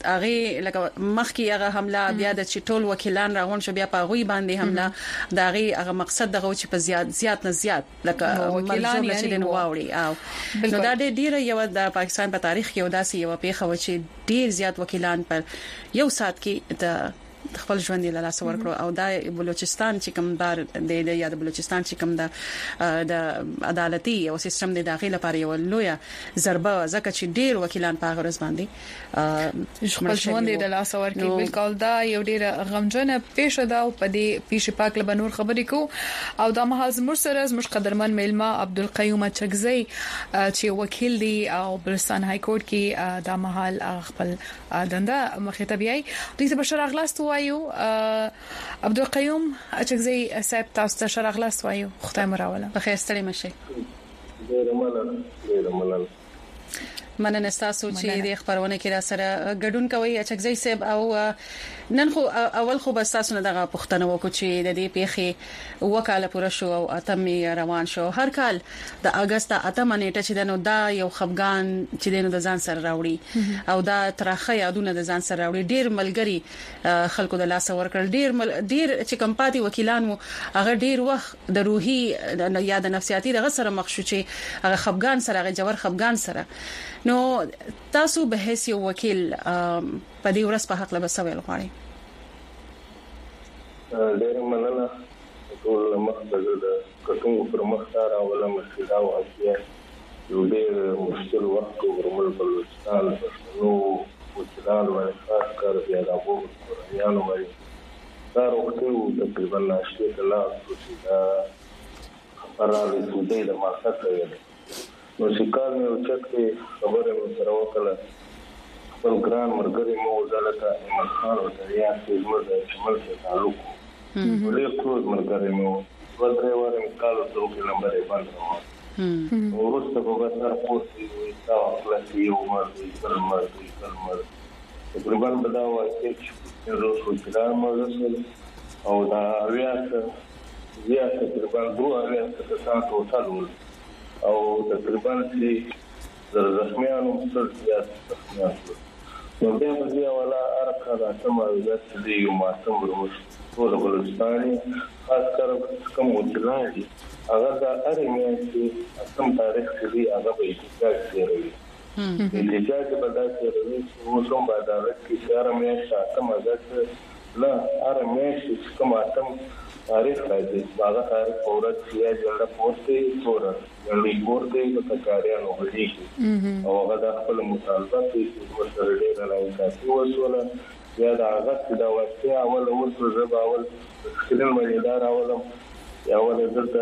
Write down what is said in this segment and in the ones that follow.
هغه لکه مخکې هغه حمله بیا د چټول وکیلان راغون شو بیا په غوي باندې حمله دا هغه مقصد دغه چې په زیات نه زیات لکه وکیلان چې دین واوري او نو دا ډیره یو د پاکستان په تاریخ کې وداسي یو پیښه و چې ډیر زیات وکیلان پر یو سات کې د خپل ژوند له لاس ورکړو او دا بلوچستان چې کوم دار د یا د بلوچستان چې کوم د عدالتي او سیستم د داخلي لپاره یو لوی ضربه ځکه چې ډیر وکیلان په غرض باندې خپل ژوند د لاس ورکړي بالکل دا یو ډیر غمجنه پیښه ده او په دې پیښه پاک له بنور خبرې کو او د محاذ مرسره مش قدرمن میلما عبدالقیوم چغزی چې وکیل دی او بلوچستان های کورټ کې د محل خپل دنده مخې ته بیاي دوی ته بشر اغلاست وایو عبدالقیوم چغزی صاحب تاسو ته شر اغلاست وایو خدای مراوله بخیر ستړي مشه ډیر مننه تاسو چې د خبرونه کې را سره ګډون کوي چغزی صاحب او نن خو اول خو بس تاسو نه دغه پښتنه وکړو چې د دې پیخي وکاله پوره شو او اتم روان شو هر کال د اگست اتم نیټه چې دنو دا یو خفغان چې دنو د ځان سره راوړي او دا ترخه یادونه د ځان سره راوړي ډیر ملګری خلکو د لاس ورکړل ډیر چې کمپاتي وکیلان مو هغه ډیر وخت د روحي یا د نفسیاتي دغه سره مخ شو چې هغه خفغان سره هغه جوړ خفغان سره نو تاسو به هیڅ یو وکیل په دې ورځ په حق له بسوي لغواړي ډېر مننه ټول مخدغه د کټونګ پر مختار او ولا مسیدا او اصلي یو ډېر مشکل وخت ورمل بلوچستان نو وکیلان او خاص کار بیا د ابو قرآنیانو باندې دا وروسته تقریبا ناشته کلا چې دا خبره د دې د ماخه کوي نو شکار مې چکه خبره مې سره وکړه خپل ګران مرګري مو ځلته احمد خان او دریا کې زموږ د شمال څخه تعلق ولې کلوز مرګري مو ورته وره کال څو کیلومتر باندې ورسته په وسر پورتي دا خپل یو مرګ تقریبا بداوه چې روسو چې ما رسول او دا بیا تقریبا 2 ساعته ټول او تقریبا چې زخمیانو سره زیات نو بیا په دې ولا ارکه دا سماويات دي یو ماتم ورمش ټول بلوچستاني خاص کر کوم وجلان دي هغه دا ارمه چې کوم تاریخ کې هغه به احتجاج کوي احتجاج په داسې ډول چې موږ په عدالت کې شهر مې شاتم ازت لا ارمه چې کوم اتم تاریخ راځي هغه تاریخ اورات چې جوړه پورته تور یعنی پورته د کاریانو غوړي او هغه د خپل مطالبه چې ورسره ډیر راځي وسوله یا د هغه د واسطه اول زبا اول خلل مریدار اولم یا اول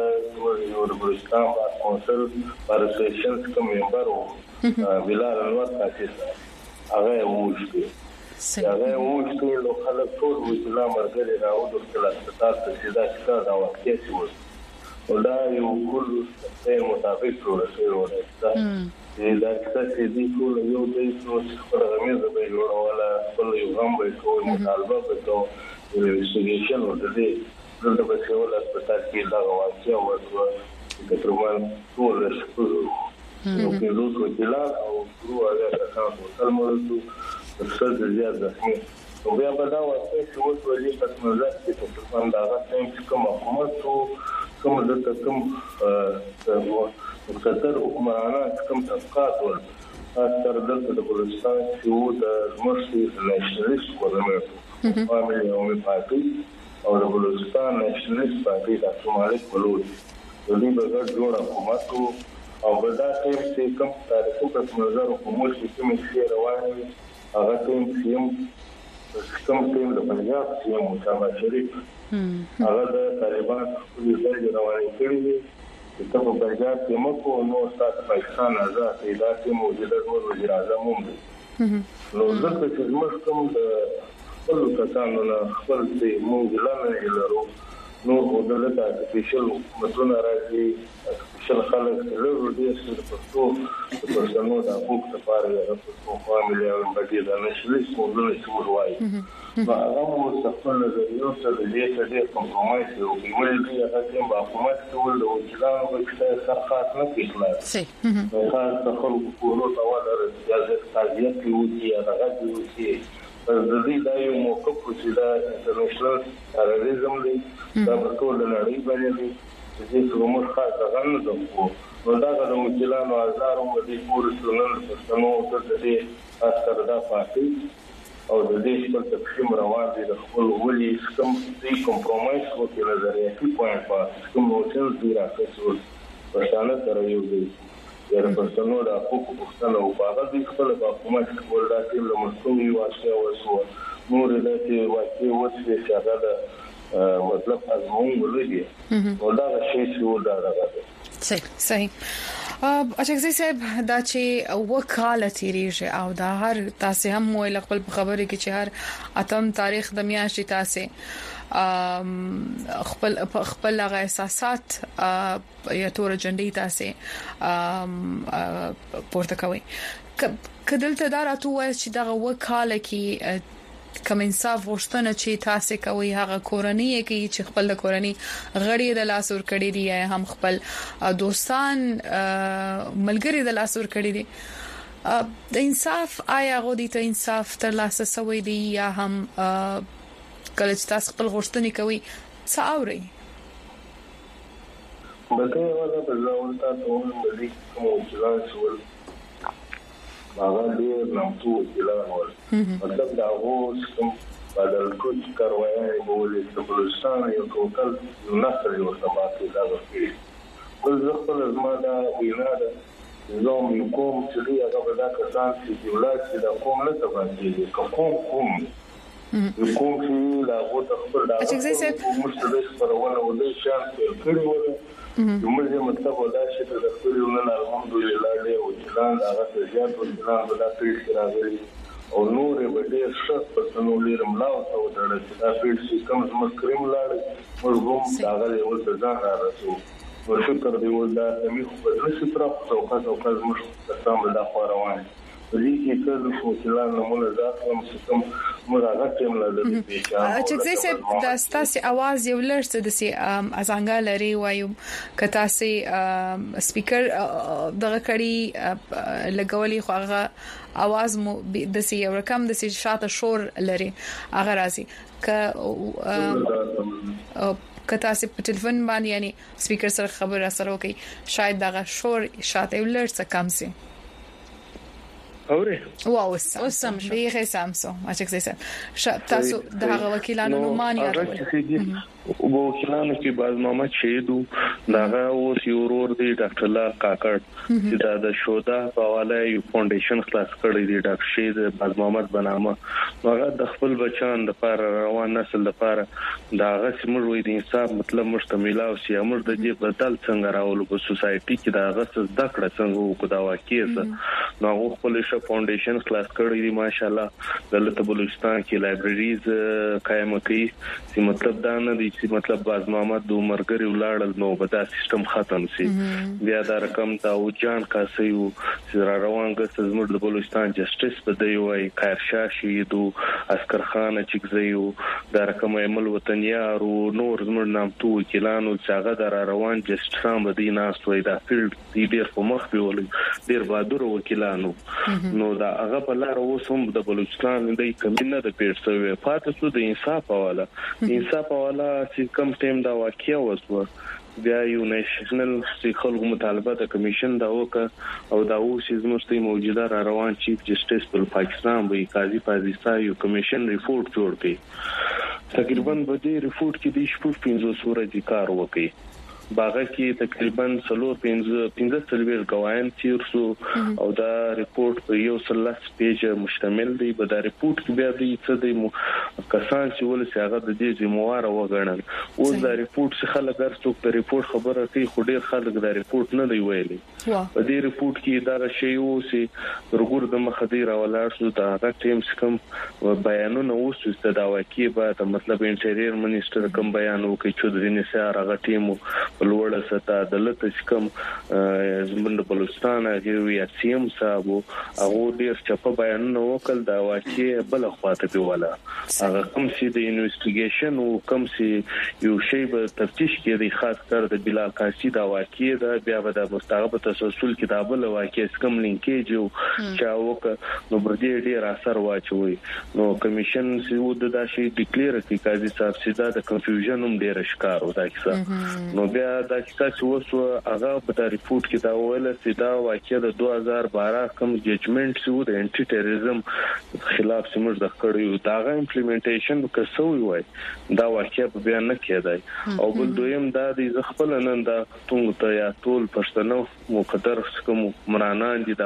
د بلوچستان کونسل پر سیشنز کوم ممبر او بلال انور تاسیس هغه وښتي هغه وښتي نو خلک ټول وکیلا مرګري راو د خلاصات ته سیده ښکار دا واقع شو ولا یو کل څه مطابق ټول شي دا چې دې ټول یو د څو پرغمیزه به جوړه ولا خپل یو هم به کوم مطالبه وکړو انویسټیګیشن ورته دلته به څه ولا سپټار کې دا واقعیا ورته تقریبا ټول شپږ نو کې لوټ وکیلا او ورو هغه تاسو تلمرته څه زیات ده نو بیا په دا واسطه چې اوس ولې په منځ کې تقریبا دا غوښتنه کوم حکومت کوم د کوم مقتدر حکومرانان کوم طبقات ول اثر دلته د بلوچستان چې د مرشي نېشنلیست ګورنمنت فاميلي او پارټي او د بلوچستان نېشنلیست پارټي د سومالي کولو د دې بغیر جوړ حکومت او بدا چې کوم تاریخي په منظر حکومت چې کوم شي رواني هغه کوم ټیم د پنجاب سیمه مصطفی شریف هغه د طالبان خپل ځای رواني کړی دی چې په پنجاب کې مکو نو تاسو پاکستان آزاد ادارې موجوده وزیر اعظم هم دی نو ځکه چې موږ کوم د خپل کسانو نه خپل دې موږ لاره لرو نو د دولت ارتفیشل حکومتونه راځي چې خلک له دې سره په پښتو د حقوق لپاره د پښتو فاميلي او بدیل نشلي څنګه چې وایي هغه مستقل نظریو سره دې ته کمپرمایز وکړي ولې هغه چې په حکومت کې ول او چې په کې سرخات نه کېږي صحیح خاص خلکو کورو ته ولا اجازه تاجیت کیږي هغه دې د دې د یو موقف چې دا انټرنیشنل تروریزم دی دا په ټول نړۍ باندې چې کومه خاصه غن ده نو دا د وکیلانو هزارو د پورسونن پښتنو ته دې اثر دا پاتې او د دې په تقسیم روان دي د خپل ولي کوم دې کمپرمایز وکړي نظریاتي پوینټ په کوم موټل دی راځي پښتانه سره یو دی د پښتنو د حقوقو پښتنه او هغه د خپل حکومت کول راځي له مسؤلي واسطه وسو نور د دې واقعي وڅ چې هغه د مطلب ازمون ولري او دا شی چې دا راغلی صحیح اچھا صاحب دا چې وکاله تیریږي او دا هر تاسو هم مویل خپل خبرې کې چې هر اتم تاریخ د میاشتې تاسو خپل هغه احساسات یا تور جنډي تاسو پورته کوي کدل ته دا راتوي چې دا وکاله کې کوم انصاف غوښتنه چې تاسو کوي هغه کورنۍ کې چې خپل کورنۍ غړي د لاس ور کړی دي یا هم خپل دوستان ملګری د لاس ور کړی دي د انصاف آیا غوډي ته انصاف تر لاسه سوي دي یا هم کله چې تاسو خپل غوښتنې کوي څه اوري بګه ولا په ځاول تاسو د دې کوم چلان شول هغه دې نامتو وکیلان مطلب دا اوس کوم بدل کوم کاروایی بولې د بلوچستان یو ټوټل نصر یو سماعتي دا ورته ول زه خپل زما دا وینا ده زوم کوم چې هغه دا کسان چې ولایت دا کوم نه تبعي کوم چې لا غوته خپل دا مستدرس پرونه ولې شان کړی وله موږ مطلب ودا چې د خپل نن الحمدلله له وجلان هغه زیات وجلان دا پیښ راغلي او نور به ډېر ښه پښتنو لیرم لاو ته ودرل چې دا پیښ سیستم زموږ کریم لاړ موږ هم هغه یو څه ځان راځو نو شکر دی ولدا زمي خو په دې ستره او کاز موږ تاسو دا خو روان دي چې څه د وکیلانو نمونه ذات هم سیستم مراغت هم لري چې زه د ستاسو आवाज یو لرسه د سي ازانګا لري وایو کته سي سپیکر دغه کړي لګولي خو هغه आवाज مو د سي یو رقم د سي شاته شور لري هغه راځي کته سي په ټلیفون باندې یعنی سپیکر سره خبر سره وکي شاید دغه شور شاته ولرسه کم سي اوره واو سم بیخه سامسو اچھا زه تاسو د هغه وکیلانو نومانی راغلی او وکیلانو کې باز محمد شهیدو داغه اوس یو ورور دی ډاکټر لال کاکړ چې د شودا په حواله یو فاونډیشن خلاص کړی دی ډاکټر شهید باز محمد بنامه هغه د خپل بچان د لپاره روان نسل لپاره داغه سمور وې د انصاف مطلب مشتمل او سیامر د دې بدل څنګه راول په سوسايټي کې داغه څه د کړه څنګه وکړه دا واقعي نو هغه خپل فاونډیشن خلاص کړی دی ماشاءالله دلته بلوچستان کې لایبرریز قائم کړي چې مطلب دا نه دی چې مطلب باز محمد د عمرګری ولاړل نو به دا سیستم ختم شي بیا دا رقم تا او جان کاسیو چې را روانګه زموږ د بلوچستان جسټیس په دی وای خیرشاه شهیدو عسكر خان چکزیو دا رقم عمل وطنیارو نور زموږ نامتو وکیلانو چې هغه در روان جسټسان به دی ناس وای دا فیلډ دی ډیر په مخ به ول ډیر بادر وکیلانو نو دا هغه په لار اوسم د بلوچستان د کمینه د پیړسوي پاتې شو د انصاف حواله چې کم ټیم دا واقعیا وسو بیا یو نېشنل خلکو مطالبه د کمیشن دا وکړه او دا اوس زموږ موجوده را روان چیف جسټیس په پاکستان وی قاضي پازیستا یو کمیشن ریپورت جوړ کړي تقریبا په دې ریپورت کې د شپږ 500 سورې کار وکړي باغه کې تقریبا 15 غوايان تیرسو او دا ریپورت په یو 13 پیج مشتمل دی په دا ریپورت کې بیا د څه د کسان چې ولې هغه د دې ذمہوار وګڼل او دا ریپورت څخه خلک ارڅوک د ریپورت خبره کوي خو ډیر خلک دا ریپورت نه دی ویلي په دې ریپورت کې دا شی وو چې رګور د مخدیر ولاړ شو دا هغه ټیم کوم بیانونه اوس د دا واقعي په مطلب انټیریر منیسټر کوم بیان وکړي چې د نثار هغه ټیم لوړه سطح د لته کم زموږ بلوچستان هغه سیم صاحب هغه ډیر چپه بیان وکړ دا واقعي بل خواته پیواله هغه کوم چې د انویسټیګیشن او کوم چې یو شی به تفتیش کړي خاص کر د بلا قاصد دا واقعي دا بیا به د مستغرب تسلسل کتابه له واقعي کم لینکیج او چاوک نو بردي ډیر اثر واچوي نو کمیشن سیو د داشي ډیکلیئر کوي قاضي صاحب سیدا د کنفیوژن هم ډیر ښکار ودا کیسه نو بیا دا کیسه چې وسو هغه په ریپورت کې دا ویل سیدا واقعي د 2012 کوم ججمنټ سیو د انټي ټیرریزم خلاف سیمر د کړیو داغه امپلیمنټیشن کسوي وای دا واقعي په بیان نه کېدای او بل دویم دا د خپل نن دا څنګه ته یا ټول پښتنو مقدر کوم مرانان دي دا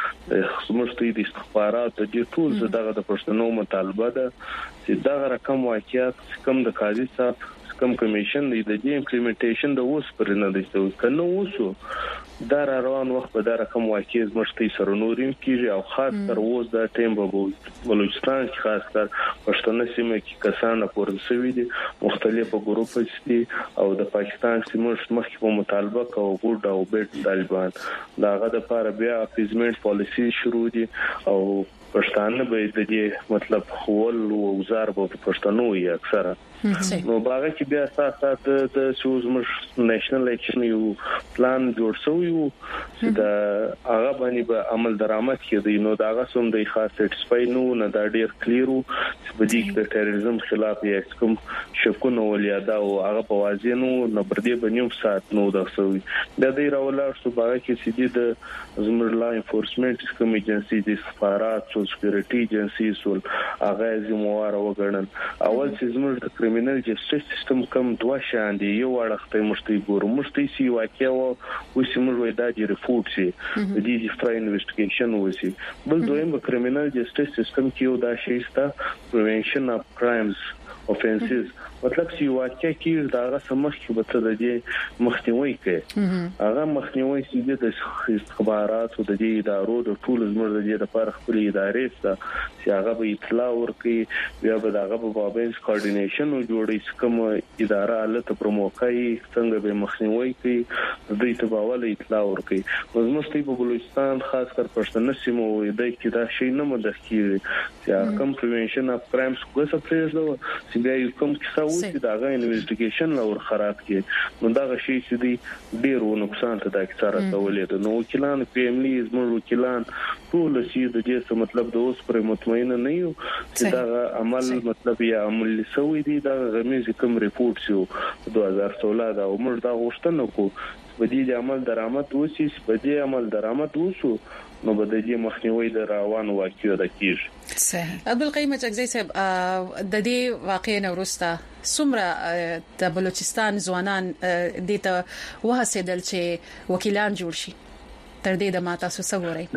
سمستي د استخبارات د ټول دغه د پښتنو مطالبه ده چې دغه رقم واقعیت کم د قاضي صاحب کم کمیشن د دې امپلیمنټیشن د اوس پر نه دي کنه اوسو دا روان وخت په دا رقم واقعي زمشتي سره نوریم کیږي او خاص تر اوس دا ټیم په بلوچستان کې خاص کر پښتون سیمه کې کسان پورسوي دي مختلفو ګروپونو دي او د پاکستان سیمه مخکې په مطالبه کوي ګډ او بیت طالبان داغه د لپاره بیا اپیزمنت پالیسی شروع دي او پښتانه به د دې مطلب خول او وزار په پښتنو یې اکثره نو باغه کې بیا اساسات د سوز مش نېشنل اکشن یو پلان جوړ شوی وو چې دا هغه باندې به عمل درآمد کړي نو دا هغه سم د خاص سټسپای نو نه دا ډیر کلیر وو چې په دې کې د ټیرریزم خلاف یې کوم شکونه ولیدا او هغه په واځینو نه پر دې باندې سات نو دا سوی د دې راولار سو باغه کې سیدي د زموږ لا انفورسمنت کوم ایجنسی د سفارت او سکیورټي ایجنسیز ول هغه زموږ وګڼل اول چې زموږ د کریمینل جسټیس سیستم کوم دوه شان دي یو اړخته مشتي ګورو مشتي سی واقعي او سیمر وای دا چې ریپورت شي د دې فرای انویسټیګیشن وسی بل دویم کریمینل جسټیس سیستم کې یو دا شی ستا پریونشن اف کرایمز offenses مطلب چې واقعي کې داغه سمخ کې به د دې مخنیوي کوي هغه مخنیوي چې د استخبارات او د دې ادارو د ټول زموږ د دې لپاره خپل ادارې سره چې هغه به اطلاع ورکړي بیا به داغه په بابینس کوارډینیشن جوړي کوم اداره الته پروموکای څنګه به مخنیوي کوي د دې تباول اطلاع ورکړي زموږ په بلوچستان خاص کر پښتنه سیمو د کې دا شی نه مدد کوي چې کوم پریونشن اف کرایمز کوڅه پریزو چې بیا کوم څه وسی داغه انویسټیګیشن لور خراب کړي نو دا شی چې دی ډیرو نقصان ته د اکثره تولید نو وکیلان پی ام لیز مو وکیلان ټول شي د دې مطلب د اوس پر مطمئن نه یو چې دا عمل مطلب یا عمل سوي دي دا غمیز کوم ریپورت شو 2016 دا عمر دا غوښتنه کو په دې عمل درآمد وسی په دې عمل درآمد وشو نو به د دې مخنیوي د روان واقعي د کیږي صحیح عبدالقیوم چغزی صاحب د دې واقعي نورسته سمره د بلوچستان ځوانان د ته وهڅېدل چې وکیلان جوړ شي تر دې د ماته سوسوري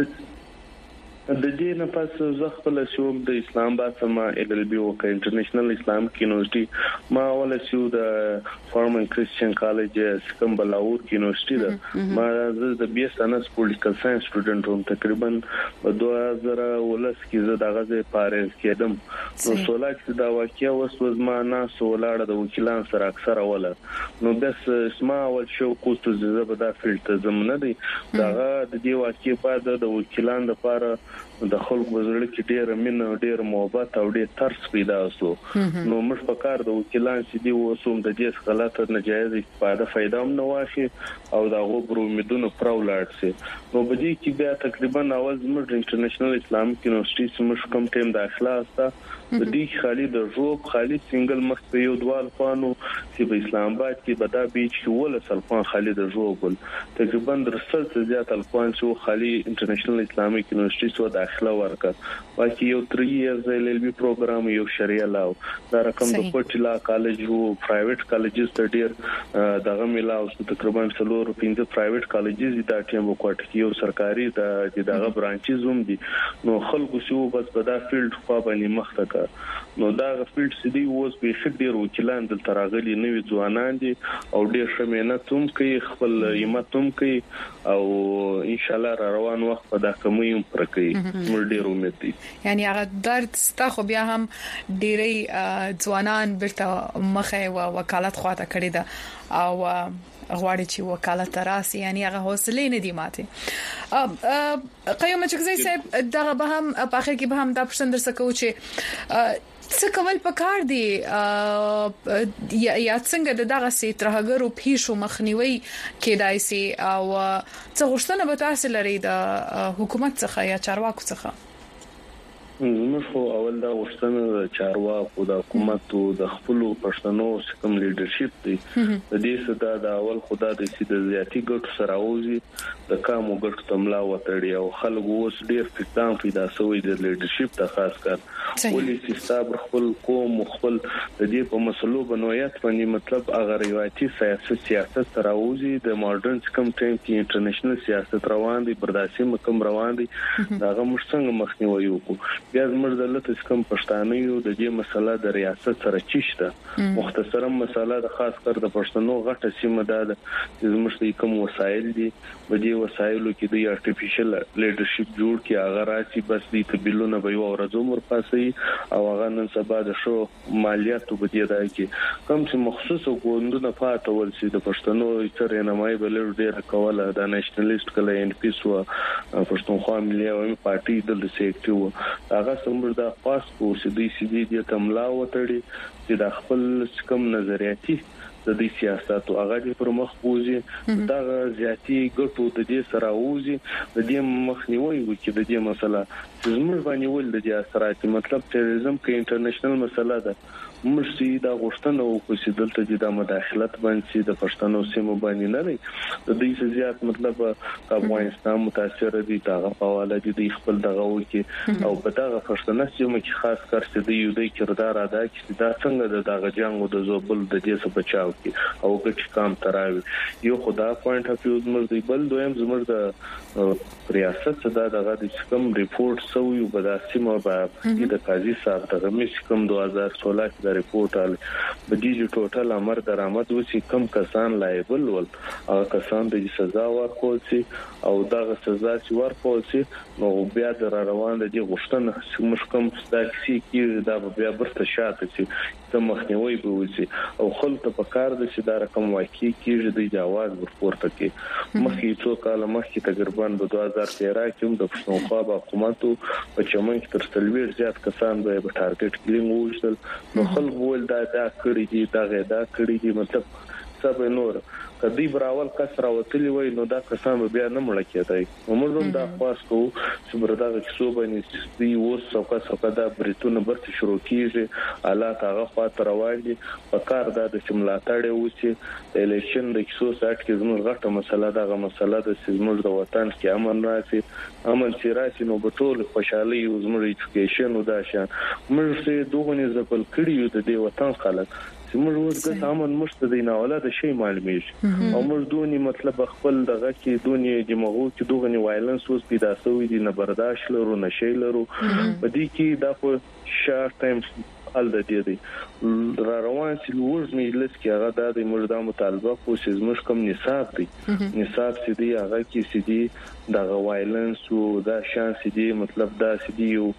د دې نه پس زه خپل شوم د اسلام آباد سما ال ال بي او انټرنیشنل اسلامک یونیورسيټي ما ول شو د فارمن کریسچن کالج سکم بلاور یونیورسيټي ده ما د بي اس ان اس پولیټیکل ساينس سټوډنټ وم تقریبا په 2019 کې زه دغه پارز کېدم نو سولا چې دا واقعیا وسوز ما نه سولاړه د وکیلان سره اکثر اوله نو بس اسما اول شو کوستو زه به دا فیلټ زمونه دي دغه د دې واقعي په د وکیلان لپاره د خلکو وزرل کې ډېر مين ډېر محبت او ډېر ترس پیدا شو نو موږ په کار د وکیلان چې دی وسوم د دې غلطه ناجایز استفاده فائدہ هم نه واخی او دا غوړو امیدونو پرولاټ سي نو په دې کې بیا تقریبا اول زموږ انټرنیشنل اسلامک یونیورسيټي سمش کوم ټیم داخله استا د دې خالي د جوب خالي سنگل مخ په یو دوال خوانو چې په اسلام آباد کې بدا بیچ کې ول سلفان خالي د جوب تقریبا درسل زیات الفان شو خالي انټرنیشنل اسلامک یونیورسيټي سو داخله ورکړه واکه یو 3 ایئرز ال ال بي پروګرام یو شریعه لاو دا رقم د پټلا کالج وو پرایویټ کالجز ته ډیر دغه ملاو تقریبا 4-5 پرایویټ کالجز دا ټیم وکړ چې یو سرکاري دغه برانچز هم دي نو خلکو شو بس په دا فیلډ خو باندې مخته نو دا فیلډ سدي اوس به شډیر وکیلان د تراغلي نوې ځوانان دي او ډیر شمینت هم کوي خپل همت هم کوي او ان شاء الله روان وخت په دا کومي پر کوي مر ډیر امید دي یعنی هغه درد ستا خو بیا هم ډیری ځوانان برته مخه او وکالت خواته کړی دا او غواړي چې وکالت راسي یعنی هغه حوصله نه دی ماته قیوم چغزي صاحب دغه به هم په اخر کې به هم دا پرسند درسکو چې څه کول پکار دي یا څنګه دغه سي ترهګرو پیښو مخنیوي کېدای سي او څه غوښتنه به تاسو لري د حکومت څخه یا چارواکو څخه موږ خو اول دا غوښتنه چارواکو د حکومت او د خپل پښتنو سکم لیدرشپ دی د دې څخه د اول خدا د سید زیاتی ګټ سره اوزي د کامو ګټ تملا وتړي او خلک اوس ډیر فکران پیدا شوی د لیدرشپ د خاص کار ولې چې صاحب خپل قوم خپل د دې په مسلو بنویت باندې مطلب هغه روایتي سیاست سره اوزي د ماډرن سکم ټیم کې انټرنیشنل سیاست روان دي برداشت مکم روان دي هغه موږ څنګه مخنیوي وکړو بیا زموږ د لته سکم پښتانه یو د دې مسله د ریاست سره چیشته مختصرا مسله د خاص کر د پښتنو غټه سیمه ده چې زموږ د کوم وسایل دي په دې وسایلو کې د ارتفیشل لیدرشپ جوړ کې هغه راشي بس دې تبلونه به یو ورځ عمر پاسي او هغه نن سبا د شو مالیات په دې راځي کې کوم چې مخصوص غوندونه پاتې ورسي د پښتنو تر نمای بل ډیر کوله د نېشنلیست کله ان پی سو پښتونخوا ملي او پارټي د سیکټیو هغه څومره د خاص کورس دی سي دي تملا وتړي چې د خپل کم نظریاتي د دې سیاست او هغه پر مخ بوزي دا زیاتی ګټو د دې سره اوزي د دې مخنیوي وکړي د دې مسله زموږ باندې ول د دې اثرات مطلب تروریزم کې انټرنیشنل مسله ده مرسي دا غوښتنه وکړي چې دلته د مداخلت باندې د پښتنو سیمو باندې نه لري د دې زیات مطلب افغانستان متاثر دي دا غواړي د خپل دغه وکي او په دغه پښتنه سیمو کې خاص کار چې د یو د کردار ادا کړي دا څنګه دغه جنگ او د زوبل د دې څخه بچاو کی او چې کام تراوي یو خدا پوینټ اف ویو زموږ دی بل دویم زموږ د ریاست صدا دغه د کم ریپورت سوی په داسمه د قاضي صاحب دغه مې کم 2016 د ریپورت ال بدیجی ټوټل امر درآمد وسی کم کسان لایبل ول هغه کسان د سزا ورکول سي او دغه سزا چې ورکول سي نو بیا د روان د غوښتنه مشکم ستاسي کې دا بیا برته شاته سي د مخنیوي به وسی او خلک په کار د چې دا رقم واقعي کېږي د جواز ورپورته کې مخکې څو کال مخکې تقریبا په 2013 کې د پښتونخوا حکومت په چمن کې تر څلور زیات کسان به ټارګټ کلینګ وشتل نو خلک ول دا کړی دي دا کړی دي مطلب سبه نور کدی براول کسر وتلی وای نو دا کسان بیا نه مړ کېدای موږ دا خاص کو چې بردا کې صوبې نسبي اوس څوکا دا بریتونه برته شروع کیږي حالات هغه خاطر رواني په کار دا د سیملاتړې وسی د الیکشن د کیسو سات کې زموږ غټه مسله دغه مسله د زموږ د وطن کې امن راسي نو په ټول خوشحالي او زموږ ایجوکیشن او دا شان موږ څه دوه نه زپل کړیو د دې وطن خلک موږ اوس د سامان مشتدین اولاد شي معلومیږي او موږ دونی مطلب خپل دغه کې دونی دماغو کې دوه نه وایلنس اوس پیدا شوی دي نه برداشت لرو نه شي لرو په دې کې دا په شارټ ټایم ال د دې دی را روان چې لوړ مجلس کې هغه د مردا مطالبه کوشش مش کوم نصاب دی چې دی هغه کې سدي د وایلنس او دا شان سدي مطلب دا سدي یو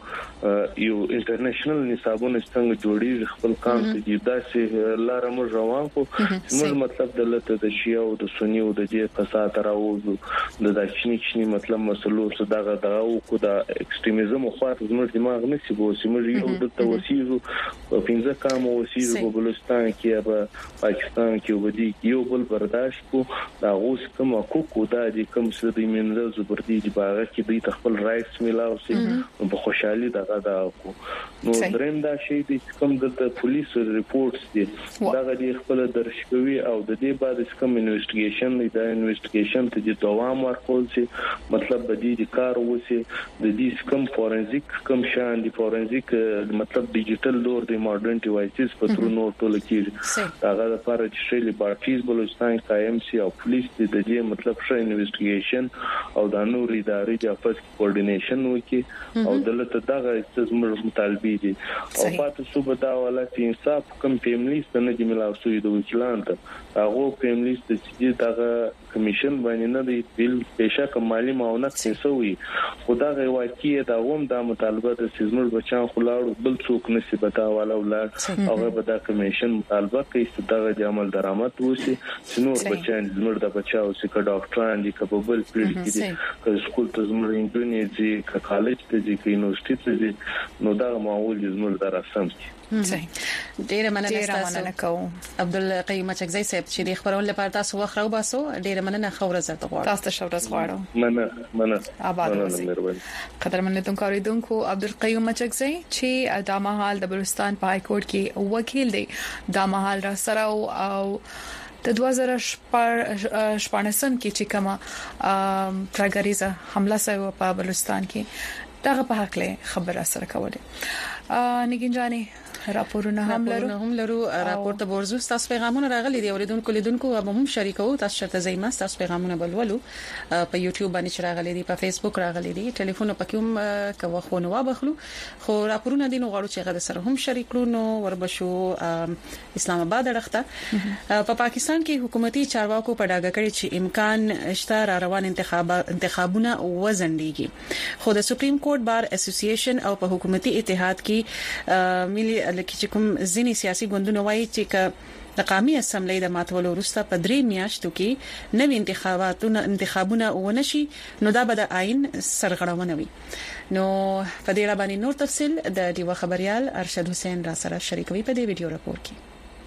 انټرنیشنل نصابونه څنګه جوړي خپل کام سدي دا چې لار مو روان کو موږ مطلب دلته د شیعه او د سنی او د دې فساد راوځو د دښنی مطلب مسلو صدغه او کو د ایکستریمیزم خو زموږ دماغ نشي بو سیمه یو د توسيزو په 15 کام وسیزو په بلوچستان کې په پاکستان کې ودی یو بل برداشت کو دا اوس کوم کو دا دي کوم څه د منځ زبردي دی باغ کې د خپل رائټس میلاو سي په خوشحالي دغه دا کو نو دریم دا شی د کوم د پولیس ریپورتس دي دا د خپل درشکوي او د دې بعد کوم انویسټیګیشن دا انویسټیګیشن ته د دوام ورکول سي مطلب د دې کار وسی د دې کوم فورنزیک کوم شان دي فورنزیک مطلب ډیجیټل دور د ماډرن ډیوایسز په تر نور ټول کې هغه لپاره چې شېلې پارټیز بلوچستان قائم سي او پولیس د دې مطلب ښه انویسټیګیشن او د نور ادارې د افس کوارډینیشن وکي او دلته دغه استثمار مطالبه دي او پاتې صوبه دا ولایت انصاف کوم فیملیست نه دی ملاو شوی د وکیلان ته هغه فیملیست چې دغه کمیشن باندې نه دی بل بشک مالی معاونت حسوي خدای واقعي دا هم د مطالبه د سیزمر بچان خلاړو بل څوک نسبتا والا ولاد هغه به د کمیشن مطالبه کوي چې دا عمل درآمد وسی چې نور بچان زمر د بچاو چې ډاکټران دي کبل پیډ دي که سکول ته زمر انټرنیټ دي که کالج ته دي که یونیورسيټي ته دي نو دا معول زمر دراسم ډیره مننه کوم عبدالقیوم چغزی صاحب چې د خبرونو لپاره تاسو وخت راو باسو ډیره مننه خبره زړه غواړم تاسو ته شورز غواړم مننه آباد اوسئ قدرمن دونکو عبدالقیوم چغزی چې د مهال د بلوچستان په های کورټ کې وکیل دی د مهال را سره او د 2014 کې چې کومه ترګریزه حمله شوه په بلوچستان کې دغه په حق له خبره سره کوله نګین جاني راپورونه هم لرو راپور ته ورزو تاسو پیغامونه راغلي دي اوریدونکو هم شریکو تاسو شرط زېما تاسو پیغامونه بلولو په یوټیوب باندې راغلي دي په فیسبوک راغلي دي ټلیفون په کوم کوه خو نو وبخلو خو راپورونه دي نو غواړو چې غد سره هم شریک کړو نو وربشو اسلام آباد رخته په پاکستان کې حکومتي چارواکو په ډاګه کړی چې امکان شته را روان انتخابونه وزنديږي خو د سپریم کورټ بار اسوسییشن او په حکومتي اتحاد کې ملي لکه چې کوم ځینی سیاسي ګوندونه وایي چې د قومي اسمبلی د ماتولو وروسته په 3 میاشتو کې نوي انتخابونه ونشي نو دا به د آئین سرغړونه وي نو په دې اړه باندې نور تفصيل د دیو خبريال ارشد حسین را سره شریکوي په دې ویډیو راپور کې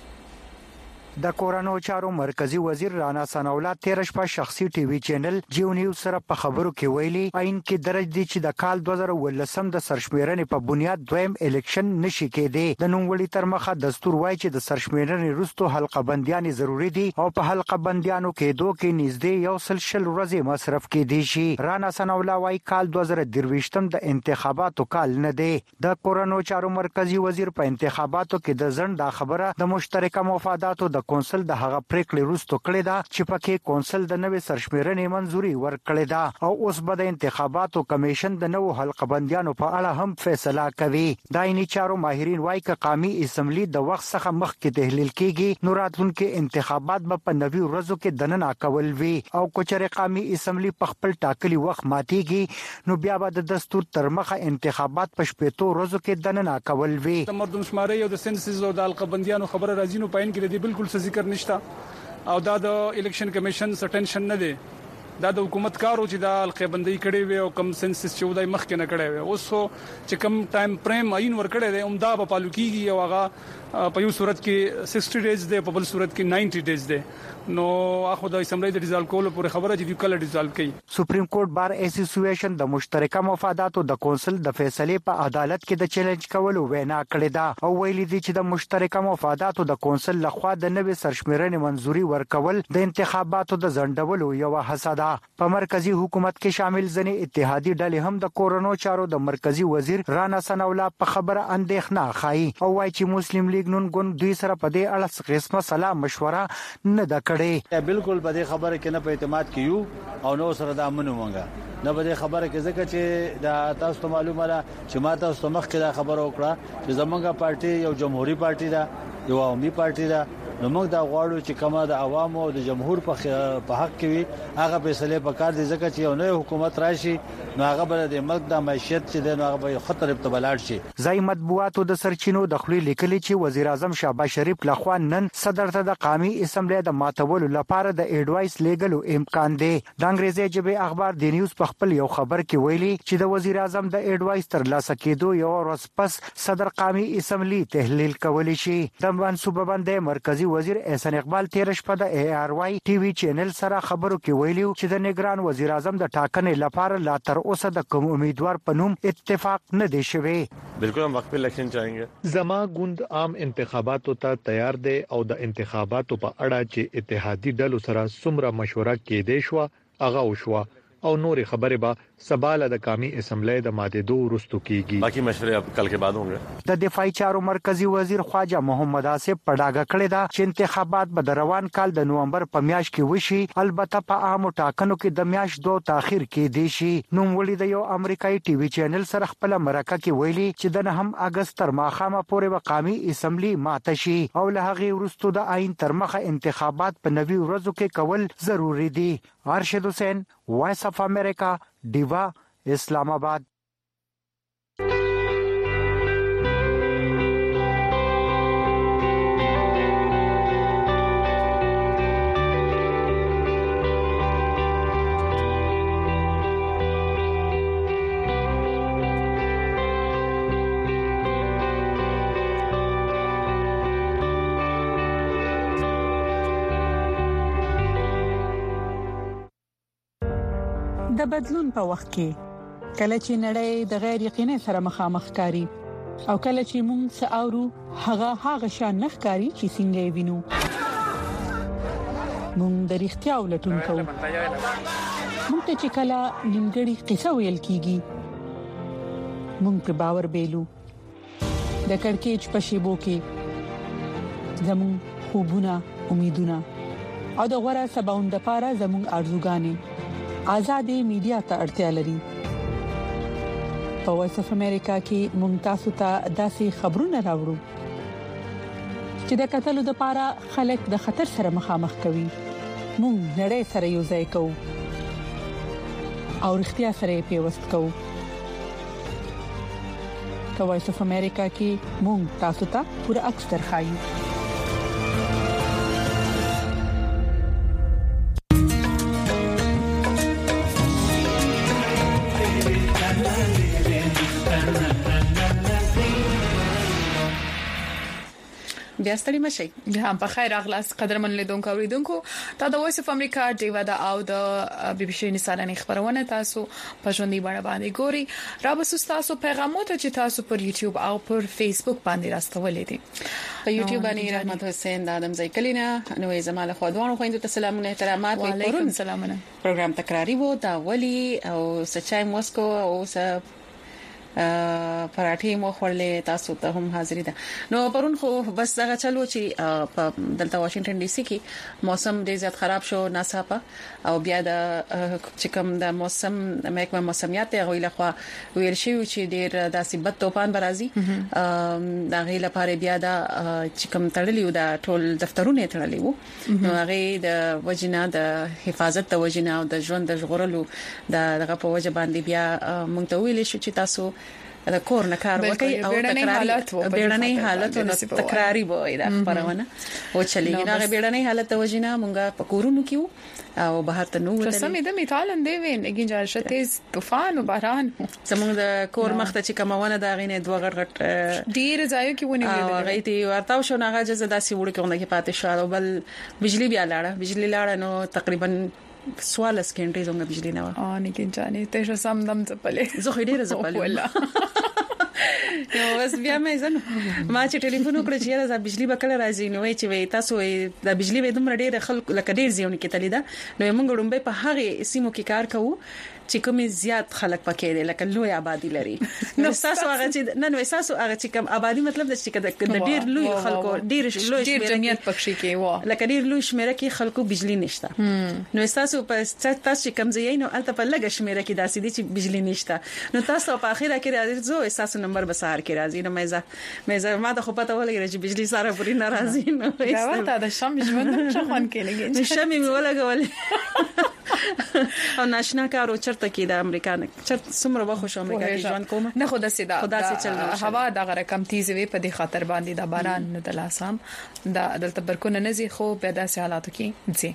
د کورونو چارو مرکزی وزیر رانا ثناءالله 13 شپه شخصي ټي وي چینل جیو نیوز سره په خبرو کې ویلي عین کې درج دي چې د کال 2018 د سرشمیرنې په بنیاد دویم الیکشن نشي کېدی د نوموړي تر مخه دستور وایي چې د سرشمیرنې وروسته حلقه بنديان ضروری دي او په حلقه بنديانو کې دوه کې نږدې یو سل ورځې مصرف کې دي شي رانا ثناءالله وایي کال 2023 د انتخاباتو کال نه دی د کورونو چارو مرکزی وزیر په انتخاباتو کې د ځن د خبره د مشترکه مفاداتو د کونسل د هغه پریکړې وروسته کړې ده چې پکې کونسل د نوې سرشمیرنې منځوري ورکړې ده او اوس به د انتخاباتو کمیشن د نوو حلقه بنديانو په اړه هم فیصله کوي دایني چارو ماهرین وایي چې قومي اسمبلی د وخت څخه مخکې تحلیل کیږي نو راتلونکي انتخابات به په 90 ورځو کې دننه کول وي او کوچره قومي اسمبلی په خپل ټاکلي وخت ماتيږي نو بیا به د دستور تر مخه انتخابات په 15 ورځو کې دننه کول وي د مردم شماري او د سنسس او د حلقه بنديانو خبره راځي نو پاین کې دی بالکل ذکر نشته او دا د الیکشن کمیشن سټنشن نه دی دا د حکومت کارو چې د حلقه بندي کړي وي او کم سنسس 14 مخ کې نه کړي وي اوس چې کم ټایم فریم عین ور کړي دی عمدا په پالو کیږي او هغه په یو صورت کې 60 ډیز دی په بل صورت کې 90 ډیز دی نو اخو د اسمبلی د ریزالټ کولو پر خبره چې کله ریزالټ کوي سپریم کورټ بار اسوسییشن د مشترکه مفاداتو د کونسل د فیصلې په عدالت کې د چیلنج کولو وینا کړې ده او ویلي دي چې د مشترکه مفاداتو د کونسل لخوا د نوې سرشمیرنې منځوري ورکول د انتخاباتو د ځنډولو یو هڅه ده په مرکزی حکومت کې شامل ځنې اتحادی ډلې هم د کورونو چارو د مرکزی وزیر رانا ثناءالله په خبره اندېښنه خایي او وايي چې مسلم لیگ نون ګوند دوی سره په دې اړه قسمه سلا مشوره نه ده کړې بالکل په دې خبره کې نه په اعتماد کیو او نو سره د امنو مونږه نه په دې خبره کې ځکه چې د تاسو ته معلومه ده چې ما تاسو مخ کې دا خبره وکړه چې زمونږه پارټي یو جمهوریت پارټي ده یو عوامي پارټي ده نو موږ دا غواړو چې کومه د عوامو او د جمهور په حق کې وي هغه فیصله وکړي د ځکه چې یو نوې حکومت راشي نو هغه بل د ملک د معیشت چې د هغه به خطر ابتبالات شي ځای مطبوعاتو د سرچینو د خپل لیکلي چې وزیر اعظم شهباز شریف لخوا نن صدر ته د قومي اسمبلی د ماتولو لپاره د ایډوایس لیګلو امکان دی د انګریزي ژبه اخبار دی نیوز په خپل یو خبر کې ویلي چې د وزیر اعظم د ایډوایس تر لاسه کېدو یو ورځ پس صدر قومي اسمبلی تحلیل کولی شي د منصوبه باندې مرکزی وزیر احسان اقبال 13 شپه د ای آر واي ټي وي چینل سره خبرو کې ویلي چې د نگران وزیر اعظم د ټاکنې لپاره لا تر اوسه د کوم امیدوار په نوم اتفاق نه دی شوی بالکل هم وقت په الیکشن چاهیږي زما ګوند عام انتخاباتو ته تیار دی او د انتخاباتو په اړه چې اتحادی ډلو سره څومره مشوره کېدې شو هغه وشو او نورې خبرې به سباله د قومي اسمبلی د ماده 2 ورستو کیږي. باقی مشورې اب کل کې بعد هونګه. د دفاعي چارو مرکزی وزیر خواجه محمد آصف پډاګه کړی دا چې انتخابات به د روان کال د نومبر په میاشت کې وشي، البته په عامو ټاکنو کې د میاشت 2 تاخير کې دی شي. نو ولې د یو امریکایي ټي وي چینل سره خپل مرکه کې ویلي چې د 9 اگست تر ماخامه پورې به قومي اسمبلی ماته شي او له هغه وروسته د آئین تر مخه انتخابات په 90 ورځو کې کول ضروری دي. ارشد حسین، وایس اف امریکا، دیوا، اسلام آباد. د بدلون په وخت کې کله چې نړۍ د غیر یقیني سره مخامخ کاری او کله چې موږ ساورو هغه شان نخکاری چې څنګه وینو موږ د اړتیا ولټون کوو. موږ ته چې کله نیمګړی قصه ویل کیږي موږ په باور بیلو. د کڑکېچ په شیبو کې زموږ خوبونه، امیدونه او د غوړه سباوند لپاره زموږ ارزوګانې آزادې میډیا ته اړتیا لري. په وایس اف امریکا کې موږ تاسو ته داسې خبرونه راوړو چې د قتل لپاره خلک د خطر سره مخامخ کوي. موږ نړۍ سره یو ځای کوو او اړتیا سره پیوست کوو. په وایس اف امریکا کې موږ تاسو ته پوره عکس درخایو. بیا ستړي مشي. بیا په خیر اغلاس قدرمن لیدونکو اوریدونکو تا د وایس اف امریکا دیوا د او د بي بي سي نسانه خبرونه تاسو په ژوندۍ بڼه باندې ګوري. را به تاسو پیغامونه چې تاسو پر یوټیوب او پر فیسبوک باندې راستولې دي. په یوټیوب باندې رحمت حسین د ادم زیکلینا نو زماله خودوانو خويندو ته سلامونه احترامات وعلیکم سلامونه. پروګرام تکراری وو دا ولی او سچای موسکو او پراټي مو خورلې تاسو ته هم حاضرې ده. نو پرون خو بس دا چلو چې په دلته واشنگټن ډي سي کې موسم ډېر زیات خراب شو ناڅاپه او بیا د چکم د موسم محکمه موسمیات هغه لخوا ویل شي چې ډېر داسې بد طوفان برازي دا غي لپاره بیا د چکم تړلیو د ټول دفترونه تړلیو. نو هغه د وجنه د حفاظت د وجنه او د ژوند د ژغورلو دغه په وجه باندې بیا مونږ ته ویل شو چې تاسو د کور نه کار وکړي او بیړنۍ حالت نو تکراری وای دا خبرونه او چلیږي. نو بیړنۍ حالت وجنه مونږه په کورونو کې او بهر ته نو وته سمې د میټالن دی وین اګین جارشته طوفان او باران زموږ د کور مخته چې کومونه دا غینه دوه غټ ډیر ځایو کې ونی لیدل هغه تی ورتاو شو نه غاجه داسې وړ کې کې پاتې شو او بل بجلی بیا لاړه نو تقریبا 14 سکندې زموږ بجلی نه و. نه کې جانې ته سم دم ځپلې زه ډیره ځپلې والله. نو بس بیا مې زنه ما چې ټلیفون وکړ چې دا بجلی به کله راځي نو چې وي تاسو د بجلی به دومره ډیره خلک لکه ډیر ځونه کې تلیدا نو موږ ډومبه په هغه سیمو کې کار کوو چې کومې زیات خلک پکې دي لکه لوی آبادی لري. نو تاسو هغه چې نن تاسو هغه چې کوم آبادی مطلب د چې ډیر لوی خلکو ډیر لوی جمعیت پکې کې و لکه ډیر لوی شمیره کې خلکو بجلی نشته. نو تاسو په تاسو کوم ځای نو الته په لګه شمیره کې داسې دي چې بجلی نشته. نو تاسو په اخیره کې راځي زو تاسو نمبر به سهار کې راځي. نو مې ما د خو پته ولګی چې بجلی سره پوری ناراضي نو دا ورته د شم ژوند څخه کې لګي شمې ولګول او ناشنا کارو چرته کې د امریکا نه چرته سمره به خوشو امریکا کې ژوند کوم نه خو د سیدا هوا د غره کم تیز وي په دې خاطر باندې د باران نه د لاسام د دلته برکونه نزي خو په داسې حالاتو کې دي.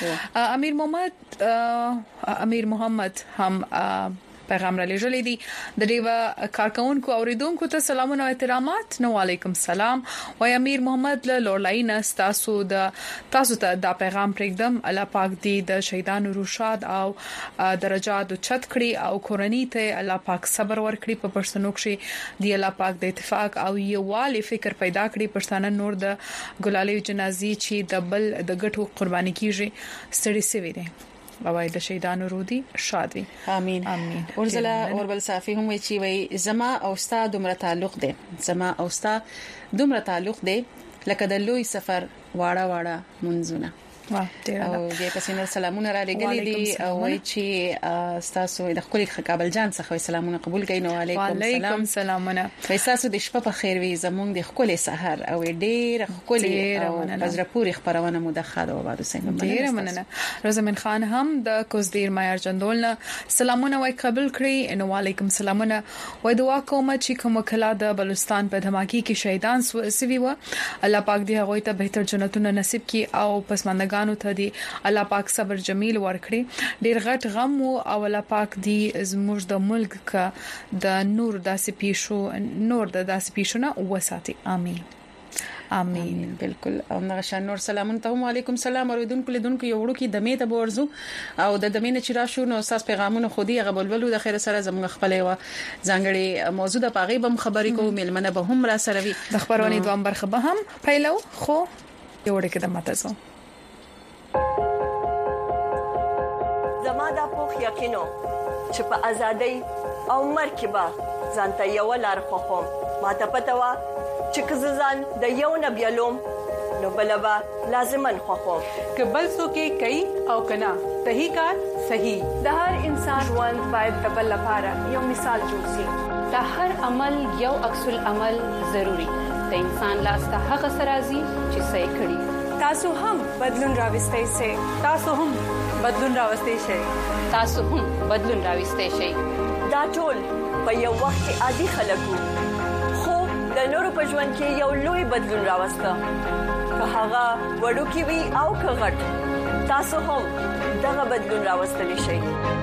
امیر محمد هم پیغام را لېږلې دي د دیوا کارکونکو اوریدونکو ته سلامونه او احترامات. نو علیکم سلام وای امیر محمد له لورلاین تاسو ته دا پیغام پرېږدم. الله پاک دې د شهیدانو روشاد او درجات چت کړي او کورنۍ ته الله پاک صبر ورکړي په پښتنو کې دی الله پاک د اتفاق او یووالي فکر پیدا کړي پښتانه نور د ګلالي جنازي چې د بل د ګټو قرباني کیږي ستړي سوي دي. او د شهیدانو رودي شاد وي. امين امين. ورزلا اوربل صافي هم چې وي زما او استاد دومره تعلق دي، زما او استاد دومره تعلق دي لکه د لوی سفر واړه منځونه. او دې پسینه سلامونه را لګلې دي او چې تاسو د خپل کابل جان څخه سلامونه قبول کړئ. نو علیکم سلامونه. تاسو د شپه په خیر وي، زمونږ د خپل سحر او ډېر خپل او پزرپوري خبرونه مدخله او بعد سین ډېر مننه. رضامین خان هم د کوزدیر مایر جندول سلامونه وای قبول کړی. نو علیکم سلامونه. وای دعا کوم چې کوم کلا د بلوچستان په دھماکې کې شهیدان سوي و، الله پاک دې هغه ته بهتر جنتونه نصیب کړي او پسماندګانو ته دی الله پاک صبر جمیل ورکړي. ډیر غټ غم او الله پاک دی زموږ د ملک کا د نور داسې پیښو نه وساتي. امين امين. بالکل. او نغشان نور سلامون ته. وعلیکم السلام اوریدونکو لیدونکو یو وړو کې دمه ته ورزو او د دمه نه چې راشو نو تاسو پیغامونه خودي غبلولو د خیر سره زموږ خپل و ځانګړي موضوع د پاغي بم خبرې کوو ملمنه به هم را سره وي. د خبرونې دوام برخه به هم پیلو خو یو وړ کې د ماتزو زما د پوخ یقینو چې په ازادۍ او مرکبه ځانته یو لار خوخم ماته پته وا چې کززان د یو نبیلوم نو بلبا لازمن خوخم کبل سو کې کوي او کنا صحیح کار صحیح. د هر انسان ژوند باید د بل لپاره یو مثال جوړ شي. د هر عمل یو عکس العمل ضروری. د انسان لاس ته هغه سرازي چې صحیح کړي. تاسو هم بدلون راوستئ شئ. تاسو هم بدلون راوستئ شئ. تاسو هم بدلون راوستئ شئ. دا ټول په یو وخت کې عادي خلکو خو د نورو په ژوند کې یو لوی بدلون راوسته. که هغه وړوکی وي او که غټ، تاسو هم دغه بدلون راوستلی شئ.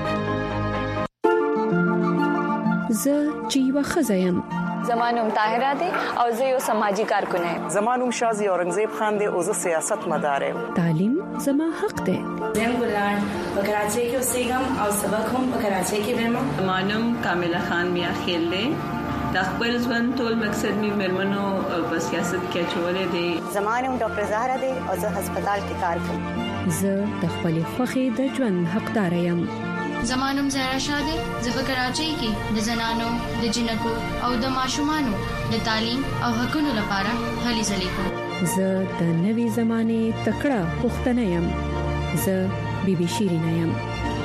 زه چې یو خزایم زمانوم طاهره دي او زه یو سماجی کارکون یم. زمانوم شازي اورنګزیب خان دي او زه سیاست مدار یم. تعلیم زما حق دی. زم ګلان په کراچۍ کې اوسېږم او سبق هم په کراچۍ کې وایم. زمانوم کامله خان میا خیل دی. د خپل ژوند ټول مقصد می مرمنو په سیاست کې چولې دي. زمانوم ډاکټر زهرا دي او زه هسپتال کې کار کوم. زه د خپل خوخي د ژوند حقدار یم. زمانوم زهرا شاده زه په کراچۍ کې د زنانو د جنکو او د ماشومانو د تعلیم او حقوقو لپاره هلې ځلې کوم. زه د نوي زمانه تکړه پښتنه یم. زه بیبي شیرینه یم.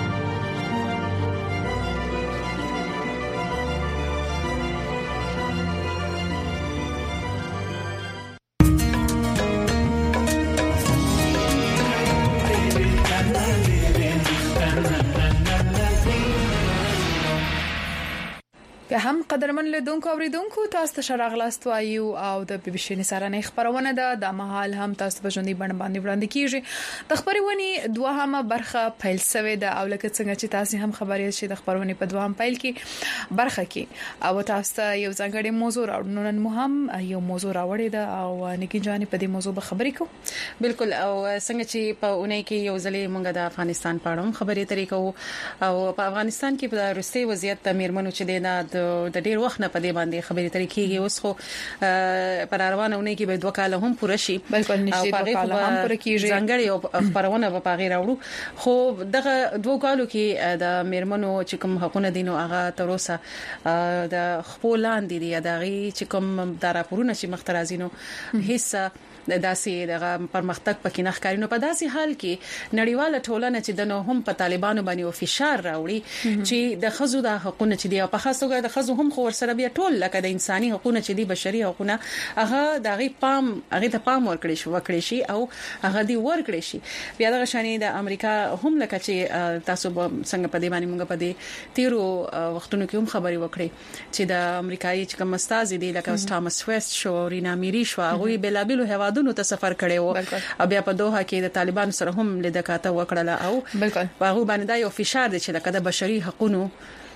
که هم قدرمن لیدونکو اوریدونکو تاسو ته شراغلاست وایو او د بي بي سي نسارنې خبرونه ده د مهال هم تاسو په ژوندۍ باندې وړاندې کیږي. د خبرونه دوهمه برخه پیل شوې ده او لکه څنګه چې تاسو هم خبرې شي د خبرونه په دوهم پیل کې برخه کې او تاسو ته یو ځانګړی موضوع راوړو. نن مهم یو موضوع راوړی ده او نګی جانې په دې موضوع به خبرې کوو. بالکل. او څنګه چې په اونۍ کې یو ځلې مونږ د افغانستان په اړه خبرې ترې کوو او په افغانستان کې په روسي وضعیت د میرمنو چې د ډیر وخت نه په دې باندې خبرې ترې کیږي. اوس خو پر روانونه کې به 2 کال هم پوره شي. بالکل نشي 2 کال هم پوره کیږي. ځانګړي خبرونه په پاغي راوړو. خو دغه 2 کالو کې د میرمنو چې کوم حقوقونه دي نو هغه تر اوسه د خپلان دي دغه چې کوم د راپورونه چې مخترازینو حصہ داسې دغه پرمختګ پکې نه ښکاري. نو په داسې حال کې نړیواله ټولنه چې د نو هم په طالبانو باندې فشار راوړي چې د خزو د حقوقونه چې دی په خاصه توګه د خزو هم خو ورسره بیا ټول لکه د انساني حقوقونه چې دی بشري حقوقونه هغه دغه هغه ته پام ورکړي شي او هغه دی ورکړي شي. بیا دغه شانې د امریکا هم لکه چې تاسو څنګه په دې باندې موږ په دې تیرو وختونو کې هم خبري وکړي چې د امریکایي چې کوم استاد دی لکه ټامس ویست شو رینا میری شو هغه بلابلو هوادونو ته سفر کړي وو او بیا په دوحه کې د طالبان سره هم لیدکاته وکړه او بالکل هغه باندې دا یو فشار دی چې لکه د بشري حقوقو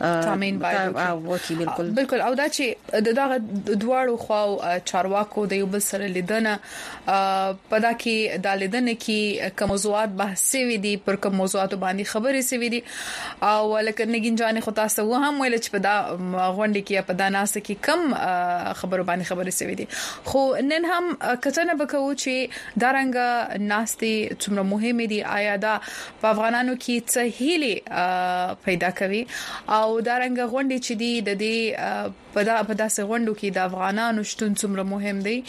تامین باید وکي بالکل او دا چې دغه دواړو خواو چارواکو د یو بل سره لیدنه پدا کې د لیدنه کې کوم موضوعات بحث وي دي پر کوم موضوعات باندې خبرې سوي دي او لکه نګین جان خو تاسو هم ویل چې په دا غونډه کې په داناست کې کم خبرو باندې خبرې سوي دي خو نن هم کتنه وکړو چې دارنګ ناستي څومره مهمه دي آیا دا په افغانانو کې څه هیله پیدا کوي او دارنګ غونډه چې دي د دې په داسې غونډو کې د افغانانو شتون څومره مهم دی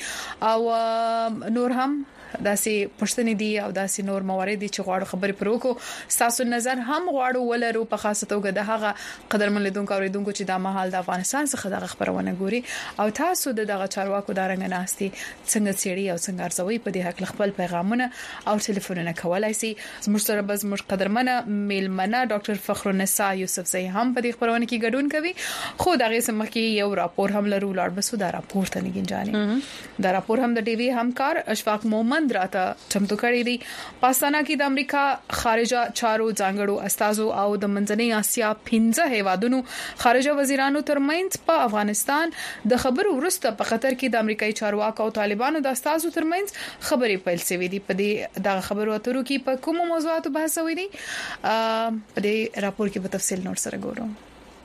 او نور هم داسې پښتنې دي او داسې نور موارد دي چې غواړو خبرې پروکو تاسو نظر هم غواړو ولرو په خاصه توګه د هغه قدرمن لیدونکو اوریدونکو چې د مهال د افغانستان څخه دغه خبرونه ګوري او تاسو دغه چارواکو دارنګ ناستي څنګه چيري او څنګه ارزوي په دې حق خپل پیغامونه او ټلیفونونه کولای شي زموږ سره به زموږ قدرمنه میلمنه ډاکټر فخرالنساء یوسفزئی هم په دې خبرونه کې ګډون کوي خو دغه سمه کې یو راپور هم لرو لاړ بسو دا راپور ته نګین جاني دا راپور هم د ټي وي همکار اشفاق مومن راته چمتو کړی دی پاکستان کې د امریکا خارجه چارو ځانګړو استازو او د منځنۍ اسیا 15 هیوادونو خارجه وزیرانو ترمنځ په افغانستان د خبرو ورسته په قطر کې د امریکایي چارواکو او طالبانو د استازو ترمنځ خبرې پیل شوې دي په دې د خبرو اترو کې په کومو موضوعاتو بحث شوی دی په دې راپور کې په تفصیل نور سره ګورو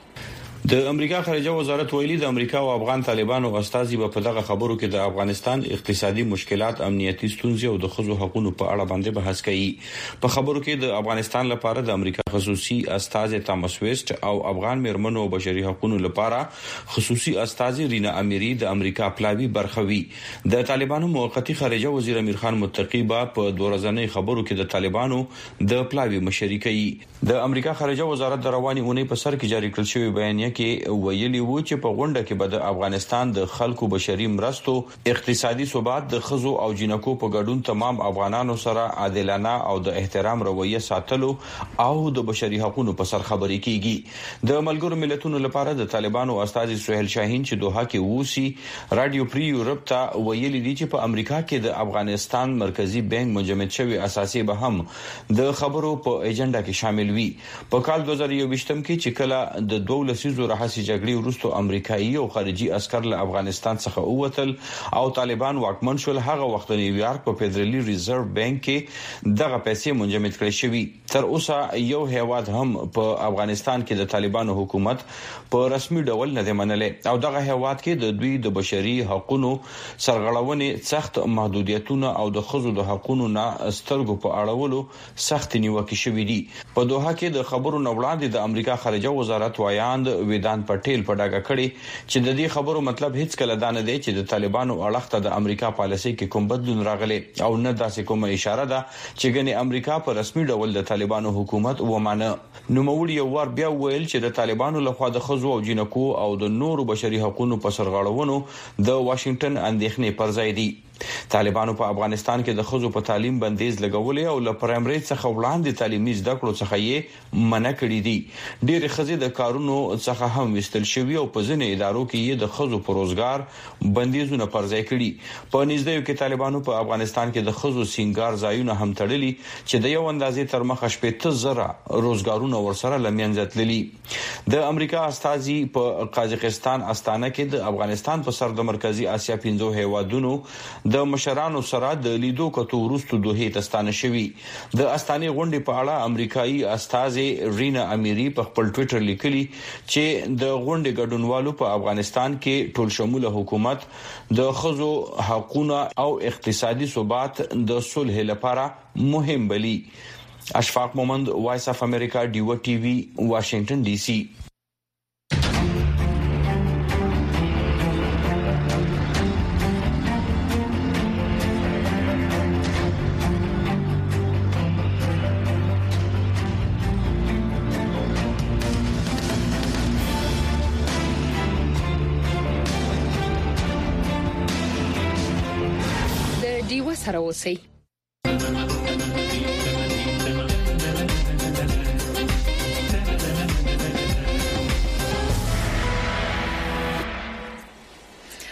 د امریکا خارجه وزارت ویلي د امریکا او افغان طالبانو استازي په دغه خبرو کې د افغانستان اقتصادي مشکلات امنیتي ستونزې او د خزو حقوقو په اړه باندې بحث کوي په خبرو کې د افغانستان لپاره د امریکا خصوصي استاذ تامس ویسټ او افغان مرمنو او بشري حقوقو لپاره خصوصي استاذ رینا امیری د امریکا پلاوی برخوي د طالبانو موقتی خارجه وزیر امیر خان متقی په دورزنۍ خبرو کې د طالبانو د پلاوی مشري کوي د امریکا خارجه وزارت د رواني اونۍ په سر کې جاری کړل شوی بیانیه کې ویلي وو چې په غونډه کې به د افغانستان د خلکو بشري مرستو اقتصادي ثبات د خزو او جنکو په ګډون تمام افغانانو سره عادلانه او د احترام رویه ساتلو او د بشري حقوقو په سر خبرې کیږي د ملګرو ملتونو لپاره د طالبانو استاد سہیل شاهین چې دوحه کې ووسی رادیو پری یورپ ته ویلي دي چې په امریکا کې د افغانستان مرکزی بانک منجمد شوی اساسي به هم د خبرو په ایجنډا کې شامل وي په کال 2021 کې چې کله د 12 راهسي جګړې وروسته امریکایي او خارجي عسكر له افغانستان څخه اوتل او طالبان واکمن شول هغه وخت د نیویارک په فدرالي ریزرو بانک کې دغه پیسې منجمد کړې شوې تر اوسه یو هیواد هم په افغانستان کې د طالبانو حکومت په رسمي ډول نه منلې او دغه هیواد کې د دوی د بشري حقوقو سرغړونې سخت محدودیتونه او د خزو د حقوقو نه سترګو په اړولو سخت نیوکه شوې دي په دوحه کې د خبرو نوړاندې د امریکا خارجه وزارت وایاند ویدان پټیل په ډاګه کړي چې د دې خبرو مطلب هیڅ کله دا نه دی چې د طالبانو اړخته د امریکا پالیسي کې کوم بدلون راغلی او نه داسې کومه اشاره ده چې ګنې امریکا په رسمي ډول د طالبانو حکومت ومانه نو مولي یو ور بیا ویل چې د طالبانو لخوا د خزو او جنکو او د نورو بشري حقوقو په سرغړونو د واشنگټن اندېښنې پر ځای دي طالبانو په افغانستان کې د خزو په تعلیم بندیز لګولې او له پرایمري څخه وړاندې تعلیمي زده کړو څخه یې منع کړې دي ډېر خزې د کارونو څخه هم وستل شوی او په ځینې ادارو کې یې د خزو پر روزګار بندیزونه پر ځای کړي په نږدې کې طالبانو په افغانستان کې د خزو سینګار ځایونه هم تړلي چې د یو اندازې تر مخه 15,000 روزګارونه ورسره لمنځه تللي د امریکا استازي په قازقستان استانه کې د افغانستان په سر د مرکزی اسیا 15 هیوادونو د مشرانو سره د لیدو کتو ورستو دوه تستانه شوی د استاني غونډې په اړه امریکایي استاذ رینا امیری په خپل ټوئیټر لیکلي چې د غونډې ګډونوالو په افغانستان کې ټول شموله حکومت د خزو حقوقو او اقتصادي ثبات د صلح لپاره مهم بلی اشفاق مومند وایس اف امریکا ډیو ټي وي واشنگټن ډي سي سره اوسئ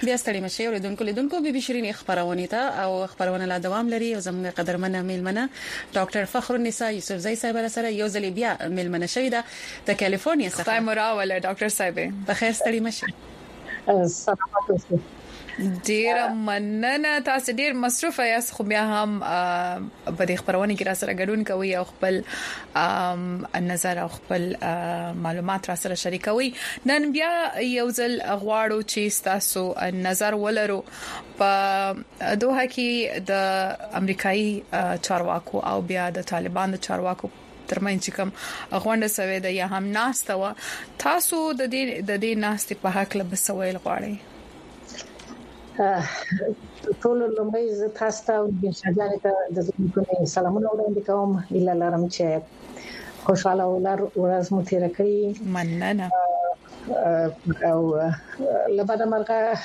بیا ستړي مشه اوریدونکو بي بي شيرين خبرونه ته او خبرونه لا دوام لري او زموږ قدرمنه میلمنه ډاکټر فخر النساء یوسف زئی صاحب سره یو ځل بیا میلمنه شوی ده د کالیفورنیا څخه. خدای مراوله ډاکټر صاحب. بخیر ستړي مشه. سلام. ډیر مننه، تاسو ډیر مصروف یاست خو بیا هم په دې خبرونه کې را سره ګډون کوي او خپل نظر او خپل معلومات را سره شریکوي. نن بیا یو ځل غواړو چې تاسو نظر ولرو په دوه کې د امریکایي چارواکو او بیا د طالبان د چارواکو ترمن چې کوم غونډه سوي ده یا هم ناسته و، تاسو د دې ناستې په حق له بسویل غواړي؟ ټول لومړی زه تاسو ته او بنشاجانې ته د زموږ سلامونه وړاندې کوم. اله لرم چې خوشاله ورځ مو تیر کړئ. مننه. او لبعد مرغه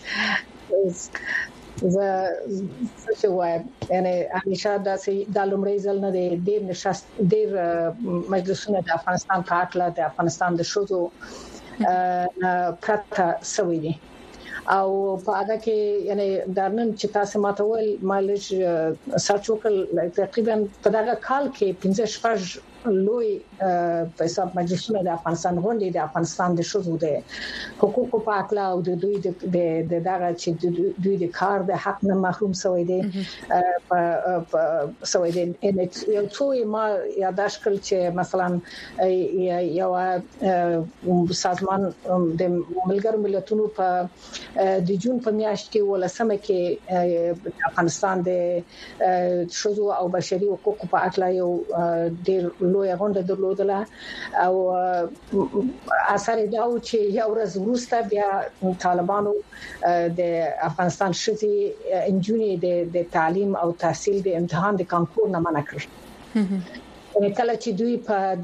زه څه وایم، یعنی همیشه د لومړی ځل نه ډېر نشست ډېر مجلسونه د افغانستان په اړه د افغانستان د شوزو پرته سوي دي او په هغه کې یعنی درنن چې تاسو ماته ول مالج سرچوکل تقریبا په دغه کال کې 15 لوی په حساب مجلسونه د افغانستان غونډې د افغانستان د شوزو د حقوقو په اړه او د دوی د دغه چې دوی د کار د حق نه محروم شوی دي په سوي دي یو څو ما یاداش کړ چې مثلا یو سازمان د ملګرو ملتونو په د جون په میاشت کې ولسمه کې افغانستان د شوزو او بشري حقوقو په اړه یو ډیر لوی غونډه درلودله او اثر دا و چې یو ورځ وروسته بیا طالبانو د افغانستان شتي انجونی د تعلیم او تحصیل د امتحان د کانکور نه منع کړ. کله چې دوی په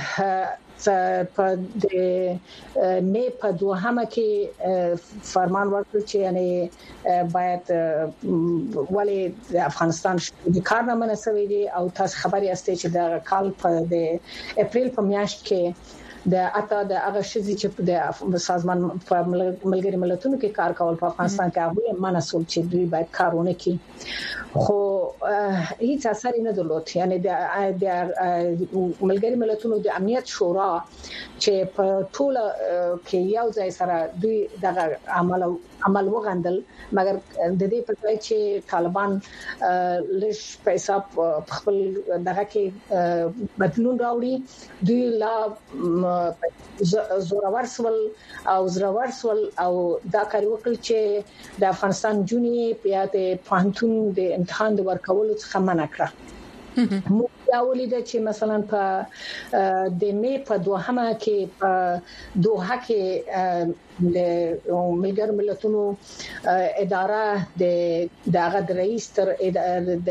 د مې په دوهمه کې فرمان ورکړ چې یعنی باید ولې د افغانستان د کارنامه نسوي دي او تاسو خبري استه چې د کال په د اپریل په میاشت کې د اته د هغه شذې چې د سازمان په ملګری ملتونو کې کار کول په افغانستان کې هغه مناسب چې دوی باید کارونه کوي خو هیڅ اثر نه درلود. یعنی د ملګری ملتونو د امنیت شورا چې په ټول کې یو ځای سره دوی دغه عمل وغندل، مګر د دې په ځای چې طالبان لږ پیسې خپل دغه کې بدلون راوړي، دوی لا زورورسول او دا کار وکړ چې د افغانستان جونی په د پانتون د امتحان د ورکولو څخه منع کړ. مو یاولید چې مثلا په د مې په دوهمه کې په دوحه کې د ملګر ملتونو اداره د هغه رئیس تر د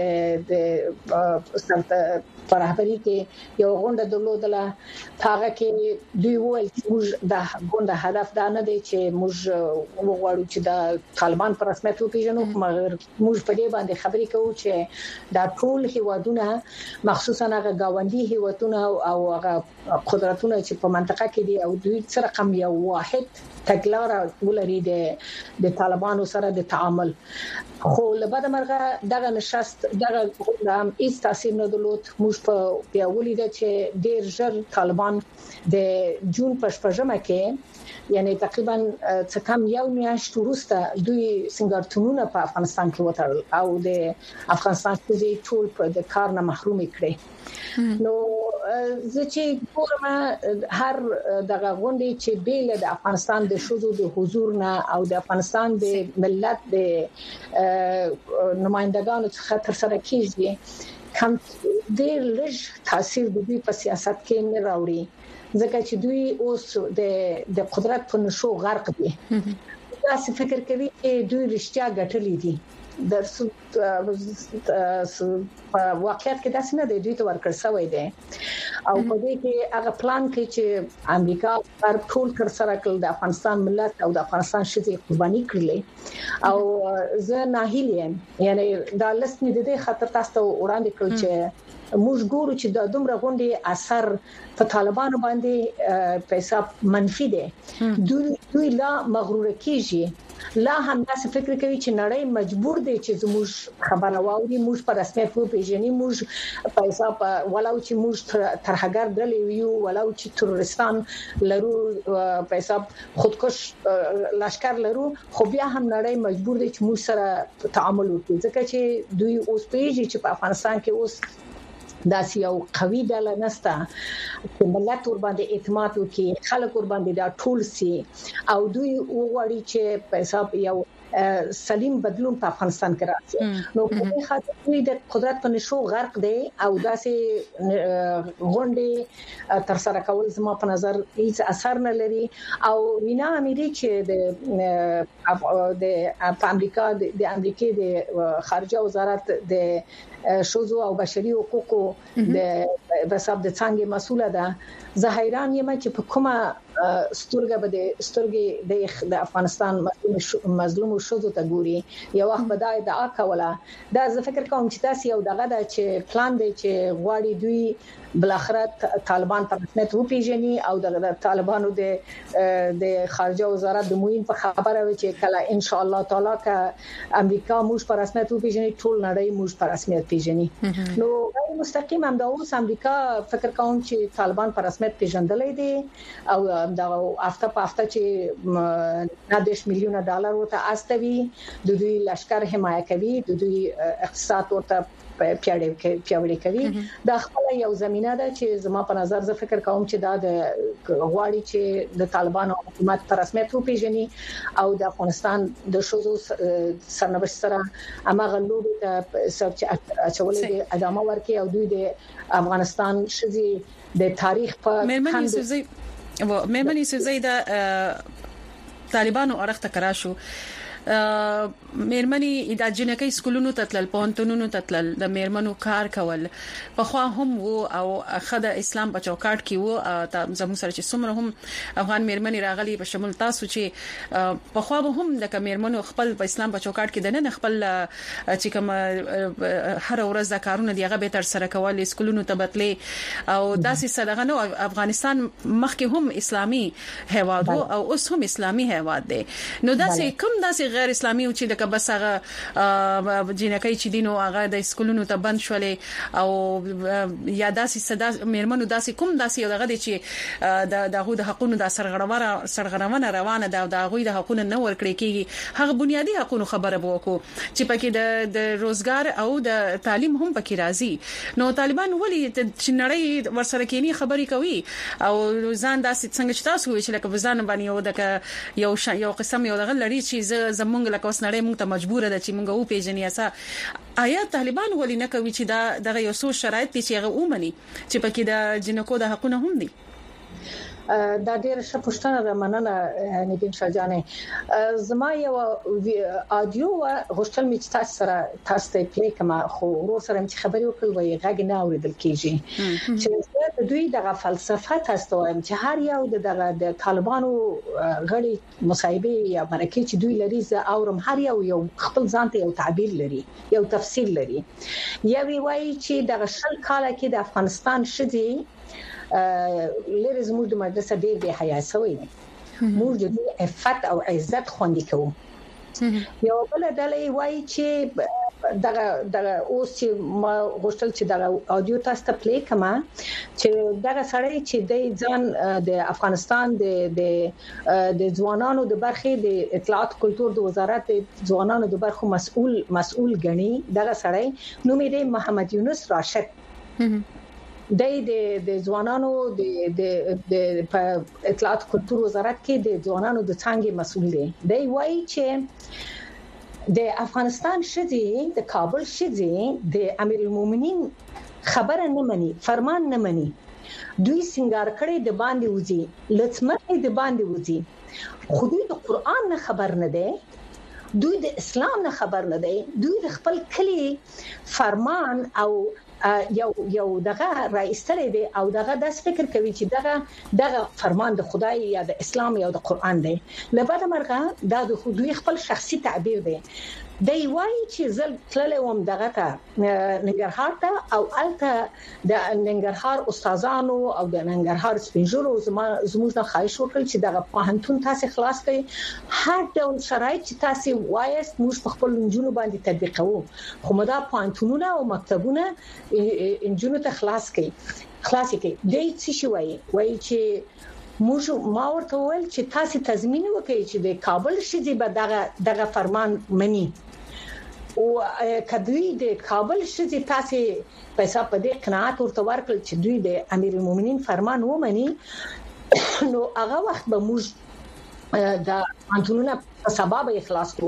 فرهبري کې یو غونډه درلودله. هغه کې دوی وویل چې موږ د غونډه هدف دا نه دی چې موږ وغواړو چې د طالبان پر رسمیت وپیژنو، مګر موږ په دې باندې خبرې کوو چې دا ټول هیوادونه مخصوصا هغه گاونډي هیوادونه او هغه قدرتونه چې په منطقه کې دي او دوی سره کوم یو واحد تګلارې ولري د طالبانو سره د تعامل. خو لبعد مرغه دغه نشست دغه هم هیڅ تاثیر نه درلود. موږ په پیاولې ده چې ډېر ژر طالبان د جون په شپږمه کې یعنی تقریبا څه کم یو میاشت وروسته دوی سنگارتونونه په افغانستان کې وتړل او د افغانستان په ټول په د کار نه محروم کړي. نو زه چې ګورم هر دغه غونډې چې بیل د افغانستان د شوزو د حضور نه او د افغانستان د ملت د نمائندگانو څخه تر سره کیږي کم ډېر لږ تاثیر د دوی په سیاست کې نه راوړي، ځکه چې دوی اوس د قدرت په نشو غرق دي. تاسو فکر کوئ چې دوی رښتیا ګټلې دي؟ د واقعیت کې داسې نه دی، دوی ته ورکړ شوی دی او په دې کې هغه پلان کې چې امریکا پر ټول کر سره کول د افغانستان ملت او د افغانستان شتي قرباني کړلې او زه ناهیلیم. یعنی دا لسنی د دې خطر تاسو وړاندې کړ چې موږ ګورو چې د دومره غونډې اثر په طالبانو باندې په حساب منفي دی. دوی لا مغرور کیږي لا هم داسې فکر کوي چې نړۍ مجبور دي چې زموږ خبره واوري، موږ په رسمیت وپیژني، موږ په حساب ولو چې موږ ترهګر ډلې یو، ولو چې تروریستان لرو، په حساب خودکش لشکر لرو، خو بیا هم نړۍ مجبور دي چې موږ سره تعامل وکړي، ځکه چې دوی اوس پیږي چې په افغانستان کې اوس داسې یو قوي ډله نشته چې ملت ور باندې اعتماد وکړي، خلک ور باندې دا ټول سي او دوی وغواړي چې په حساب یو سلیم بدلون په افغانستان کې راځي. نو په دې خاطر د قدرت په نشو غرق دی او داسې غونډې تر سره کول زما په نظر هیڅ اثر نه لري. او وینا اميري چې د امریکا د امریکای د خارجه وزارت د شوزو او بشري حقوقو د حساب د څنګه مسوله ده، زه حیران یم چې په کومه سترګې د افغانستان مظلوم شوزو ته ګوري. یو وخت به دا ادعا کوله، دا زه فکر کوم چې تاسو یو دغه د چې پلان دی چې غواړي دوی بلاخره طالبان په رسمیت وپیژني او د طالبانو د خارجه وزارت د موین په خبره و چې کله ان شاء الله تعالی ک امریکا موږ په رسمیت وپیژني، ټول نړۍ موږ په رسمیت پیژني. نو غیر مستقیم هم دا اوس امریکا فکر کوم چې طالبان په رسمیت پیژندلې دي او دا هفته په هفته چې 9 میلیونه ډالر ورته استوي، د دوی لشکر حمایت کوي، د دوی اقتصاد ورته پیاوړی کوي. دا خپل یو زمينه ده چې زما په نظر زه فکر کوم چې دا د غواړي چې د طالبانو حکومت په رسمیت وپیژني او د افغانستان د شوزو سرنوشت سره امغه لوبي ته اچولې د ادامه ورکړي او دوی د افغانستان شذي د تاریخ په مېمنې سوزي د طالبانو اړخته کرا شو مېرمنې د جنکۍ سکولونو تتل پونتونونو تتل د مېرمنو کار کول په خوا هم وو او خدای اسلام په چوکاټ کې وو زموږ سره چې څومره هم افغان مېرمنې راغلي په شمول تاسو چې په خوا به هم د مېرمنو خپل په اسلام په چوکاټ کې د نه خپل چې کوم هر ورځ د کارونه دیغه به تر سره کول سکولونو ته بتلې او داسې صدقه نو افغانستان مخکې هم اسلامي هیواد او اوس هم اسلامي هیواد دی. نو داسې کوم داسې غیر اسلامي او چې د بس هغه جنکۍ چې دینو هغه د سکولونو ته بند شولې او یا داسې صدا مېرمنو داسې کوم داسې یو دغه چې دغه د حقونو د سرغړونه روانه ده او دغه د حقونو نه ورکړي کیږي، هغه بنیادی حقونو خبره وکړو چې پکې د روزګار او د تعلیم هم پکې راځي. نو طالبان ولې چې نړۍ ورسره کینی خبري کوي او ځان داسې څنګه چې تاسو وایي چې لکه ځان باندې یو قسم یو دغه لري چې زمونږ لکه اوس نړۍ موږ ته مجبور ده چې موږ او پیژنې اسا آیا طالبان ولې نه کوي چې دغه یو څو شرایط چې هغه اومني چې پکې د جنکو د حقونه هم دي؟ دا ډېر ښه پوښتنه ده، مننه نبین شاجانه. زما یو اډیو غوښتل مې چې تاسو ته پلی کما خو ورو سره چې خبرې وکړل وي غږ نه اوریدل کیږي چې دوی دغه فلسفه تاسو وایم چې هر یو د طالبانو غړي مصايبه یا مرکه چې دوی لري زه اورم هر یو خپل ځانته یو تعبیر لري، یو تفسیر لري. یوه وایي چې دغه شل کاله کې د افغانستان شدي لري زموږ د مدرسې ډېر به حیا شوی دی، موږ د عفت او عزت خوندې کوو. یو بل ډلې وایي چې دغه اوس چې ما غوښتل چې دغه اډیو تاسو ته پلی کما چې دغه سړی چې د ځان د افغانستان د ځوانانو د برخې د اطلاعات کلتور د وزارت د ځوانانو د برخو مسؤل غني، دغه سړی نوم یې محمد یونس راشد د ځوانانو د اطلاعات کلتور وزارت کې د ځوانانو د څنګه مسؤل دی. دی وایي چې د افغانستان شذي د کابل شذي د امیر المؤمنین خبره نه مني، فرمان نه مني، دوی سنگار کړي د باندې وځي، لڅمه د باندې وځي، خو دوی د قران نه خبر نه دی، دوی د اسلام نه خبر نه دی، دوی د خپل کلی فرمان او یو دغه رئیس تل دی او دغه د فکر کوي چې دغه فرمان د خدای یا د اسلام یا د قران دی لبعد مرغه د دوی خپل شخصي تعبیر دی دی وایي چې زل تللم دغه ته ننګرهار ته او الته د ننګرهار استادانو او د ننګرهار سپینجرو زموږ نه خواهش وکړ چې دغه پوهنتون تاسو خلاص کړئ هر ډول شرایط چې تاسو وایست موږ په خپل انجونو باندې تطبیقوو خو مدا پوهنتونونه او مکتبونه انجونو ته خلاص کړئ دی څه وایي چې موږ ما ورته ویل چې تاسو تضمین وکړئ چې د کابل شذې به دغه فرمان مني او کدوې د کابل شذې تاسو پیسې په دې قناعت ورته ورکړل چې دوی د امیر المؤمنین فرمان ومني نو هغه وخت به موږ دا انټونونه په سبب اخلاص کو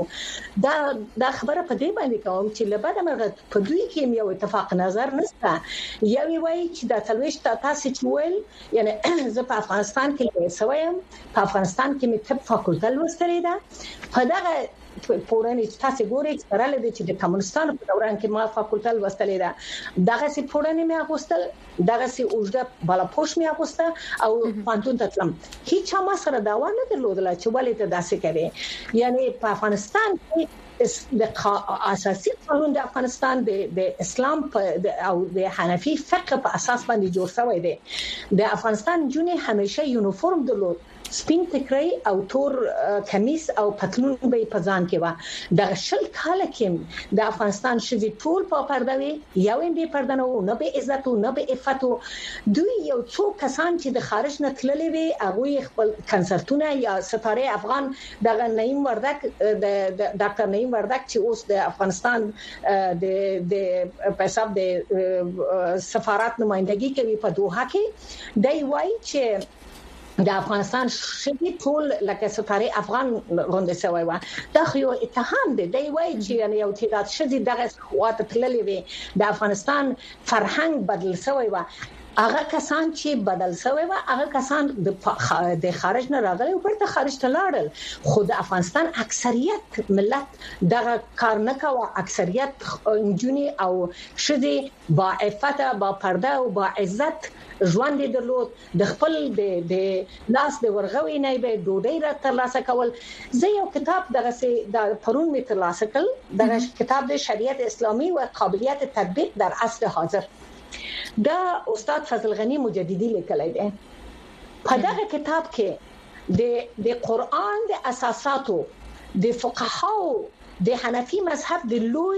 دا خبره په دې باندې کوم چې لبد مرغه په دوی کې یو اتفاق نظر نشته یوه وایي چې د تلويش تاسو چول یعنی زه په افغانستان کې سویم په افغانستان کې مې طب فاکولټه لوستلې ده په دغه پورانې تاسو ګورئ سره لدې چې د کمونستانو په دوران کې ما فاکولټه لوستلې ده دغه سي پورانې مې اغوستل دغه سي اوجده بالا پوش مې اغوسته او پانتون تطلم هیڅ ما سره دا ونه درلودل چې ولې ته داسې کوي یعنی په افغانستان کې د اساسي قانون د افغانستان د اسلام او د حنفي فقه په اساس باندې جوړ شوی دی د افغانستان جونې همیشه یونیفورم درلود سپین تکرای او تور کمیس او پتلون به په ځان کې و د شل کال کې د افغانستان شذې ټول په پرده وي یو اندې پرده نه به عزت نه به عفت دوی یو څو کسان چې د خارج نه تللي وي هغه خپل کنسرتونه یا ستاره افغان د نعیم وردک د ډاکټر نعیم وردک چې اوس د افغانستان د حساب د سفارت نمائندګي کوي په دوحه کې دی وایي چې د افغانستان شدي ټول لکه ستاره افغان غونډه شوی و دا خو اتهام دی وایي چې یو تعداد شدي دغه خواته تللي وي د افغانستان فرهنګ بدل شوی و هغه کسان چې بدل شوی و هغه کسان د خارج نه راغلي او پرته خارج ته لاړل خو د افغانستان اکثریت ملت دغه کار نه کوي اکثریت انجونی او شدي با عفت با پرده او با عزت ژوند درلود د خپل د لاس د ورغوي نه به ډوډۍ را ترلاسه کول زه یو کتاب دغه د پرون می ترلاسه کړ دغه کتاب د شریعت اسلامی او قابلیت تطبیق در عصر حاضر دا استاد فضل غنی مجددی لیکلی دی په دغه کتاب کې د قران د اساساتو د فقهاو د حنفي مذهب د لوی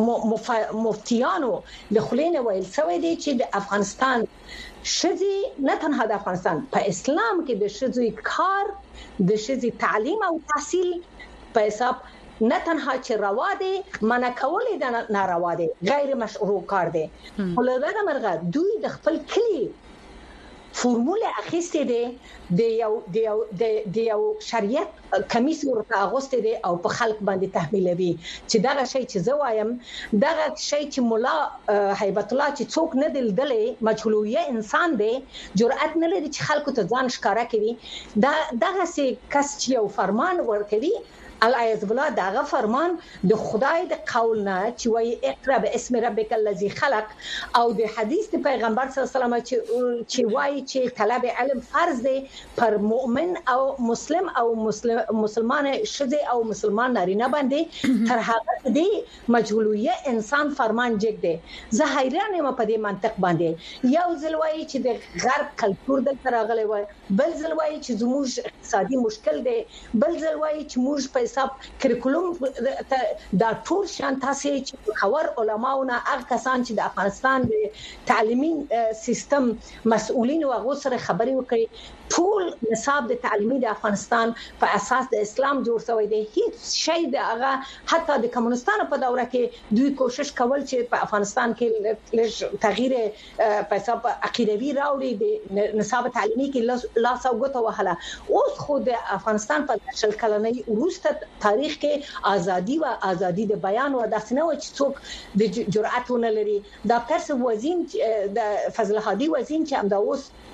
مفتیانو د خلینو ویل شوی دی چې د افغانستان شذې نه تنها د افغانستان په اسلام کې د شذې کار د شذې تعلیم او تحصیل په حساب نه تنها چې روا دي منع کول د ناروا دي غیر مشروع کار دي ولله مرغه دوی د خپل کلی فرموله اخیسته دي د یو شریعت کمیس ورته اغوسته دي او په خلک باندې تحمیلوي چې دغه شی چې زوایم دغه شی چې مولا هیبت الله چې څوک نه دلدلې مجهولویه انسان دی جرأت نه لري چې خلکو ته ځان ښکارا کوي دغه سي کس چې یو فرمان ورکوي الایذ بالله دغه فرمان د خدای د قول نه چې وای اقرا باسم ربک الذی خلق او د حدیث د پیغمبر صلی الله علیه وسلم چې وای چې طلب علم فرض دی پر مؤمن او مسلم او مسلمان شذ او مسلمان نارینه باندې تر هغه دی مجهولویه انسان فرمان جګ دی زه حیران یم په دې منطق باندې یو ځلوي چې د غرب کلچر د ترغلې وای بل ځلوي چې زموږ اقتصادي مشکل دی بل ځلوي چې موږ حساب کریکولم دا ټول شان تاسو چې خبر علماونه هغه کسان چې د افغانستان د تعلیمي سیستم مسؤلین او هغه سره خبري وکړي ټول نصاب د تعلیمي د افغانستان په اساس د اسلام جوړ شوی دی هیڅ شی د هغه حتی د کمونستانو په دوره کې دوی کوشش کول چې په افغانستان کې تغییر په حساب عقیدوي راوړي د نصاب تعلیمي کې لاس او ګوته وهله اوس خو د افغانستان په شل کلنۍ وروسته تاریخ کې ازادي د بیان او د سنوي چې څوک د جرأت ونه لري دا پرس وزین د فضل هادي وزین چې هم دا اوس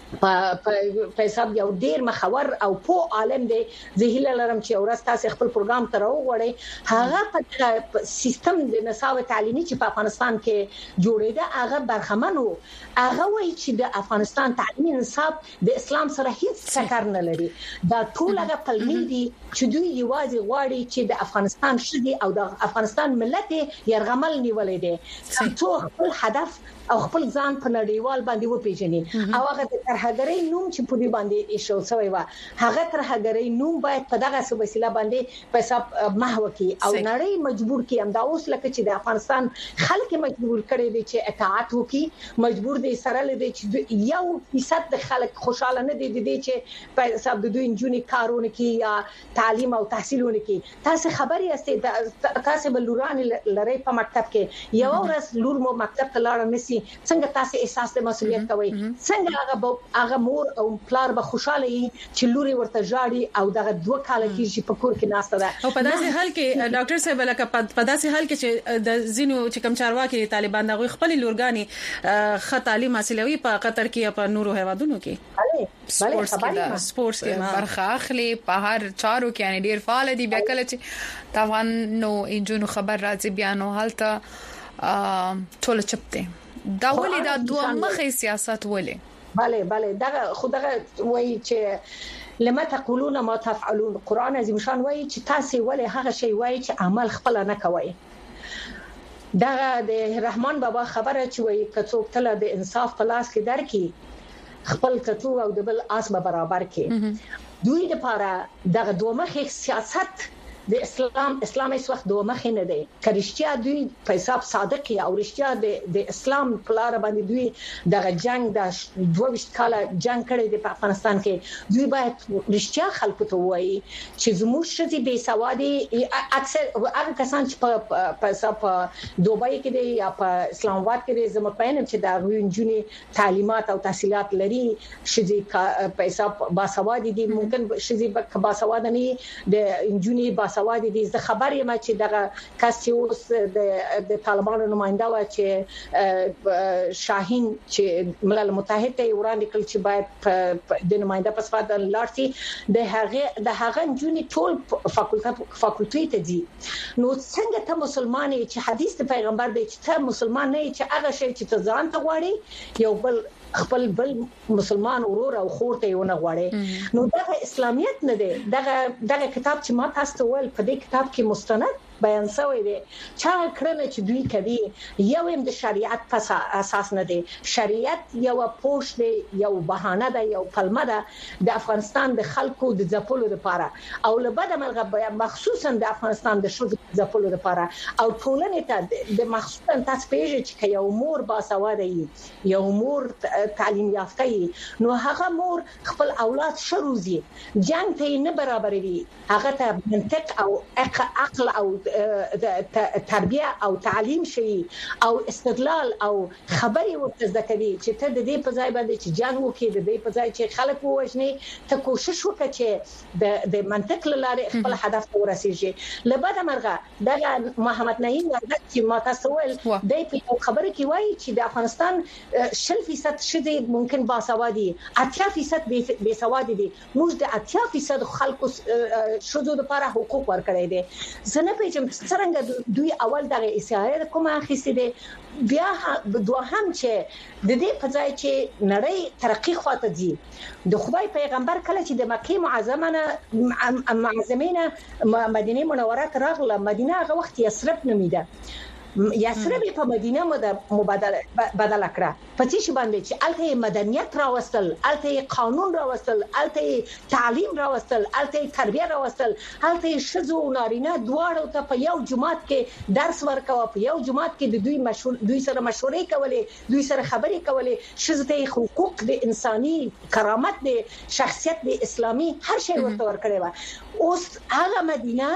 په حساب یو ډیر مخور او په عالم دی زهیله لرم چې اورس تاسو خپل پروګرام ته راوړی هغه په سیستم د نصاب تعلیمي چې په افغانستان کې جوړېده هغه برخمنو هغه وایي چې د افغانستان تعلیمي نصاب د اسلام سره هیڅ ټکر نه لري دا ټول هغه پلمې دي چې دوی یوازې غواړي چې د افغانستان شدي او د افغانستان ملت يرغمل نیولې دي څو خپل هدف او خپل ځان په نړیوال باندې وپیژني او هغه د ترهګرۍ نوم چې په دې باندې ایښو شوی و هغه ترهګرۍ نوم باید په دغه وسیله باندې په حساب محو کی او نړۍ مجبور کی هم دا اوس لکه چې د افغانستان خلک مجبور کړي دي چې اطاعت وکړي مجبور دي سره لدی چې 1% د خلک خوشاله نه دي چې په حساب د دوی انجونی کارونه کی یا تعلیم او تحصیلونه کی تاسو خبري استه تاسو بلوران لری په مکتب کې یو ورځ لور مو مکتب ته لاړ نسی څنګه تاسو احساس د مسؤلیت کوي څنګه هغه مور او پلار به خوشاله وي چې لوري ورته جاړي او دغه 2 کال کې په کور کې ناشته ده او په داسې حال کې ډاکټر صاحب لکه په داسې حال کې چې د زینو چې کم چارواکي طالبان دغه خپل لورګانی خ تعلیم حاصلوي په قطر کې په نورو هیوادونو کې سپورتس کې برخه اخلي په هر چارو کې یعنی ډیر فعال دي بیا کله چې طبعا نو انجونو خبر راځي بیا نو حالت ټول چپته دا ولې دا دوه مخې سیاست ولې bale دا خدغه وایي چې لما تقولون ما تفعلون قران عظیم شان وایي چې تاسو ولې هغه شی وایي چې عمل خپل نه کوي دا د رحمان بابا خبره چې وایي کڅوک تل د انصاف په لاس کې درکې خپل کڅو او د بل آس برابر کې دوی لپاره دغه دوه مخې سیاست د اسلام هیڅ وخت دوه مخ نه دی کریشتیا دوی په حساب صادق او رښتیا د اسلام په لار باندې دوی د جنگ د 22 کال جنگ کړی د افغانستان کې دوی باید رښتیا خلکو ته وایي چې زموږ شتي بے سوادي اکثر هغه کسان چې په حساب دوبای کې دي یا په اسلام آباد کې دي زموږ په نوم چې د وینجونی تعلیمات او تحصیلات لري شذي په حساب باسوادي دي ممکن شذي باسواد نه د انجونی سوادي دي زه خبر یم چې دغه کاسیوس د طالبانو نماینده و چې شاهین چې ملل متحد ته وړاندې کړ چې باید د نماینده په صفت لارتي د هغه جونی ټول فاکولټي ته دي نو څنګه ته مسلمان چې حدیث د پیغمبر دی چې ته مسلمان نه چې هغه شی چې ته ځان ته غواړي یو بل خپل بل مسلمان ورور او خور ته ونه غواړي نو دا اسلامیت نه دی دغه کتاب چې ما تاسو ول په دې کتاب کې مستند بیان شوی دی چا کړنه چې دوی کوي یو هم د شریعت په اساس نه دی شریعت یو پوش دی یو بهانه ده یو پلمه ده د افغانستان د خلکو د ځپلو لپاره او لبد ملغه مخصوصا د افغانستان د شذ ځپلو لپاره او ټولنې ته د مخصوصا تاسو پیژې چې یو مور باسواده وي یو مور تعلیم یافته وي نو هغه مور خپل اولاد شروزي جنگ ته نه برابر وي هغه ته منطق او عقل او تربیه او تعلیم شي او استدلال او خبري ورته ذکري چې ته د دې په ځای باندې چې جنگ وکړي د دې په ځای چې خلک ووجني ته کوشش وکړې چې د منطق لاره خپل هدف ته ورسیږي لبد مرغه د محمد نعیم چې ما تاسو ول د په خبره کې وایي چې د افغانستان 0% شدي ممکن باسوادي 80% بے سوادي دي موږ د 80% خلکو شذو لپاره حقوق ورکړي دي زنه چې څنګه دوی اول دغه اسرائیل کومه اخیستي دي بیا دوهم چې د دې په ځای چې نړۍ ترقی خواته دي د خدای پیغمبر کله چې د مکه معظمه مدینه منوره ته راغله مدینه هغه وخت یثرب نومیده یثرب په مدینه مبادله بدل کړه پڅې شي باندې چې الته مدنیت راوستل الته قانون راوستل الته تعلیم راوستل الته تربیه راوستل الته شذو نارینه دواړو ته په یو جماعت کې درس ورکاوه په یو جماعت کې دوی سره مشورې کولې دوی سره خبرې کولې شذته حقوق د انساني کرامت د شخصیت د اسلامي هر شی ورته ورکړي و اوس هغه مدینه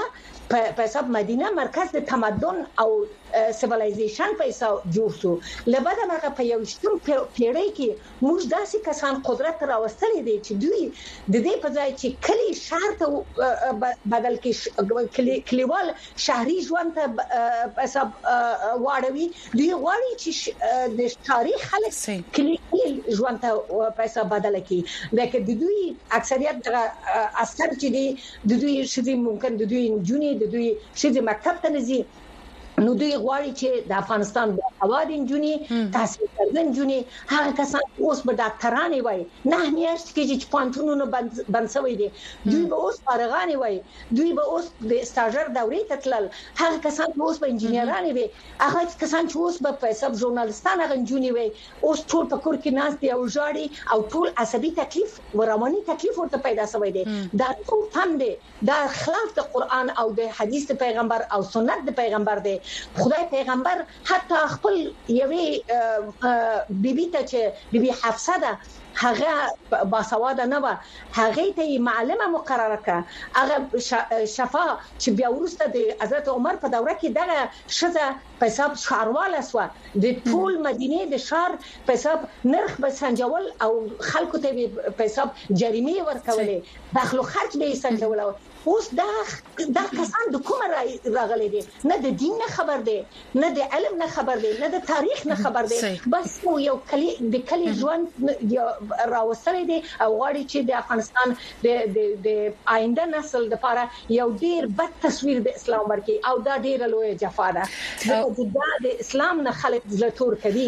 په حساب مدینه مرکز د تمدن او سیویلایزیشن په حساب جوړ شو. لبدا هغه په 21 پیړۍ کې موږ داسې کسان قدرت راوستلې دي چې دوی د دې په ځای چې کلی شهر ته بدل کې کلیوال شهري ژوند ته په حساب واړوي. دوی غواړي چې د تاریخ خلک کلی ژوند ته په حساب بدل کړي. لکه د دوی اکثریت اثر چې دي د دوی شې ممکن د دوی جونې د دوی شې مکتب ته نزي. نو دوی غواړي چې د افغانستان د اواد انجونی تحصیل کردن انجونی هغه کسان اوس به ډاکټرانه وای نه میاشت کې چې پانتونونو بنسوي دي دوی به اوس فارغانه وای دوی به اوس د استاژر دورې ته تلل هغه کسان اوس به انجینرانه وي هغه کسان چې اوس به حساب ژورنالستان هغه انجونی وي اوس ټول په کور کې ناس دي او ژاړي او ټول عصبي تکلیف ورماني تکلیف ورته پیدا شوی دی. دا ټول هم دي دا خلاف د قران او د حدیث د پیغمبر او سنت د پیغمبر دی. خدای پیغمبر حتی خپل یوې بیبي ته چې بیبي حفصه ده هغه باسواده نه و هغه ته معلمه مقرره کړه هغه شفا چې بیا ورسته د حضرت عمر په دوره کې دغه شزه په حساب شهرواله سو د ټول مدینه د شهر په حساب نرخ به سنجول او خلکو ته په حساب جریمه ورکولې داخلو خرج به سنجول. اوس دا کسان د کومه راغلي دي نه د دین نه خبر دي نه د علم نه خبر دي نه د تاریخ نه خبر دي بس یو کلی ژوند راوستل دي او غواړي چې د افغانستان د آینده نسل لپاره یو ډیر بد تصویر د اسلام ورکړي او دا ډیر لوی جفا ده. دا د اسلام نه خلک زلتور کوي.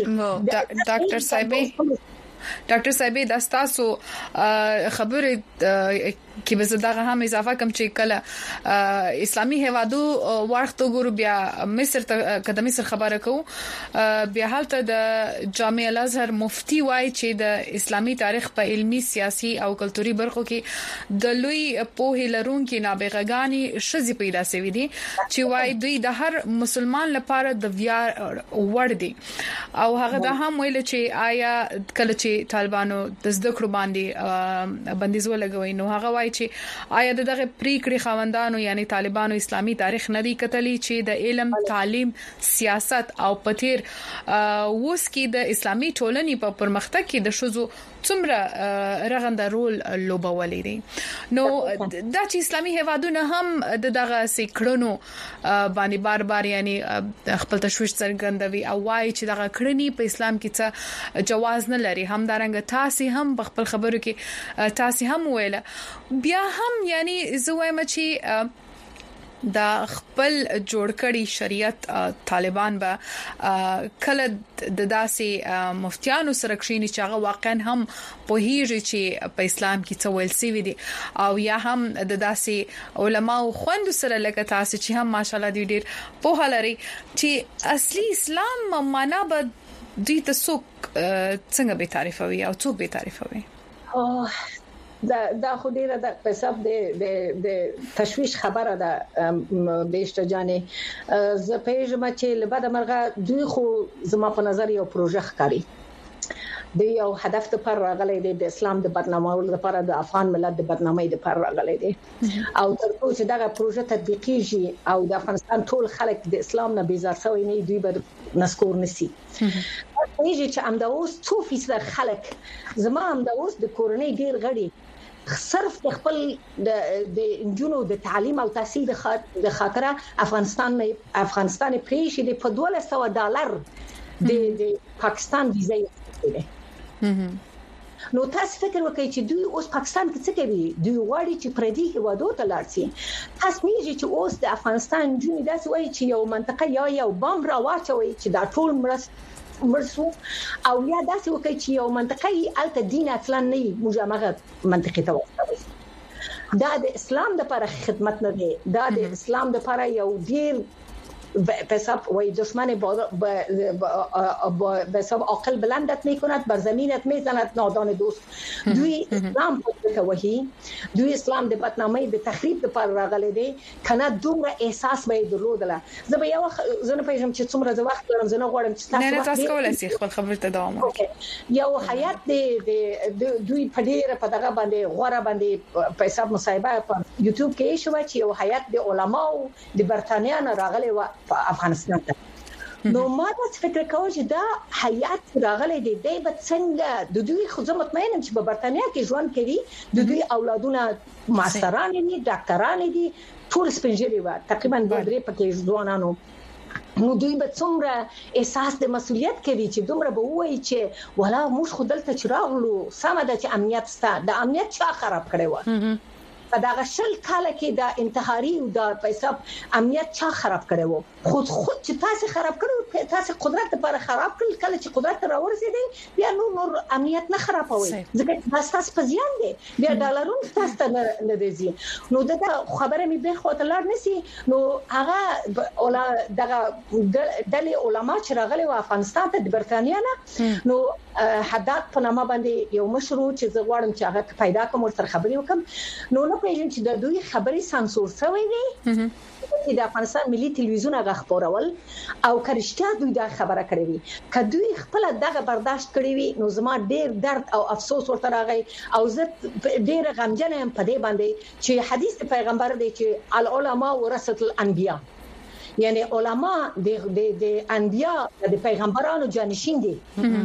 ډاکټر صاحب دا تاسو خبره کې به زداغه هم اضافه کوم چې کله اسلامي هوادو وخت ګورو بیا مصر ته قدمي سر خبره کو بیا حالت د جامع الازهر مفتي وای چې د اسلامي تاریخ په علمي سیاسي او کلتوري برخو کې د لوی په لرونکو نابغهګانی شذ پیدا شوی دي چې وای دوی د هر مسلمان لپاره د ویار وړ دي او هغه د هم ویل چې آیا کله چې طالبانو د زده کړو باندې بندیز ولګوي نو هغه وایي چې آیا دغه پریکړې خوندانو یعنی طالبانو اسلامي تاریخ نه دی کتلی چې د علم تعلیم سیاست او پتیر ووس کې د اسلامي ټولنې په پرمختګ کې د شذو څومره رغنده رول لوبولې دي. نو د اسلامي هوادونو هم دغه سیکړونو باندې بار یعنی خپل تشويش څرګندوي او وایي چې دغه کړنی په اسلام کې څه جواز نه لري. هم دارنګ تاسو هم په خپل خبرو کې تاسو هم ویله بیا هم یعنی زوایم چې دا خپل جوړ کړي شریعت طالبان به کله د داسې مفتیانو سره کښینی چې هغه واقعا هم په هیڅ چې په اسلام کې څه ویل سی دي او یا هم د داسې علماو خوند سره لکه تاسو چې هم ماشالله دی ډیر په لري چې اصلي اسلام معنا به دوی ته څوک څنګه به تعریفوي او څوک به تعریفوي. دا خو ډیره د حساب د تشويش خبره ده بهشته جانې زه پیژم چې لبد مرغه دوی خو زما په نظر یو پروژه ښکاري د یو هدف ته پر راغلي دي د اسلام د بدنامولو لپاره د افغان ملت د بدنامۍ د پر راغلي دي او تر څو چې دا پروژه تطبیقیږي او د افغانستان ټول خلک د اسلام نه بیزار شوی نه دوی به نسکور نسی هیڅ چې امداوس 2% خلک زما امداوس د کورنۍ ډیر غړي صرف د خپل د انجونو د تعلیم او تحصیل د خاطر افغانستان پریشي د په $1200 د پاکستان ویزه یې نو تاسو فکر وکړئ چې دوی اوس پاکستان کې څه کوي دوی غواړي چې پردي هوادو ته لاړ شي. تاسو میږي چې اوس د افغانستان جونې داسې وایي چې یو منطقه یا یو بم راواچوي چې دا ټول مرسو او یا داسې وکړي چې یو منطقه الته دین اصلا نه مجامعه منطقه ته وستوي. دا د اسلام لپاره خدمت نه دی دا د اسلام لپاره یو ډیر به حساب وای دشمن به حساب عقل بلندت میکند بر زمینت میزند نادان دوست دوی اسلام کوي دوی اسلام د بدنامۍ د تخریب لپاره راغلي دي کنه دومره احساس به درلودله زه به یو زنه پېژم چې څومره وخت لرم زه نه غواړم چې تاسو کولای شئ خپل خبرې ته دوام ورکړئ یو حیات د دوی په ډیره په دغه باندې غوړه باندې په حساب مصاحبه په یوټیوب کې شو چې یو حیات د علماو د برتانیا نه راغلي و افغانستان ته نو ما دا فکر کوم چې دا حیات راغلي دی به څنګه د دوی خو مطمئنم چې په برتانیا کې ژوند کوي د دوی اولادونه ماستران دي ډاکټران دي ټول سپنجري و تقریبا 2-3 پکې ځوانانو نو دوی به څومره احساس د مسؤلیت کوي چې دومره به وایي چې ولا موږ خو دلته چراغلو سم ده چې امنیت ستا د امنیت چا خراب کړی و په دا غشل کال کې دا انتحاري او دا پیسې امنیت چا خراب کړو خود چې تاسو خراب کړو تاسو قدرت لپاره خراب کړل کله چې قدرت راورسېدي بیا نور امنیت نه خرابوي ځکه تاسو په ځان دي بیا ډالرون تاسو نه دي نو دا خبره مې به خو ته لار نسی نو هغه ولا دغه دلی علما چې راغلي و افغانستان ته د برتانیا نه نو حداد په نامه باندې یو مشروع چې زه غواړم چې هغه پیدا کوم سره خبرې وکم نو پیژن چې د دوی خبري سانسور شوی دی چې د افغانستان ملي تلویزیون هغه خبرول او کرشته دوی دا خبره کړې وي کدوې خپل دغه برداشت کړې وي نو زما ډېر درد او افسوس ورته راغی او زه ډېر غمجن یم په دې باندې چې حدیث پیغمبر دی چې العلماء ورثه الانبیاء یعنی علما د انبیاء د پیغمبرانو جانشین دي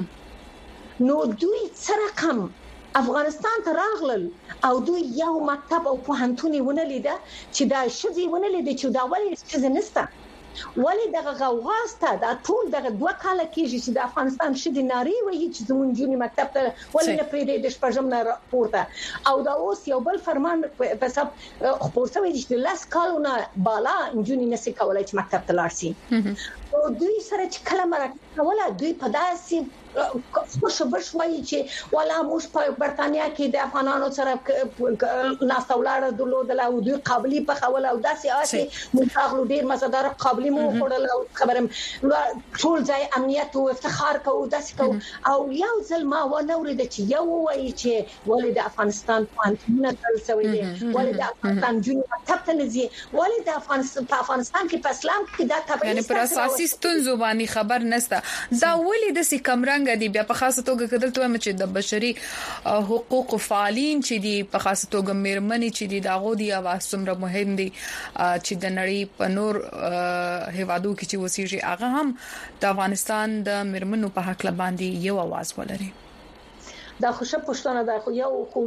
نو دوی سره کم افغانستان ته راغلل او دوی یو مکتب او پوهنتونی ونه لیده چې دا شذي ونه لیده چې دا ولې څه نسته ولې دغه غوغاسته دا ټول دغه 2 کال کېږي چې د افغانستان شذي ناری وایي چې زمونږ جونی مکتب ته ولې نه پریږدي د شپږم نه پورته او دا اوس یو بل فرمان په حساب خبرته وایي چې لاس کالونه بالا جونی نسي کولای چې مکتب ته لاړ شي او دوی سره چې کله مرکه ولا دوی په داسې خوشبش وایي چې ولا موږ په برتانیا کې د افغانانو سره ناستولاړه درلودل او دوی قابلیت په خول او داسې آسي موږ ډیر مزدار قابلیت مو خورل او خبرم ټول ځای امنیت او افتخار کوو داسې کوو او یو ځل ما ونورید چې یو وایي چې ولې د افغانستان پانتونه تل سوي دي ولې د افغانستان جون مکتب ته نزي ولې د افغانستان کې په اسلام کې دا تبعیض یعنی پر اساسي ستونزو باندې خبر نسته دا ولې د سې کمرنګ دي بیا په خاصه توګه کېدل ته چې د بشري حقوق فعالین چې دي په خاصه توګه مېرمنې چې دي داغو دي اواز څومره مهم دي چې د نړۍ په نور هیوادو کې چې وسیږي هغه هم د افغانستان د مېرمنو په حق باندې یو आवाज ولري دا خوشا پښتنه دا خو یو خو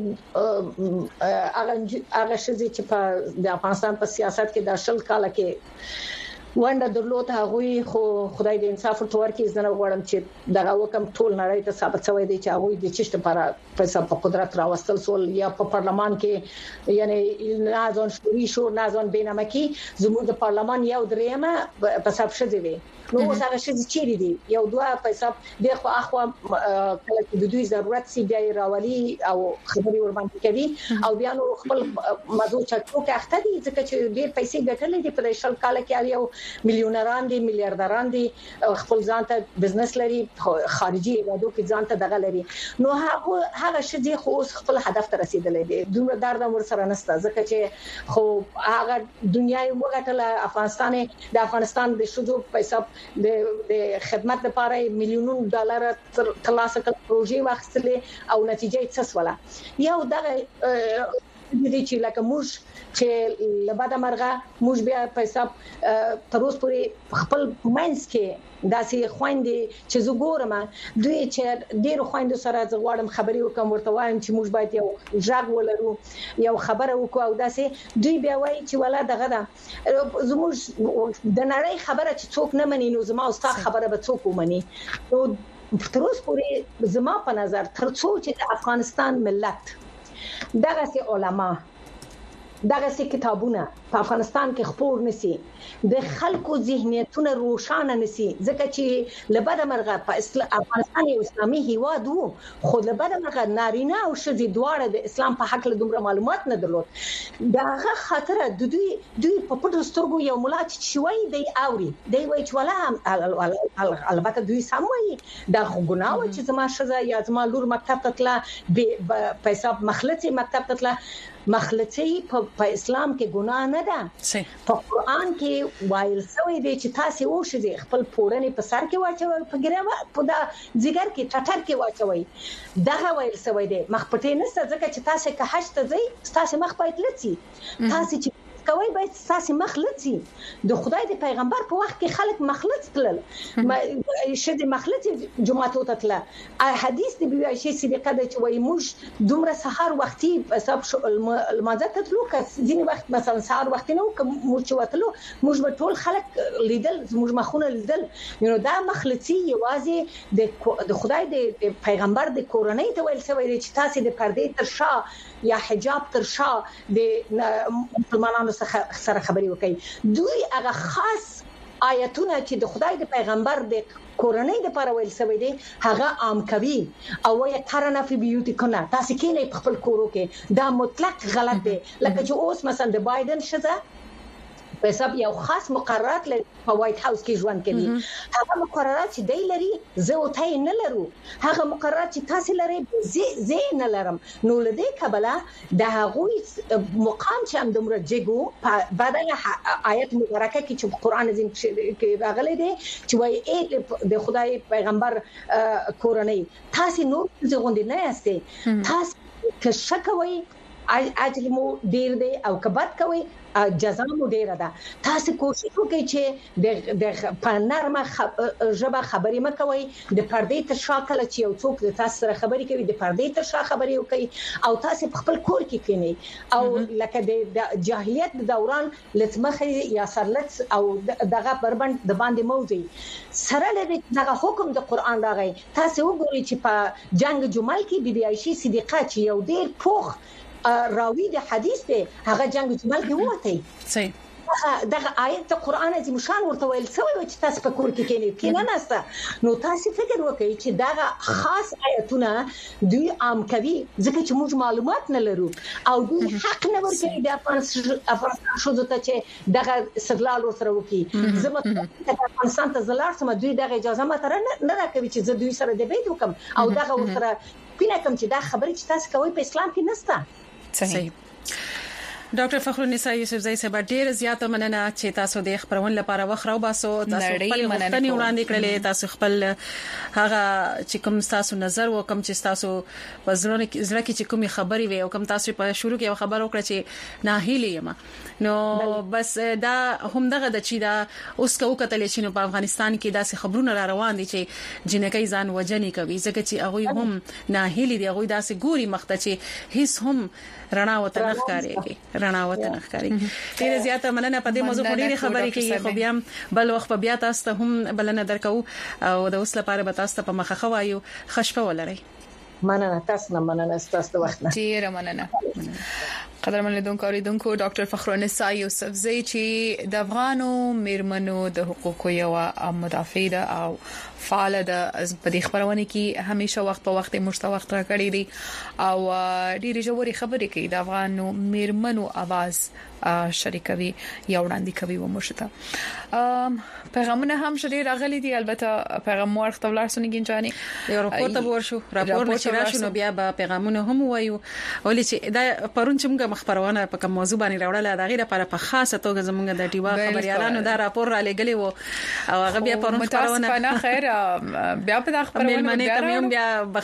هغه شذي چې په د افغانستان په سیاست کې د شل کال کې ونده درلود هغه خو خدای دې انصاف ورته کې زنه غواړم چې دغه وکم ټول نړۍ ته ثابت شوی دی چې هغه د چشت لپاره په قدرت راوستل سول یا په پارلمان کې یعنی نازون شو نازون بینمکی زموږ د پارلمان یو دریمه په حساب شدي وي نو هغه شې چیرې دي یو دوه په حساب د خو اخوا کله چې د دوی ضرورت سي بیا راولي او خبري ور باندې کوي او بیا نو خپل موضوع چټو کې اخته دي ځکه چې ډېر پیسې ګټلې دي په شل کال کې یو میلیونران دي میلیارډران دي خپل ځان ته بزنس لري خارجي هیوادو کې ځان ته دغه لري نو هغه شې خو خپل هدف ته رسیدلې دي دومره درد ور سره نسته ځکه چې خو هغه دنیا یو وګټله د افغانستان د شذو پیسې د خدمت لپاره میلیونونو ډالر ترلاسه کړ پروژې واخیستلې او نتیجه یې څه ولا یو دغه دې چې لکه موږ چې لباده مرغه موږ بیا پیسې تر اوسه پورې خپل ماینس کې داسې خويندې چې زګورم دوی چې ډېر خويندو سره زغواړم خبري وکم ورته وایم چې موږ باید یو ژغ ولرو یو خبره وکړو او داسې دوی بیا وایي چې ولا دغه ده زموږ د نړۍ خبره چې څوک نه مني نو زما او ستا خبره به څوک ومني نو تر اوسه پورې زما په نظر تر څو چې د افغانستان ملت دغه سي علما دغه سي کتابونه په افغانستان کې خپور نسی د خلکو ذهنیتونه روښانه نسی ځکه چې لبد مرغه په افغانستان یو اسلامي هیواد وو خو لبد مرغه نارینه او شذي دواړه د اسلام په حق له دومره معلومات نه درلود دغه خاطر د دوی په پټو سترګو یو مولا چې شوي دی اوري دی وای چې ولا البته دوی سموي دا ګناه و چې زما شزه یا زما لور مکتب ته تله په حساب مخلصي مکتب ته تله مخلصي په اسلام کې ګناه نه ده په قران کې وایل سوی دی چې تاسو وښځي خپل پوړنې په سر کې واچوي په ګریوه په دا ځګر کې ټټر کې واچوي دا وایل سوی دی مخ پټې نه ځکه چې تاسو که حج ته ځئ تاسو مخ پېټ لسی تاسو چې کوي باید تاسو مخلص شي د خدای د پیغمبر په وخت کې خلک مخلص تلل شته مخلص جمعه ته تل حدیث دی بیا شي صدقه د چوي موږ دومره سحر وختي حساب الماده تلو کس ځینی وخت مثلا سحر وخت نه موږ چوتلو موږ به ټول خلک لیدل موږ مخونه لیدل نو دا مخلصي یوازې د خدای د پیغمبر د کورنۍ ته ویل شوی چې تاسو د پردې تر شا یا حجاب تر شا د مسلمانانو سره خبري وکړي دوی هغه خاص آیتونه چې د خدای د پیغمبر د کورنۍ د لپاره ویل شوی دی هغه عام کوي او یا ترنه فی بیوتیکنا تاسو کې نه په خپل کورو کې دا مطلق غلط دی لکه چې اوس مثلا د بایدن شزه په حساب یو خاص مقررات په وایټ هاوس کې ژوند کوي هغه مقررات چې دی لري زه او ته نه لرو هغه مقررات چې تاسو لري زه نه لرم نو لدی کبلا د هغه مقام چې هم د مرجګو بعد آیت مبارکه کې چې قرآن عظیم کې راغلي دي چې وایي د خدای پیغمبر کورنۍ تاسو نور څه غوندي نه یاستئ تاسو که شک وایي اجل مو ډیر دی او کبد کوي جزا مو ډیر ده تاسو کوشش وکړئ چې د پنرمه ژبه خبرې مکوئ د پردې تر شا کله چې یو څوک د تاسو سره خبرې کوي د پردې تر شا خبرې وکړي او تاسو په خپل کور کې کینی او لکه د جاهلیت دوران لتمخه یا سرلت او دغه بربند د باندې موضوع سره لري دغه حکم د قران راغی تاسو وګورئ چې په جنگ جمل کې بيبي عائشہ صدیقه چې یو ډیر پوخ راوی د حدیث دی هغه جنگ جمل کې وته صحیح دغه آیت د قران عظیم شان ورته ویل سوی چې تاسو په کور کې کینې نسته نو تاسو فکر وکړئ چې دغه خاص آیتونه دوی عام کوي ځکه چې موږ معلومات نه لرو او دوی حق نه ورکوي د افغانستان شوزو ته چې دغه استدلال ورسره وکړي زموږ د افغانستان ته زلار سم دوی دغه اجازه ماته نه راکوي چې زه دوی سره ډیبیټ وکم او دغه ورسره پینه کوم چې دا خبرې چې تاسو کوي په اسلام کې نسته صحیح ډاکټر فخرالنساء یوسفزئی صاحب ډیر زیاته مننه چې تاسو د خبرون لپاره وخت راو باسو تاسو خپل مختنی وړاندې کړلې تاسو خپل هغه چې کوم تاسو نظر و کوم چې تاسو وزرونه زړه کې چې کومي خبري وي او کوم تاسو په شروع کې یو خبر وکړه چې ناهیلی یم نو بس دا هم دغه د چې دا اوس کو کتل چې نو په افغانستان کې داسې خبرونه را روان دي چې جنکې ځان وجنې کوي ځکه چې هغه هم ناهیلی دي هغه داسې ګوري مخته چې هیڅ هم رڼا وته نخکاريږي رڼا وته نخکاريږي ډیر زیاته مننه په دې موضوع ډیره خبرې کوي خو بیا بل وخت بیا تاسو ته هم بلنه درکو او د اوس لپاره به تاسو په مخه خوایو خشپه ولري مننه تاسو نه مننه تاسو وخت نه ډیر مننه قدرمن لیدونکو اوریدونکو ډاکټر فخرالنساء یوسفزئی چې د افغانو میرمنو د حقوقو یو مدافع ده او فعال ده په دې خبرونه کې همیشه وخت په وخت مشته وخت راکړي دي او ډېری جوړي خبرې کوي د افغانو میرمنو आवाज شریکوي یا وړاندې کوي ومشته پیغامونه هم شری راغلي دي البته پیغام ورخ تولار سنګین جاني یو راپور ته ورشو راپور چې راشنو بیا به پیغامونه هم وایو ولې چې دا پرون چې موږ مخبرونه په کوم موضوع باندې راوړل دا غیره لپاره په خاصه توګه زموږ د ټیوا خبريالانو دا راپور را لګلی وو او هغه بیا پرون خبرونه خیر بیا په خبرونه بیا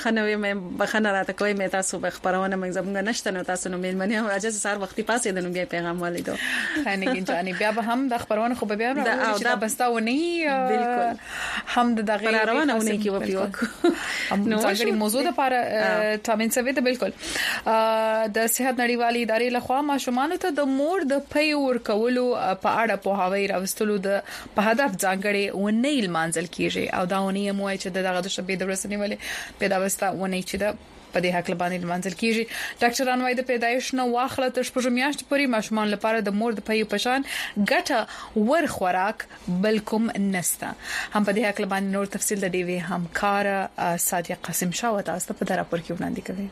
بخنه راته کوي مې تاسو په خبرونه موږ زموږ نشته نو تاسو نو میلمنه او اجازه سار وختي پاسې دنو بیا پیغام والیدو خانګین جاني بیا به هم د خبرونه خو بیا دا بستاونی بالکل هم د دغه روانونه کې وپیوک نو ځکه موضوع د لپاره تامین سوي ته بالکل د صحت نړیوالې ادارې لخوا ماشومان ته د مور د پي ورکولو په اړه په هاوی راوستلو د په هدف ځانګړي ونې لمانځل کیږي او دا ونې موای چې دغه د شبې د ورسنې ولې پیداوسته ونې چې د په دې حق لبانې لمانځل کیږي. ډاکټران وايي د پیدایښ نو واخله تر شپږ میاشتې پورې ماشومان لپاره د مور د پي پشان ګټه ور خوراک بلکم نستا. هم په دې حق لبانې نور تفصیل د دیوی همکار صادق قاسم شاه تاسو په راپور کې وړاندې کوي.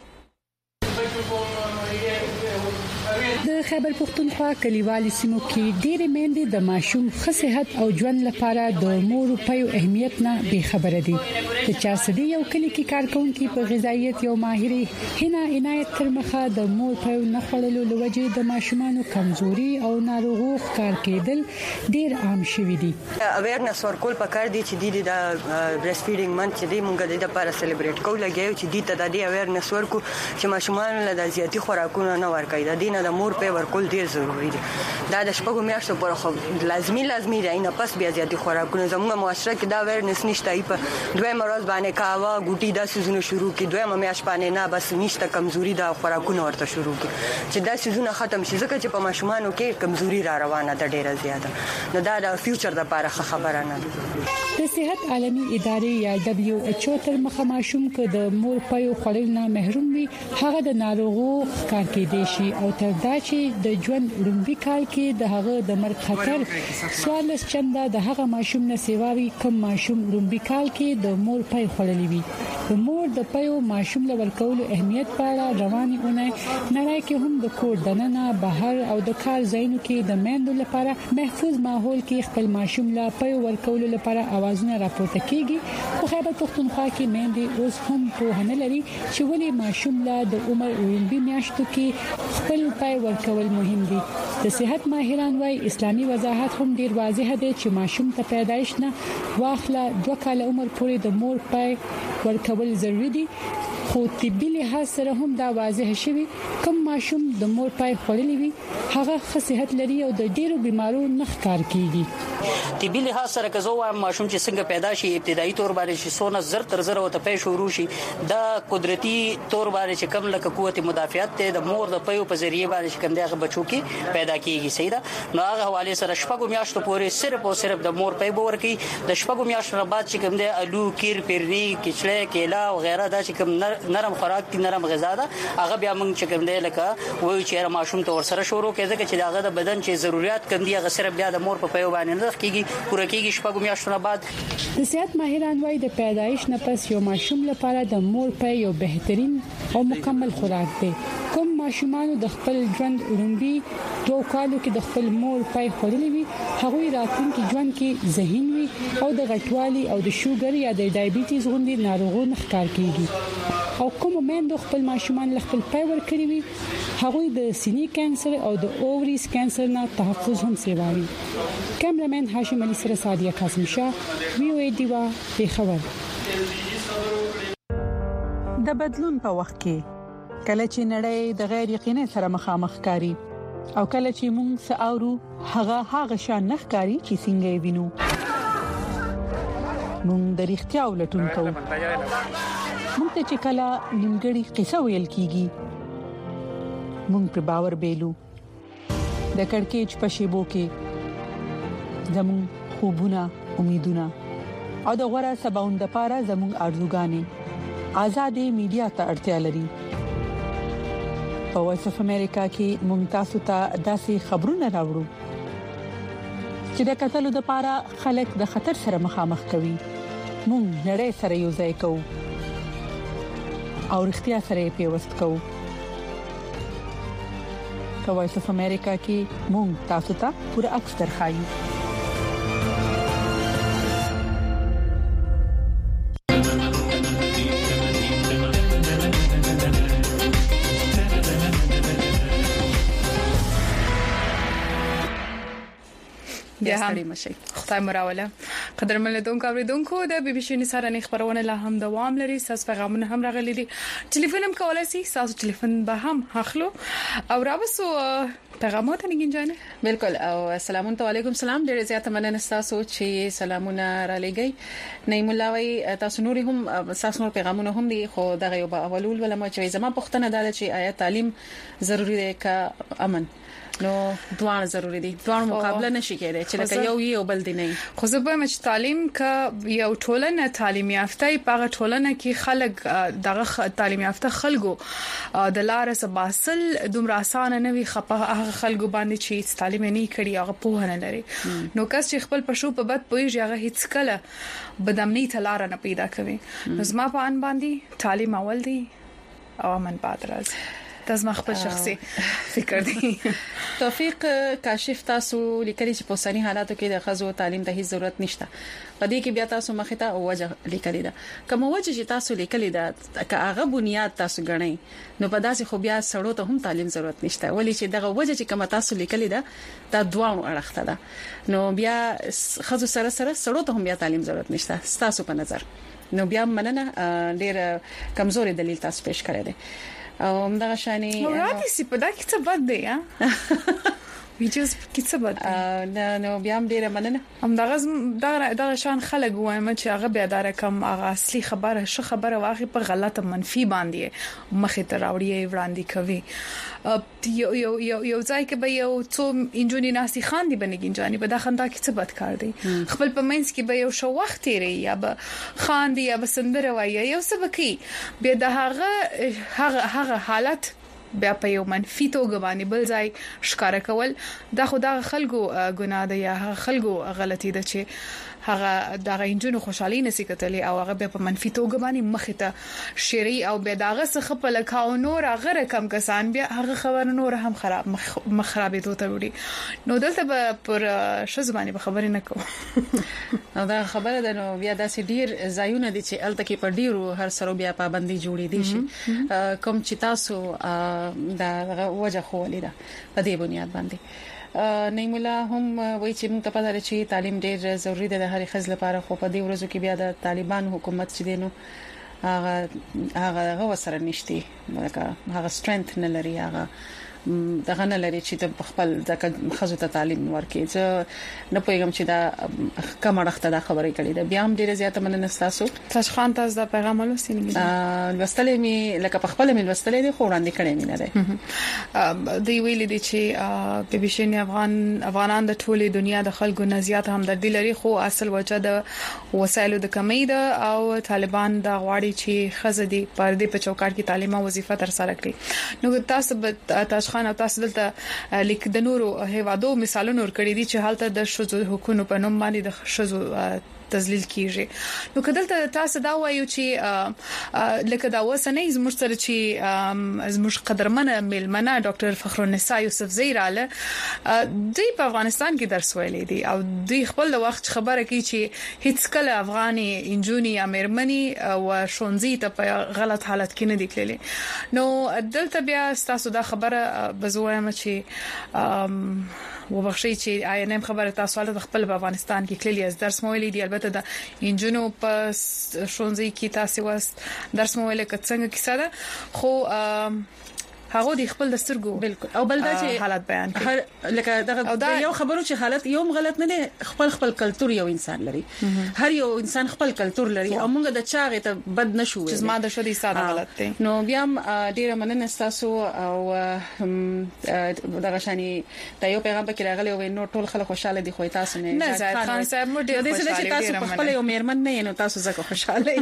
د خیبر پختونخوا کلیوالي سیمو کې ډېرې میندې د ماشوم ښه صحت او ژوند لپاره د مور په اهمیت نه بې خبره دي. د چاسدي یو کلی کې کارکونکو په غذایت یو ماهري هنا عنایت تر مخه د مور په نخړلو لوجې د ماشومانو کمزوري او ناروغو ښکار کېدل ډېر عام شوي دي. اویرنس ورکول پکار دي چې د بریسټ فیډینګ منث چې د مونږ د لپاره سلیبریټ کوو لګیو چې د تدادي اویرنس ورکو چې ماشومان له زیاتی خوراکونو نه ورکړي. د دینه د مور په ورکول ډیر ضروری دي. دا د شپږو میاشتو پر خو لازمي دی نه پس بیا زیاتی خوراکونه زموږ معاشره کې دا اویرنس نشته. په دوه مرز باندې کاوه ګوټي د سيزونو شروع کی دوه میاش باندې نه بس نشته کمزوري دا خوراکونه ورته شروع کی چې دا سيزونه ختم شي ځکه چې په ماشومانو کې کمزوري را روانه ده ډیره زیاته. نو دا د فیوچر لپاره خبره نه ده. د صحت عالمي ادارې یا WHO تر مخه ماشوم کې د مور پيو خړل نه محروم وي هغه د ناروغو ښکار کېدې شي او تر دا چې د ژوند لومبي کال کې د هغه د مرګ خطر سوالس چنده د هغه ماشوم نه سیواوي کم ماشوم لومبي کال کې د مور پي خړلې وي. د مور د پيو ماشوم لور کول اهمیت په اړه رواني اونۍ نړۍ کې هم د کور دننه بهر او د کار ځایونو کې د میندو لپاره محفوظ ماحول کې خپل ماشوم لا پيو ورکول لپاره اوازونه راپورته کیږي. په خیبر پختونخوا کې میندې اوس هم په نه لري چې ولې ماشوم لا د عمر لومبي میاشتو کې خپل پي ورکول مهم دي. د صحت ماهران وايي اسلامي وضاحت هم ډیر واضح دی چې ماشوم ته پیدایښ نه واخله 2 کال عمر پورې د مور پي ورکول ضروری دي. خو طبي لحاظ سره هم دا واضح شوی کوم ماشوم د مور پي خورلې وي هغه ښه صحت لري او د ډیرو بيمارو نه ښکار کیږي. طبي لحاظ سره که زه وایم ماشوم چې څنګه پیدا شي ابتدایي تور باندې شي سونه زر تر زر او ته پي شروع شي دا قدرتي تور باندې چې کم لکه قوت مدافعت ته د مور د پيو په ذریعہ باندې چې کم دغه بچو کې پیدا کیږي. صحیح ده. نو هغه حواله سره شپږو میاشتو پورې صرف او صرف د مور پي بور کوي. د شپږو میاشتو بعد چې کم د الو کیر پیرني کچله کېلا او غیره دا چې کم نرم خوراک دي نرم غذا ده هغه بیا موږ چې کوم دی لکه وایو چې ماشوم ته ورسره شروع کېږي چې دغه د بدن چې ضرورت کم دي هغه صرف بیا د مور په پیو باندې نه کېږي پوره کېږي شپږو میاشتو بعد. د صحت ماهران وايي د پیدایښ نه پس یو ماشوم لپاره د مور پي یو بهترین او مکمل خوراک دی. کوم ماشومان د خپل ژوند لومبي 2 کالو کې د خپل مور پي خورلې وي هغه راتلونکي ژوند کې ذهین وي او د غټوالي او د شوګر یا د ډایبټیز غوندي ناروغیو ښکار کیږي. او کوم میندو خپل ماشومان خپل پي ورکړي وي هغه د سینې کانسر او د اووریز کانسر نه تحفظ هم سیواري. کیمرمن هاشم علي سره صادق قاسم شاه وی او دیوا په خبر. د بدلون په وخت کې کله چې نړۍ د غیر یقیني سره مخامخ کاری او کله چې موږ ساورو هغه شان نخکاری چې څنګه وینو موږ د اړتیا ولټون کوو. موږ ته چې کله نیمګړی قصه ویل کیږي موږ په باور بیلو د کڑکېچ په شیبو کې زموږ خوبونه امیدونه او د غوړه سباوند لپاره زموږ ارزوګانې آزادې میډیا ته اړتیا لري. په وایس اف امریکا کې ممتاز ته داسې خبرونه راوړو چې د قتل لپاره خلک د خطر سره مخامخ کوي. موږ نړۍ سره یو ځای کوو او اړتیا سره پیوست کوو. په وایس اف امریکا کې موږ تاسو ته پوره عکس درخایو. بیا هم خدای مراوله قدرمن لیدونکو اوریدونکو د بي بي سي نثارنې خبرونه لا هم دوام لري. تاسو پیغامونه هم راغلي دي. ټلیفون هم کولای شئ. تاسو ټلیفون به هم اخلو او راوسو پیغامات نه گنجانه. بالکل او السلام علیکم. سلام ډیر زیات مننه تاسو چې سلامونه را لګي. نعیم الله وی تاسو نور هم تاسو نور پیغامونه هم دي خو دغه یو اولول ولما چې زما پښتنه داله چې آیا تعلیم ضروری دی که امن؟ نو دوه ضروری دي. دوه مقابله نشي کېدای چې لکه یو بل دی نه. خو زه به مچ تعلیم کا یو ټولنه تعلیم یافته په ټولنه کې خلک دغه تعلیم یافته خلکو د لار سباسل دومره اسانه نه وي خپه خلکو باندې چې تعلیم نه کړي هغه په نه لري. نو کس چې خپل پښو په بد پويږي هغه هیڅ کله بدامنی تلار نه پیدا کوي. زما په ان باندې تعلیم اول دی او امن بعد راځي. تاسو خپل شخصي فکر دی. توفیق کاشف تاسو لیکلي چې په اوسنی حالاتو کې د خزو تعلیم ته هیڅ ضرورت نشته. په دې کې بیا تاسو مخه ته وجه لیکلي ده. کوم وجه چې تاسو لیکلي ده که هغه بنیاد تاسو غنئ نو په داسې خو بیا سړو ته هم تعلیم ضرورت نشته. ولی چې دغه وجه چې کوم تاسو لیکلي ده دا دوه اړخته ده. نو بیا خزو سره سړو ته هم بیا تعلیم ضرورت نشته تاسو په نظر. نو بیا مننه ډیر کمزوري دلیل تاسو پیش کړی دی. او همدغه شانی راځي چې په دا کې څه بد دی ها ویډیوز کې څه بد نو بیا هم ډیره مننه. همدغه شان خلک وایم چې هغه بیا دار کم هغه اصلي خبره واغې په غلطه منفي باندې مخې ته راوړي وړاندې کوي. یو ځای کې به یو څو انجونی ناسي خان دي بنګین جاني په دا خندا کې څه بد کار دی. خپل په منځ کې به یو شو وخت تیری یا به خان دی یا به سندره وایي یو څه بکی بیا د هغه حالت بیا په یو منفي توګه باندې بل ځای ښکارا کول دا خدای خلکو ګناه ده یا خلکو غلطي ده چې هغه د انجونو خوشحالي نسی کتلې او هغه په منفي توګه باندې مخ ته شری او به داغه څخه په لکاو نور هغه رقم کسان بیا هغه خبر نور هم خراب مخربې دوته وړي. نو دلته به پر شزبانی به خبرې نه کوم. دا خبره ده. نو بیا داسې ډیر ځایونه دي چې الته کې په ډیرو هر سره بیا پابندي جوړې دي شي کوم چې تاسو دا وجه خو لیدا په دې بنیاد باندې. نعیم الله هم وایي چې موږ ته پته لري چې تعلیم ډیر ضروری ده د هر خزل لپاره خو په دې ورځو کې بیا د طالبان حکومت چې دینو هغه وسره نشته هغه سترنث نه لري هغه دغه نه لري چې د خپل د خزو ته تعلیم ورکړي. زه نه پوهیږم چې دا کومه راخته دا خبرې کړې ده. بیا هم ډیره زیاته مننه تاسو. تاسو خان تاسو دا پیغام ولوستینګ لوستلې می لکه په خپل می لوستلې دي خو وړاندې کړې می نه ده. دی ویل دي چې بي بي سي افغانان د ټولې دنیا د خلکو نه زیات همدردي لري خو اصل وجه د وسایلو د کمی ده او طالبان د غواړي چې خزدي پردې په چوکاټ کې تعلیم او وظیفه تر سره کړي. نو تاسو خان او تاسو دلته لیک د نورو هیوادو مثالونه ورکړي دي چې حالت د شذو حکومت په نوم باندې د شذو تذلیل کیږي. نو کله تاسو دا وایو چې لکه دا وسنه زموږ سره چې زموږ قدرمنه ملمنه ډاکټر فخرالنساء یوسف زیراله دوی په افغانستان کې درس ویلي دي او دوی خپل د وخت خبره کوي چې هیڅ کله افغاني انجونی یا مرمنی او شونزي ته په غلط حالت کې نه دي تللي. نو دلته بیا تاسو دا خبره بزویم چې وبخښي چې آینم خبره تاسو له خپل په افغانستان کې کلی از درس مویلې دي. البته د انجونو په شونځي کې تاسو واس درس مویلې کڅنګ کیسه ده خو هغه د خپل دسترګو بالکل او بل دا چې حالت بیان کړي لکه دا یو خبرو چې حالت یو غلط نه دی. خپل کلچر یو انسان لري. هر یو انسان خپل کلچر لري او موږ د چاغه ته بد نشو چې ما د شدي ساده غلط دی. نو بیا ډیره مننه تاسو او دغه شانی دا یو پیغام پکې راغلی او نو ټول خلک خوشاله دي خو تاسو نه زاد خان صاحب مو ډیر خوشاله دي. تاسو خپل یو میرمن نه نو تاسو زکه خوشاله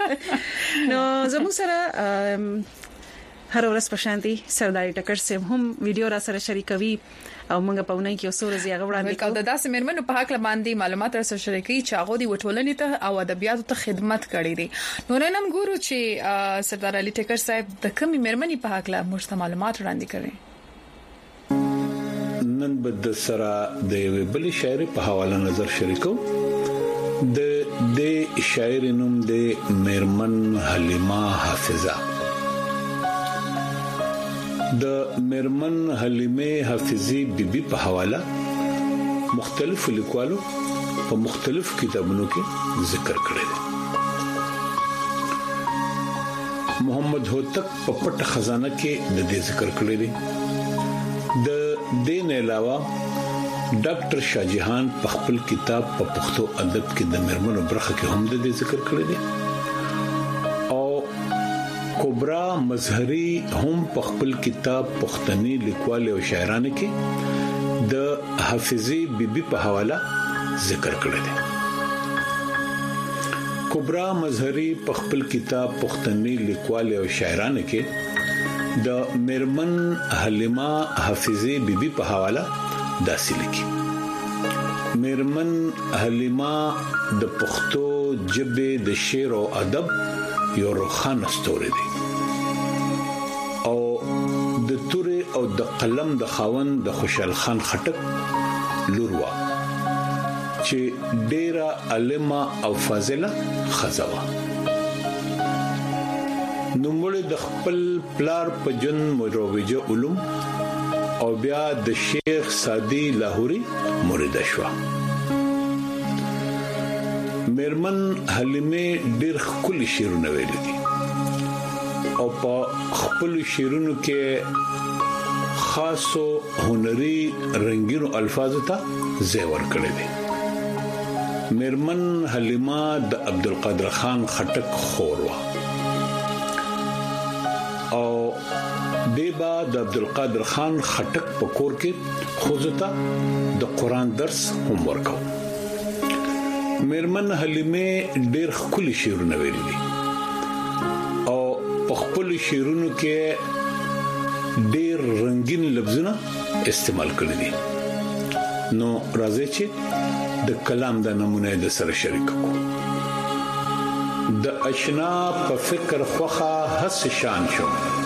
نو زموږ سره هر ورځ په شانتي سردار ټکر سیم هم ویډیو را سره شریکوي او موږ په ونې کې اوسور زیغه وړاندې کوو. د داسې مرمنو په حق باندې معلومات را سره شریکي چې هغه دی وټولنې ته او ادبیاتو ته خدمت کړې دي. نو نن هم ګورو چې سردار علي ټکر صاحب د کومې مرمنې په حق لا موږ ته معلومات وړاندې کوي. نن بد سره د بل شاعر په حواله نظر شریکو. د شاعر نوم د مرمن حلیمه حافظه. د مرمن حلیمه حافظي بیبي په حواله مختلف لیکوالو په مختلف کتابونو کې ذکر کړی دی. محمد هوتک په پټه خزانه کې د دې ذکر کړی دی. د دین علاوه ډاکټر شاهجهان په خپل کتاب په پښتو ادب کې د مرمنو برخه کې هم د دې ذکر کړی دی او کبرا مظهری هم په خپل کتاب پښتني لیکوال او شاعرانه کې د حافظي بیبي په حواله ذکر کړی دی. کبرا مظهری په خپل کتاب پښتني لیکوال او شاعرانه کې د مرمن حلیمه حافظي بیبي په حواله داسې لیکي: مرمن حلیمه د پښتو ژبې د شعر او ادب یو روښانه ستوری دی او د تورې او د قلم د خاوند د خوشحال خان خټک لور وا چې ډیره علمه او فاضله خزوه. نوموړي د خپل پلار په جن مروجه علوم او بیا د شیخ سادی لاهوري مرید شو. مرمن حلیمه ډېر خپل شعرونه ویلي دي او په خپل شعرونو کې خاصو هنري رنگینو الفاظ ته زیور کړی دي. مرمن حلیمه د عبدالقادر خان خټک خور و او دیبا د عبدالقادر خان خټک په کور کې خوځتا د قران درس هم ورکاو. مرمن حلیمه ډېر خولي شعرونه ویلي دي او په خپل شعرونو کې ډېر رنگین لفظونه استعمال کړي دي. نو راځي چې د کلام د نمونه د سره شریک کو. د اشنا په فکر خوخه حس شان شو،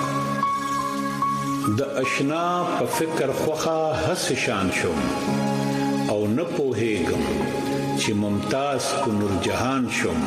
د اشنا په فکر خوخه حس شان شو او نه پوهېږم چې ممتاز کو نور جهان شوم،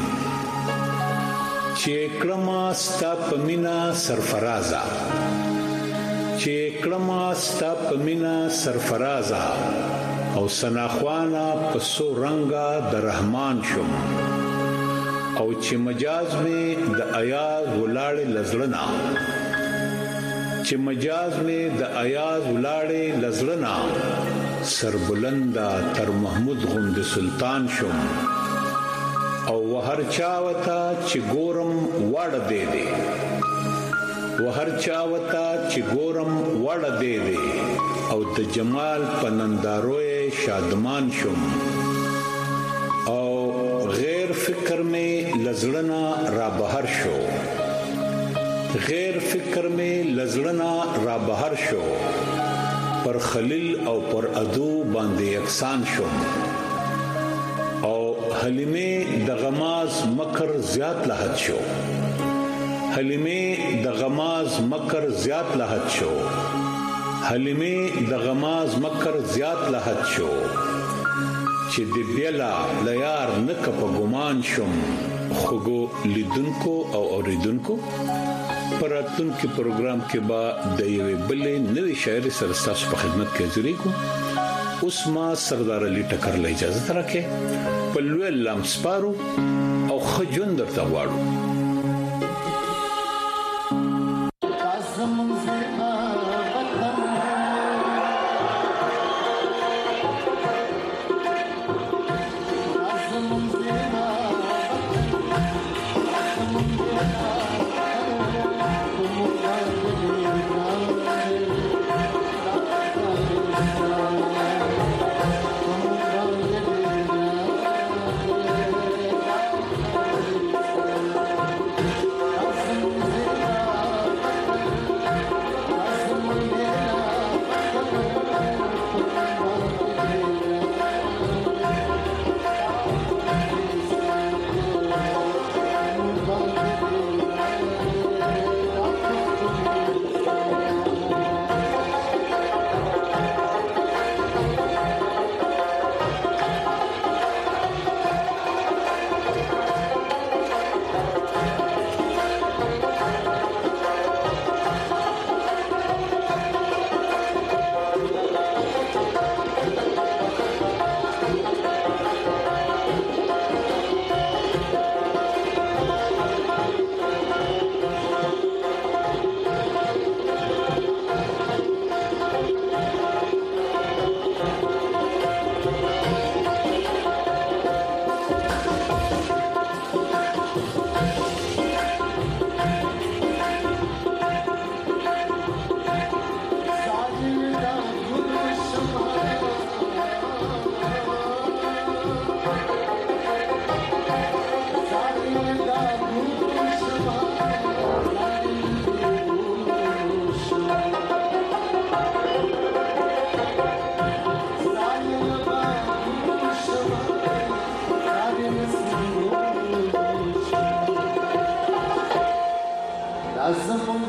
چې کړما ستا په مینا سرفرازا، چې کړما ستا په مینا سرفرازا او سناخوانا په سو رنگا د رحمان شوم او چې مجاز می د ایاز ولاړې لزړنا، چې مجاز می د ایاز ولاړې لزړنا سربلندا تر محمود غوند سلطان شوم او وهر چاوتا چې ګورم وړ دې دې، وهر چاوتا چې ګورم وړ دې دې او د جمال پننداروي شادمان شوم او غیر فکر میں لزړنا را بهر شو، غیر فکر میں لزړنا را بهر شو پر خلیل او پر ادو باندې یکسان شوم او حلیمه د غماز مکر زیات لحد شو، حلیمه د غماز مکر زیات لحد شو، حلیمه د غماز مکر زیات لحد شو چې د بیلا لیار نک په ګمان شوم. خوګو لیدونکو او اوریدونکو پراتون کې پروګرام کې با د یوې بلې نوې شاعر سره تاسو په خدمت کې حاضرې کو. اوس ما سردار علي ټکر له اجازه ترکه په لوی لام سپارو او خجون درته واړو.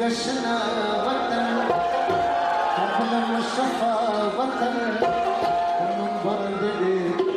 تشنا وطن अपना मुस्तफा वतन हम बंद दे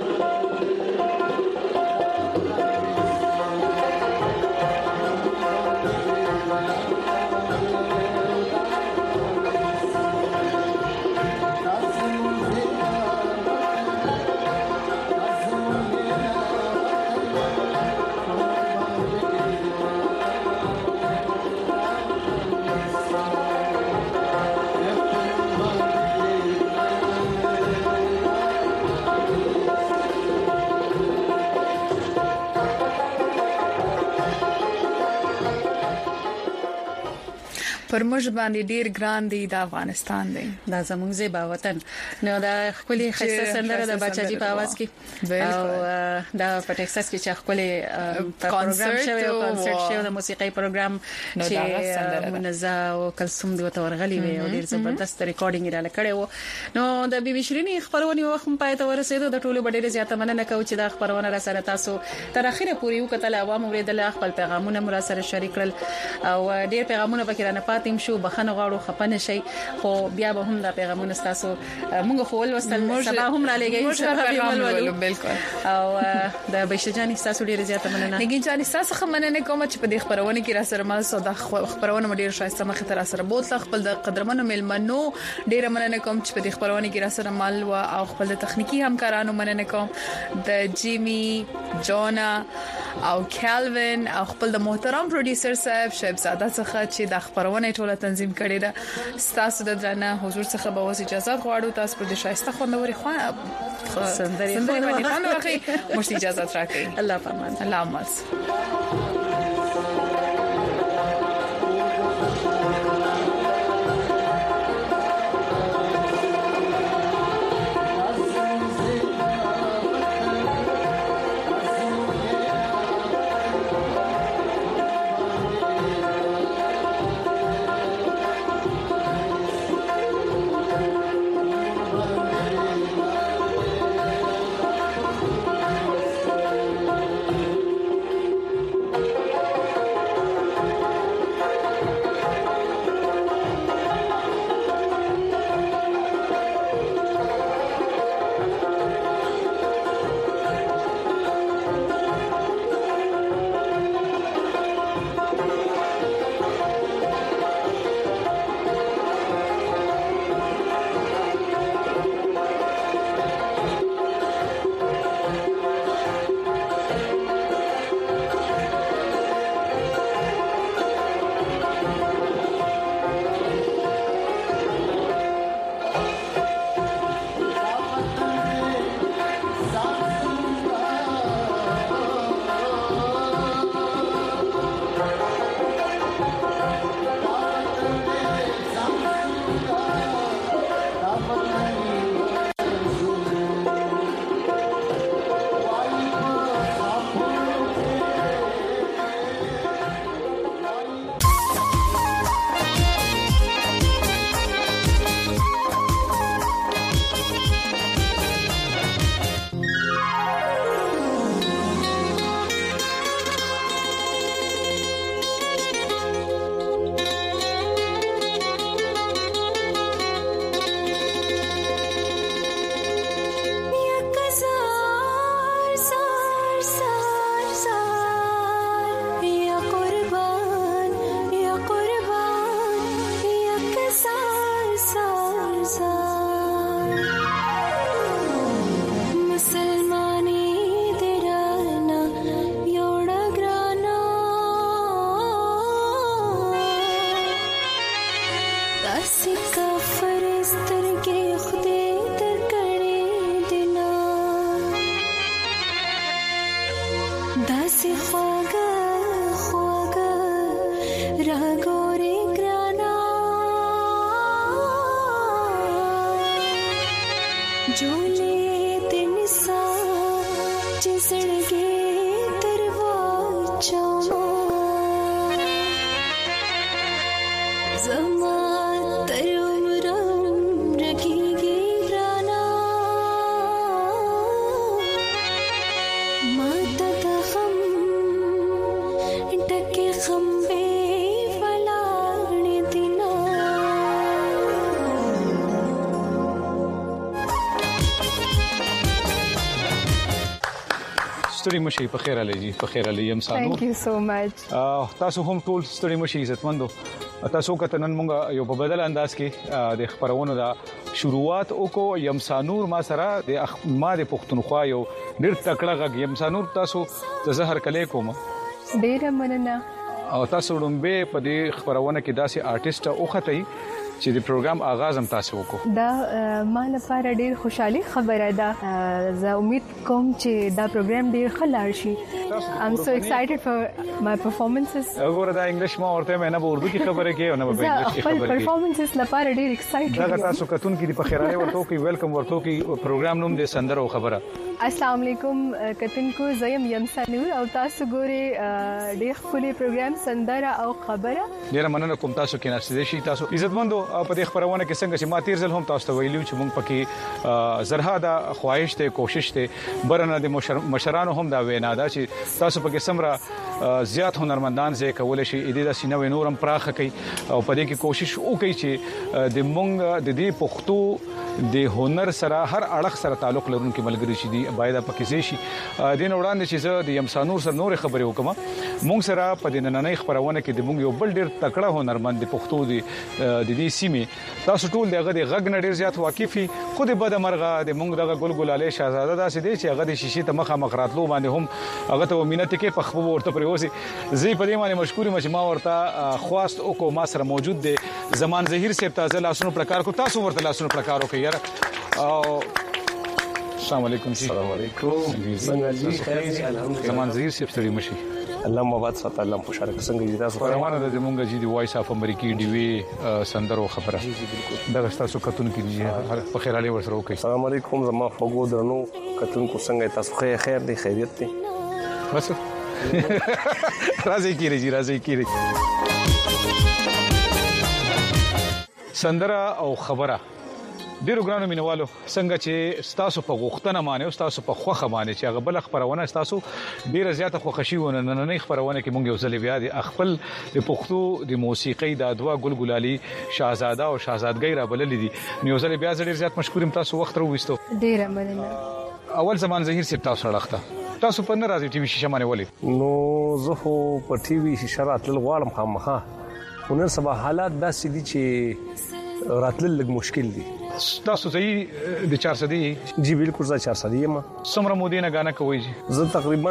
پر موږ باندې ډیر ګران دی د افغانستان دی دا زموږ زیبا وطن نو دا خپل خسته سندره د بچاجي په आवाज کې او دا په ټکساس کې چې خپل پروګرام شوی او کنسرت شوی د موسیقي پروګرام چې منزه او کلثوم دی ورغلی وي او ډیر زبردست ریکارډینګ را لکړی وو نو د بي بي شيرين خبرونه وخت په پای ته ورسېدو د ټولو ډیره زیاته مننه کوم چې دا خبرونه را سره تاسو تر اخره پورې وکړل عوام اوریدل خپل پیغامونه مر سره شریک کړل او ډیر پیغامونه پکې را نه تیم شو بخنه غواړو خپنه شي خو بیا به هم دا پیغامونه تاسو موږ خو ولوستل سبا هم را لګي پیغام بالکل او د بشجاني تاسو ډیره زیاته مننه نګین جاني تاسو خمنه کوم چې په دې خبرونه کې را سره ما سودا خبرونه ډیر شایسته مخ ته را سره بوتل خپل د قدرمنو ملمنو ډیره مننه کوم چې په دې خبرونه کې را سره مال او خپل تخنیکی همکارانو مننه کوم د جیمی جونا او کیلوین او خپل د محترم پروډوسر صاحب شیب زاده څخه چې د خبرونه ټوله تنظیم کړی ده تاسو د درنه حضور څخه به واسي اجازه غواړو تاسو په دې شایسته خوندوري سندري باندې خوند واخلئ مو اجازه راکړئ الله پامان الله امر ستړي مشي په خیر علي جی په خیر علي یم سانو ثانک یو سو مچ تاسو هم ټول ستړي مشي عزتمندو تاسو کته نن مونږ یو په بدل انداز کې د خبرونو دا شروعات وکړو یم سانور ما سره د ما د پښتونخوا یو ډیر تکړه غږ یم سانور تاسو زهر کله کوم ډیر مننه او تاسو لومبه په دې خبرونه کې داسې آرټیسټ اوخته چې د پروګرام آغاز هم تاسو وکړو دا ما لپاره ډیر خوشحالي خبره ده زه امید کوم چې دا پروګرام ډیر ښه لاړ شي I'm so excited for my performances وګوره دا انګلیش ما ورته مې نه په اردو کې خبره کوي او نه په انګلیش کې خبره کوي performances لپاره ډیر excited دا تاسو کتون کې په خیراله ورته کې ویلکم ورته کې پروګرام نوم د سندرو خبره السلام علیکم کتونکو زیم یم سانور او تاسو ګوري ډیر خولي پروګرام سندره او خبره ډیر مننه کوم تاسو کې ناشته شي تاسو عزتمندو په دې خبرونه کې څنګه چې ما تیر ځل هم تاسو ته ویلو چې موږ پکې زرها دا خواهش ته کوشش ته برنه د مشرانو هم دا وینا دا چې تاسو پکې سمره زیات هنرمندان زې کول شي اې د سینوي نورم پراخه کوي او په دې کې کوشش وکړي چې د موږ د دې پښتو د هنر سره هر اړخ سره تعلق لرونکي ملګری شي دی باید پکې شي دین وړاندې چې زه د یمسانور سره نور خبرې وکم موږ سره په دې نننۍ خبرونه کې د موږ یو بل ډیر تکړه هنرمند د پښتو د دې سیمه تاسو ټول دغه د غږ نه ډیر زیات واقفي خو د بده مرغه د موږ دغه ګلګلاله شاهزاده داسې دی چې هغه د شیشې ته مخه مخراتلو باندې هم هغه ته مينت کې په خپل ورته پریوسي زی په دې باندې مشکوري ما ورته خواست او کو ما سره موجود دی زمان زهیر صاحب تازه لاسونو پرکار کو تاسو ورته لاسونو پرکار وکړئ یار او السلام علیکم السلام علیکم زمان زهیر صاحب ستړي مشي الله مباد سات الله مشارک څنګه دي تاسو پروانه د زمونږ جدي وایس اف امریکي دی وی سندرو خبره دا تاسو کتون کې دي په خیر علي ورسره وکي السلام علیکم زما فغو درنو کتون کو څنګه تاسو خیر دی خیریت دی بس راځي کیږي سندره او خبره ډیرو ګرانو مینوالو څنګه چې تاسو په غوښتنه باندې او تاسو په خوخه باندې چې هغه بل خبرونه تاسو ډیره زیاته خوښي ونه نه خبرونه کې مونږ یو ځل بیا د خپل د پښتو د موسیقي د ادوا ګلګلالي شاهزاده او شاهزادګۍ را بللې دي یو ځل بیا ډیر زیات مشکورم تاسو وخت راوېستو ډیره مننه اول زمان زهیر صاحب تاسو راخته تاسو په ناراضي ټي وي شیشه باندې ولې نو زه خو په ټي وي شیشه راتل غواړم خامخا ونن سبا حالات داسې دي چې راتل لږ مشکل دي تاسو صحیح د 400 دی جی بالکل زه 400 یم سمره مودي نه غانا کوي زه تقریبا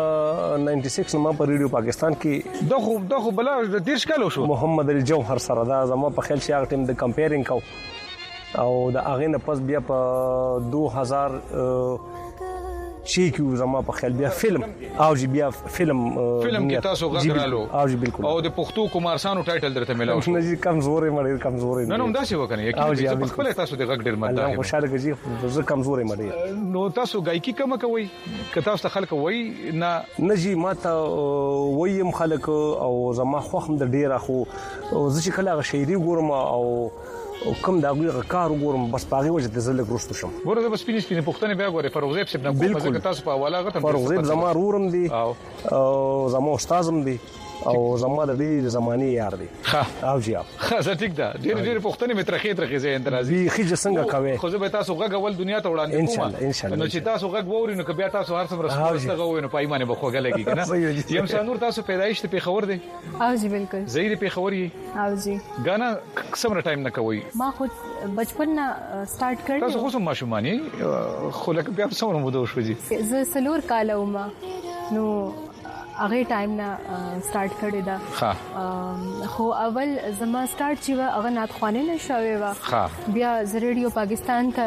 96 ما په ریډیو پاکستان کې دغه بلا د دیرش کالو شو محمد علي جوهر سره دا زما په خیال چې هغه ټیم د کمپیرینګ کو او د اغه نه پس بیا په 2000 شي کې زما په خیال بیا فلم او جی بیا فلم کې تاسو غږرالو او جی بالکل او د پښتو کومارسانو ټایټل درته ملاو شو نه جی کمزورې مړې نه نو داسې وکنه یقین خپل تاسو د غږ ډیر مده الله خوشاله کیږي زه کمزورې مړې نو تاسو گایکی کوم کوي که تاسو خلک وای نه جی ماته وایم خلک او زما خوخم د ډیره خو زه چې کله شاعري ګورم او کوم دا غوړه کار وګورم بس پاغي وجه د زلک رستو شم ګوره بس پینې پښتنه بیا ګوره فروغزیب صاحب نه کوم ځکه تاسو په حواله غته فروغزیب زما رورم دی او زما استادم دی او زما د دې زماني یار دی او جی زه ټیک ده ډېر پښتنه مې ترخه زه اندرازي خيجه څنګه کوي خو زه به تاسو غږ اول دنیا ته وړاندې کوم ان شاء الله نو چې تاسو غږ ووري نو بیا تاسو هر څومره ستاسو غوې نو پایمانه بخوګه لګي کنه یم سانور تاسو پیدایش ته پیښور دی او جی بالکل زهیر پیښور یې او جی غانا څومره ټایم نه کوي ما خود بچپن نه سٹارټ کړی تاسو خو ماشومانی خو لکه بیا څومره مو شو جی زه سلور کال ومه نو هغه ټایم نه سٹارټ کړی دا خو اول زما سٹارټ چې هغه ناتخوانه نشوي وا بیا ز ریډیو پاکستان ته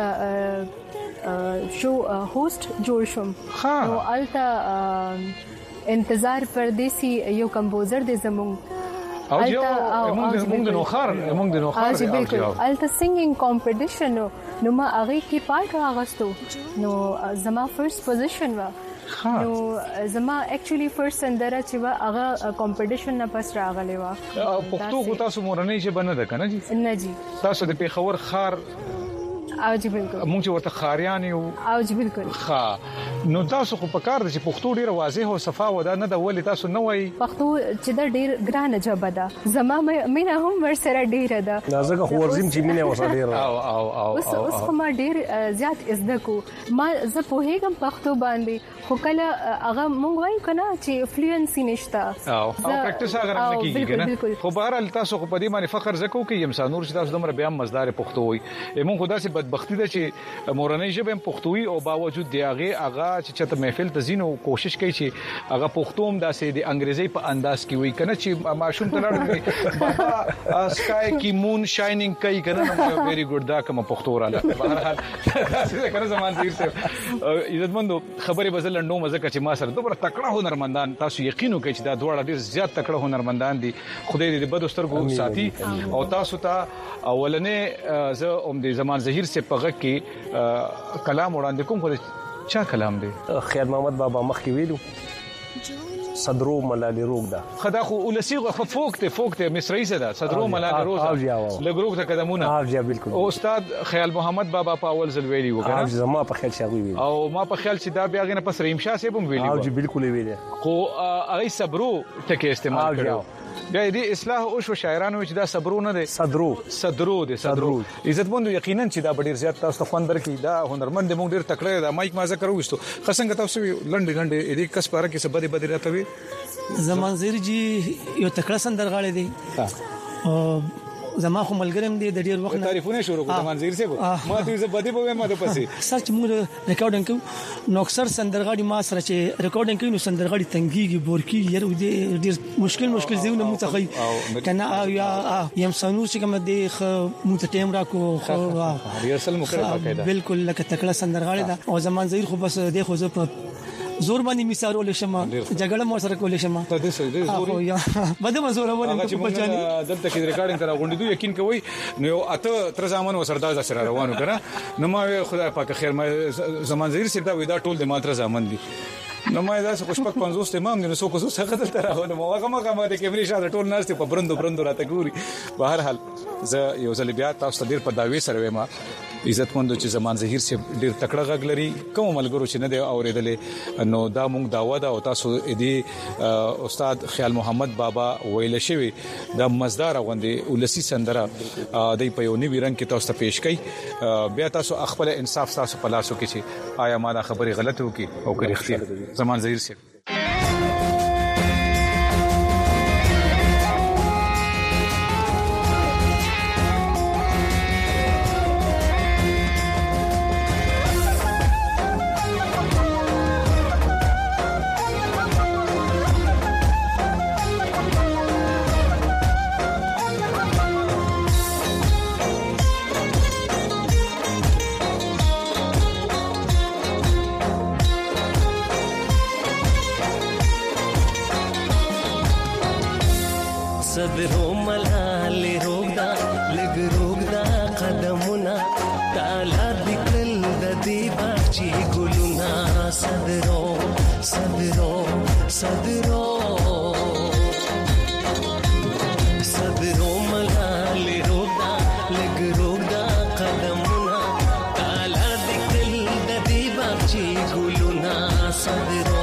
شو هوست جوړ شوم نو الته انتظار پردیسی یو کمپوزر دی زمونږ او موږ د نوخار الته سینګینګ کمپټیشن نو ما هغه کې پارت راغستو نو زما فرست پوزیشن وا نو زما اکچولی فرست سندره چې وا هغه کمپټیشن نه پس راغلی وا پښتو کو تاسو مورنۍ چې بنه ده کنه جی نه جی تاسو د پیښور خار او جی بالکل موږ ورته خاریان یو او جی بالکل نو تاسو خو په کار دي چې پښتو ډیره واضح او صفا ودا نه د ولې تاسو نه وایي پښتو چې د ډیر ګرانه ژبه ده زما مینه هم ورسره ډیره ده نازګه خو ورزم چې مینه ورسره ډیره اوس خو ما ډیر زیات زده کو ما زه په هیګم پښتو باندې خو کله هغه مونږ وایو کنه چې فلوئنسي نشته او پریکټیس هغه نه کیږي کنه خو بهر تاسو خو په دې باندې فخر زکو کې یم سانور چې تاسو دمر بیا مزدار پښتو وي مونږ خدا سي بدبختی ده چې مورنۍ ژبه پښتوي او باوجود دی هغه چې چته محفل تزینو کوشش کوي چې هغه پښتوم داسې د انګریزي په انداز کې وي کنه چې ماشوم تلړ بابا سکای کی مون شاینینګ کوي کنه ویری ګډ دا کوم پښتو رااله بهرحال تاسو کنه زمان زیر سره عزتمندو خبره بدل نو مزه چې ما سره دومره تکړه هنرمندان تاسو یقین وکړئ چې دا دوه ډیر زیات تکړه هنرمندان دي خدای دې بد سترګو ساتي او تاسو ته اولنې زه هم د زمان زهیر سے پغه کې کلام وړاندې کوم خو چا کلام دی خیر محمد بابا مخ کې ویلو صدرو ملالي روغ ده خدا خو ولسی فوق ته مصری زده صدرو ملالي روغ لګروغ ته قدمونه بالکل او استاد خیال محمد بابا په اول ځل ویلی وکړه زما په خیال شاوی ویل او ما په خیال چې دا بیا غنه پس رحیم شاه صاحب هم ویلی او جی بالکل ویل خو هغه صبرو ټکی استعمال کړو بیا دې اصلاح او شو شاعرانو چې دا صبرونه دي صدرو عزتمند یقینا چې دا ډیر زیات تاسو خوان درکې دا هنرمند موږ ډیر تکړه دا مایک ما ذکر وستو خصنګ تاسو لنډ دې کس پاره کې سبا دې راته زمان زیر جی یو تکړه سندرغاړی دی زما خو ملګرم دی د ډیر وخت تعریفونه شروع کوم زمان زیر سه ما ته زه بده به ما ته پسې سچ موږ ریکارډینګ کوو نو اکثر سندرغاړي ما سره چې ریکارډینګ کوي نو سندرغاړي تنګيږي بورکی یره ډیر مشکل زیونه متخی کنه یا یم سنور چې کوم دی مو ته ټیم راکو خو ریهرسل مکرر باقاعده بالکل لکه تکړه سندرغاړي دا او زمان زیر خو بس دی خو زه زور باندې مثالول شم جګړه مو سره کول شم ته دې زور یا بده مزور ولې ته پچانی دلته کې ریکارډینګ تر غونډې دوی یقین کوي نو اته تر ځامن وسرداز سره روانو کړه نو ما خدای پاک خیر ما زمان زیر سره دا ټول د ماتره ځامن دي نو ما دا څه خوشپک 50 امام دي نو څوک څه خطر تر راغله مو هغه د کیمرې شاته ټول ناس په برندو راته ګوري بهر حال زه یو ځل بیا تاسو ډیر په داوی سره ما عزتمندو چې زمان زهیر سے ډیر تکړه غږ لري کوم ملګرو چې نه دی اوریدلې نو دا مونږ داوا دا او تاسو دې استاد خیال محمد بابا ویل شوی دا مزدار غوندي ولسی سندره د په یو نیوی رنگ کې تاسو ته پیش کړي بیا تاسو خپل انصاف تاسو په لاسو کې چې آیا ما دا خبره غلطه وکي او که رښتیا زمان زهیر سے صدرو ملالي روغدا لګ روغدا قدمونه تعالی دکل د دې باچی ګلونا صدرو ملالي روغدا لګ روغدا قدمونه تعالی دکل د دې باچی ګلونا صدرو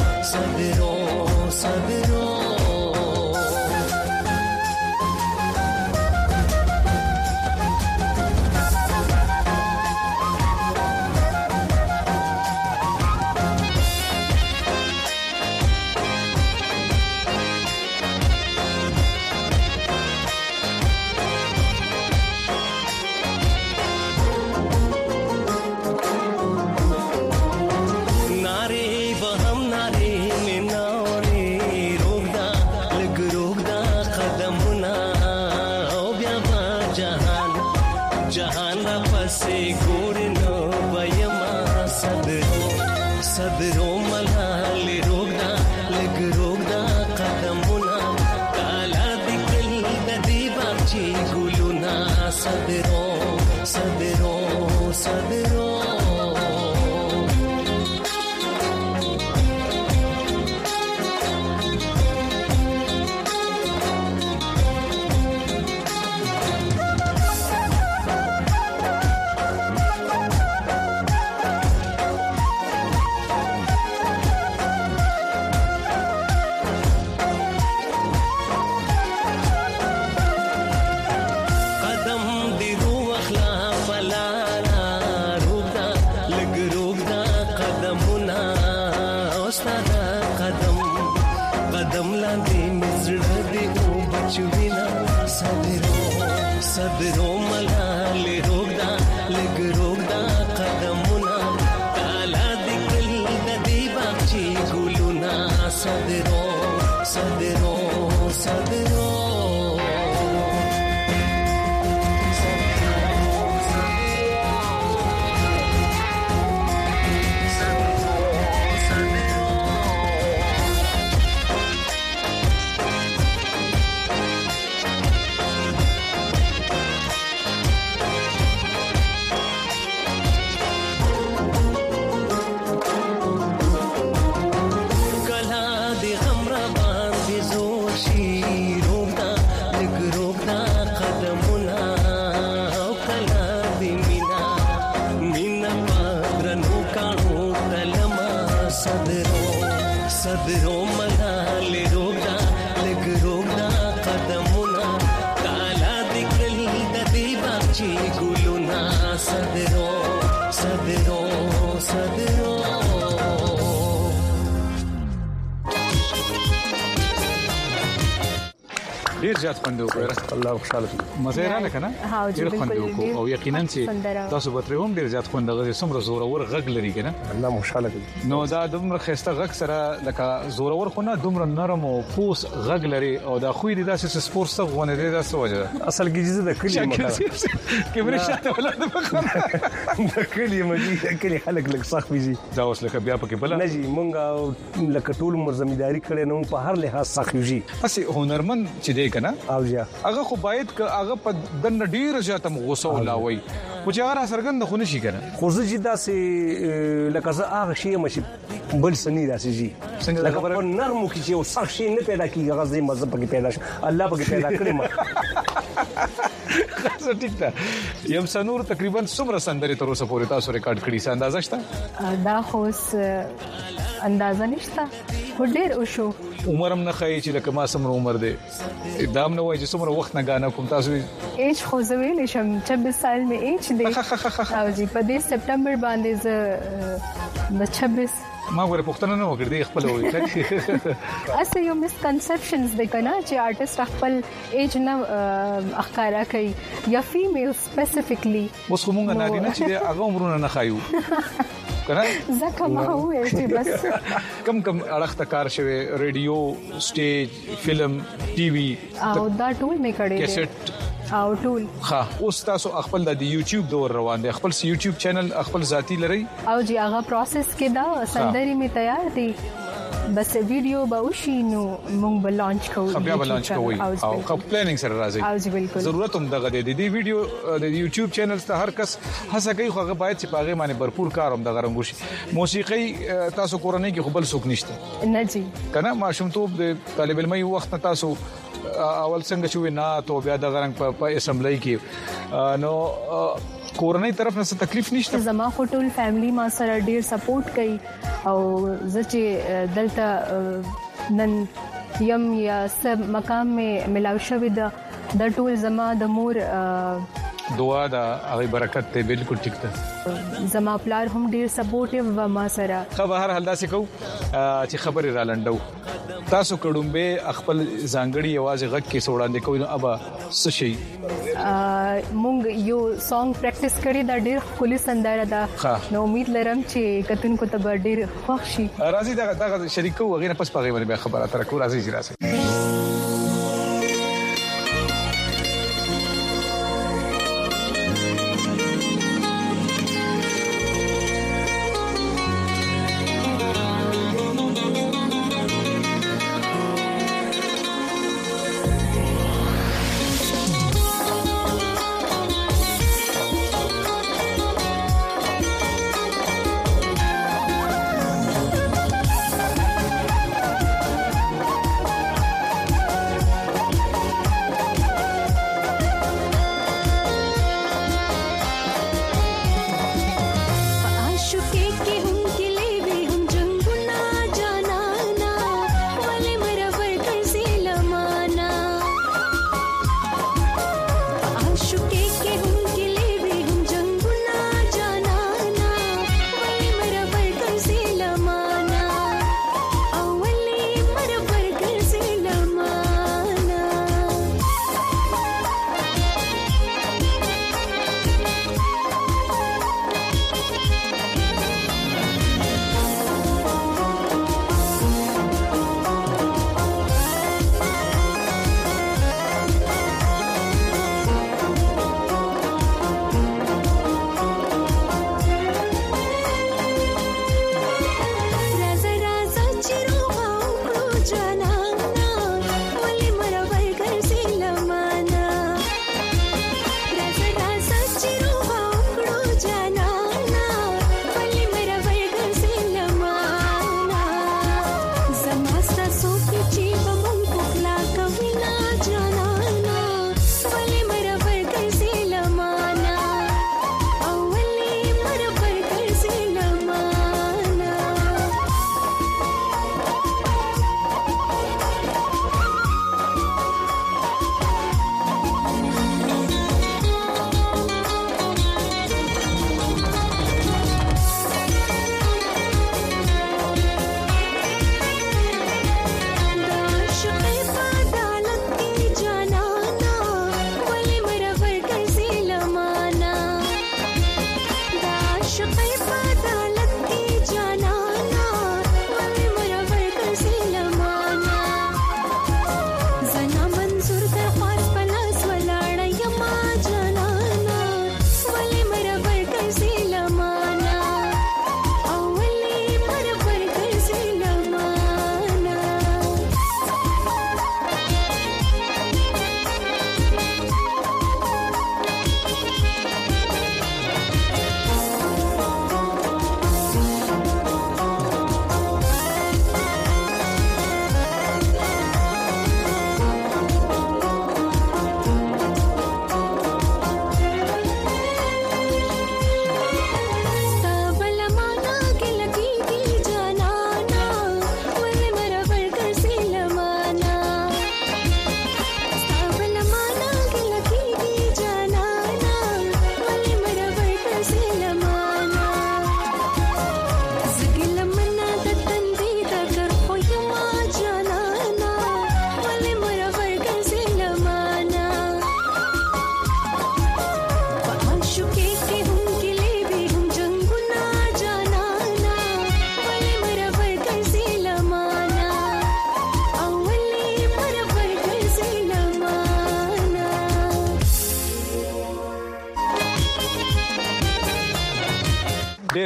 صدرو ملالي روغدا لګ روغدا قدمونه تعالی دکل د دې باچی ګلونا صدرو دې نزړه دې او بچوینا صدرو ملالې روغدا لګ روغدا قدمونه کالا دې کل د دې باغچې ګلونه صدرو صدرو ملالې روغدا لګ روغدا قدمونه کالا دې کل د دې باغچې ګلونه صدرو ډیر زیات خوند وکړ الله خوشاله مزه را لکنه ډیر خوند وکړ او یقینا چې تاسو به تر هم ډیر زیات خوند غږی سمره زور اور غږ لري کنه الله خوشاله نو دا دومره خسته غږ سره لکه زور اور خو نه دومره نرم او پوس غږ لري او دا خو دې داسې سپورت څخه غونه دې داسې وجه اصل کې جزء د کلی مکه کیمرې شاته ولا د کلی مجي کلی خلک لک صح ویزي دا اوس لکه بیا پکې بل نه جی مونږه لکه ټول عمر زمینداری کړي نو په هر لحاظ صح ویزي اسی هنرمن چې دی کنه او ja هغه خو باید ک هغه په دن ډیر ځاته غوسه ولاوي خو چې هغه سرګند خو نشي کنه خو زه چې داسې لکه زه هغه شی مشي بل سني داسې جی لکه په نرمو کې چې صح شي نه پیدا کیږي هغه زې مزه پکې پیدا شي الله پکې پیدا کړی ما زه ټیک ده یم سنور تقریبا څومره سندري تر اوسه پورې تاسو ریکارډ کړی څه اندازه شته دا خو اندازه نشته ډېر وشو عمرم نه خای چې لکه ما سمره عمر دی دام نه وای چې سمره وخت نه غاڼه کوم تاسو ایج خو زویل شم 26 سال می ایج دی او جی په دې سپټمبر باندې ز 26 ما غوړې پښتنه نه وکړې خپل وې اسه یو مسکنسپشنز د کنا چې آرټیست خپل ایج نه اخکارا کوي یا فیمیل سپیسیفیکلی اوس کومه نه دي نه چې هغه عمرونه نه خایو کنه زکه ما وې چې بس کم اړخته کار شوی ریډیو سټیج فلم ټي وي او دا ټول می کړی کیسټ او ټول ها اوس تاسو خپل د یوټیوب دور روان دي خپل یوټیوب چینل خپل ذاتی لري او جی هغه پروسس کې دا سندري می تیار دي بس ویډیو به وشي نو مونږ به لانچ کوو بیا به لانچ کوو او پلانینګ سره راځي او جی بالکل ضرورت هم دغه دی ویډیو د یوټیوب چینلز ته هر کس هڅه کوي خو هغه باید چې پاغه باندې भरपूर کار هم دغه رنګوشي موسیقي تاسو کورنۍ کې خپل څوک نشته نه جی کنه ماشومتوب د طالب علمي وخت تاسو اول څنګه چې نه تو بیا د غرنګ په اسمبلی کې نو کورنۍ طرف نه څه تکلیف نشته زما ټول فیملی ما سره ډیر سپورټ کوي او زه چې دلته نن یم یا سب مقام می ملاو شوی د ټول زما د مور دعا دا هغه برکت ته بالکل ټیک ده زما پلار هم ډیر سپورټیو و ما سره خبر هر حال داسې کو چې خبرې را لنډو تاسو کډومبه خپل ځانګړي आवाज غږ کې سوړاندې کوي نو ابا څه شي مونږ یو سونګ پریکټیس کړی دا ډیر خولي سندره ده نو امید لرم چې کتون کو ته ډیر خوښ شي راځي دا شریکو وغیرہ پس پغې باندې خبره تر کو راځي راځي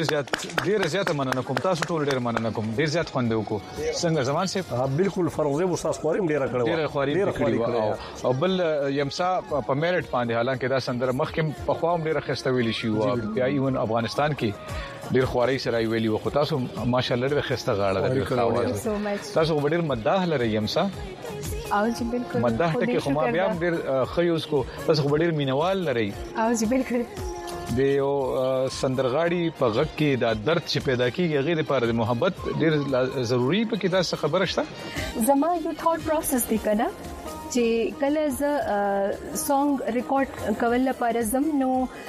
ډیر زیات مننه کوم تاسو ټول ډیر مننه کوم ډیر زیات خوند وکړو څنګه زمان صاحب بالکل فروزه استاد خوریم ډیر کړو او بل یمسا په میرټ باندې حالانکه دا سندره مخکې په خوام ډیر خسته ویلی شي او بیا ایون افغانستان کې ډیر خواري سره ویلی و خو تاسو ماشاءالله ډیر خسته غاړه تاسو ډیر مداح لري یمسا او جی بالکل مداح ته کې خو ما بیا ډیر خيوس کو تاسو ډیر مینوال لري او جی بالکل د یو سندرغاړي په غږ کې دا درد چې پیدا کیږي غیر لپاره د محبت ډیر ضروری په کې دا څه خبره شته زما یو ثاټ پروسس دی کنه چې کله ز سونګ ریکارډ کول لپاره زم نو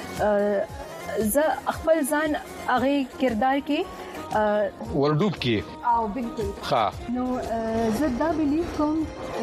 ز خپل ځان هغه کردار کې ورډوب کې او بالکل ها نو زه دا بلیف کوم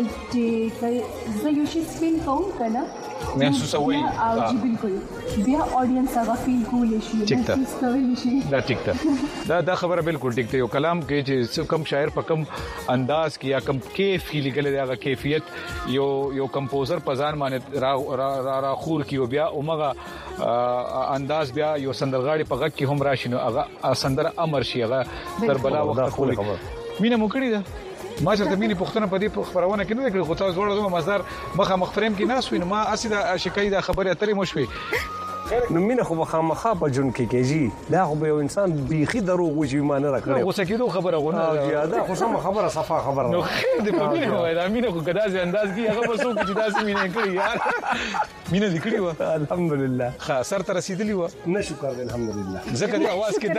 چې زه یو شی سپین کوم کنه محسوسوي او جی بالکل بیا اودینس هغه فیل کول شي محسوس کوي شي دا ټیک ده دا خبره بالکل ټیک ده یو کلام کې چې کم شاعر په کم انداز کې یا کم کیف لیکل دی هغه کیفیت یو کمپوزر په ځان باندې را خور کیو بیا اومغه انداز بیا یو سندرغاړي په غږ کې هم راشي نو هغه سندره امر شي هغه تر بلا وخت خوري مینه مو کړی ده ما چرته مینه پښتنه په دې خبرونه کې نه کړې خو تاسو ورته مزدار مخه مخفرم کې ناس وینم ما اسیدا شکایت دا خبره اترې مو شوي نو مینه خو مخه په جون کې کېږي دا خو به یو انسان بيخي دروغ وي چې مانه راکړي غوسه کېدو خبره غونه دا خو سم خبره صفه خبره نو خیر دې په مینه وای دا مینه خو کدا ځي انداز کې هغه وسو چې داسې مینه کړی یار مینه دې کړی و الحمدلله ښه سر ته رسیدلی و نه شکر دې الحمدلله زکه دې आवाज کې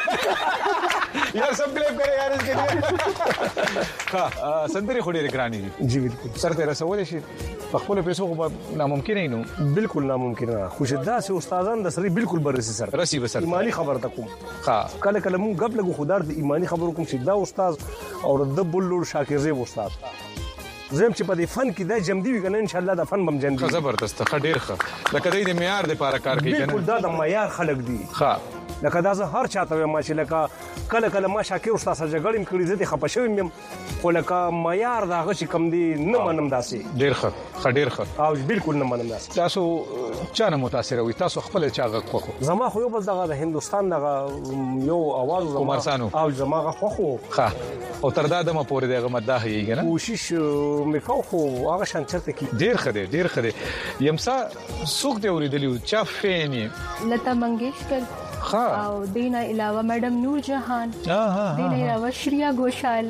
درد یار سب کلیپ کرے یار اس کے لیے ها سندري خو ډېر ګرانی دي جی بالکل سر ته رسول شي په خپل پیسو خو ناممکن نه نو بالکل ناممکن نه خو شدا سه استادان د سری بالکل برسي سر رسی به سر ایمانی خبر تکوم ها کله کله مون غب لګو خدار د ایمانی خبرو کوم چې دا استاد او د بلور شاکر زیب استاد زم چې په دې فن کې دا جمدی وي کنه ان شاء الله دا فن بم جندي زبردست ډېر ښه لکه د معیار د لپاره کار کوي کنه بالکل دا د معیار خلق دي ها لکه دا زه هر چاته ما چې لکه کله ما شاکر استاد سره جګړم کړی زه خپه شوم یم خو لکه معیار دا غشي کم دي نه منم داسې ډېر ښه ډېر ښه او بالکل نه منم داسې تاسو چا نه متاثر وي تاسو خپل چا غږ خوخو زما خو یو بل دغه د هندستان دغه یو आवाज کومارسانو او زما غږ خوخو ښه او تر دا دمه پورې دغه مداح یې کنه کوشش میکاو خو هغه شان چرته کی ډېر خده یمسا سوق دی اوریدلی چا فین لتا منگیشکر او دینا علاوه میډم نور جهان دینا علاوه شریا گوشال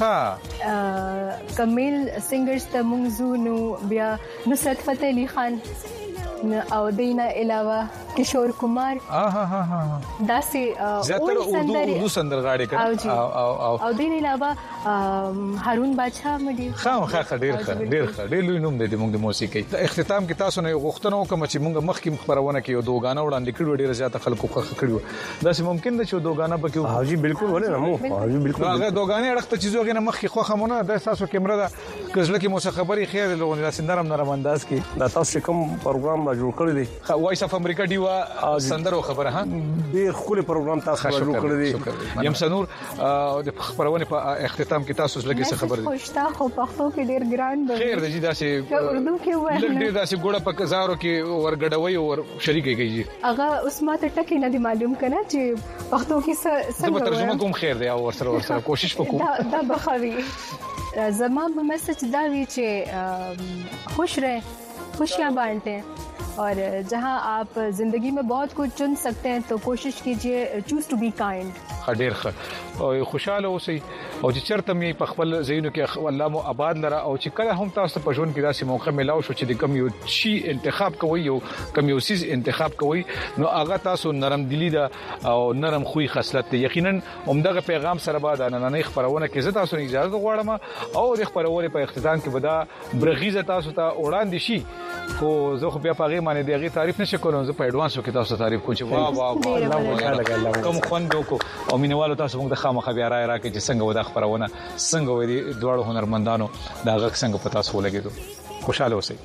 کمیل سنگرز ته مونږ نو بیا نصرت فتح علي خان او دینا علاوه کشور کمار داسې زیاتره اردو سندرغاړي کړه او دینا علاوه هارون بادشاہ مډي خامخا ډېر لوی نوم دی موږ د موسیقي اختتام کې تاسو نه غوښتنه وکم چې موږ مخکې خبرونه کې یو دوغانه وړاندې کړو ډېر زیات خلکو کړو دا چې ممکن ده چې دوغانه پکې حاجی بالکل ولې نه مو حاجی بالکل هغه دوغانه اړخته چیزو غنه مخکې خو خمونه د تاسو کیمرا ده کزله کې موسیقي خبري خیر له داسې نرم انداز کې دا تاسو کوم پروګرام ما جوړ کړی دی وایس اف امریکا دی سندرو خبره ها ډیر خوري پروګرام تاسو جوړ کړی دی یم سنور د خبرونه په اختتام کې تاسو لګي څه خبر دي خوشتا خو پښتو کې ډیر ګران دی خیر دی داسې اردو کې وایي ډیر داسې ګوړه په زارو کې ورګډوي او شریکي کوي هغه اوس ماته ټکی نه دی معلوم کنه چې پښتو کې څه ترجمه کوم خیر دی او ورسره کوشش وکړو دا بخوي زما میسج دا وی چې خوش رहे खुशियाँ बांटें और जहाँ आप जिंदगी में बहुत कुछ चुन सकते हैं तो कोशिश कीजिए चूज टू बी काइंड ډېر ښه او خوشاله اوسئ او چې چرته می په خپل زینو کې الله مو آباد لره او چې کله هم تاسو په ژوند کې داسې موقع ملاو شو چې د کم یو شی انتخاب کوئ یو کم یو سیز انتخاب کوئ نو هغه تاسو نرم دلی ده او نرم خوې خصلت ده یقینا همدغه پیغام سره بعد نن خبرونه کې زه تاسو اجازه غواړم او د خبرونه په اختتام کې ودا برغیزه تاسو ته وړاندې شي خو زه خو بیا پاغه باندې دغه تعریف نشه کوم زه په ایڈوانس کې تاسو تعریف کوم چې واه کوم خوند وکړو او مینوالو تاسو موږ د خامخ بیا راکې چې څنګه ودا خبرونه څنګه ودی دوړو هنرمندانو دا غږ څنګه پتا سو لګیدو خوشاله اوسئ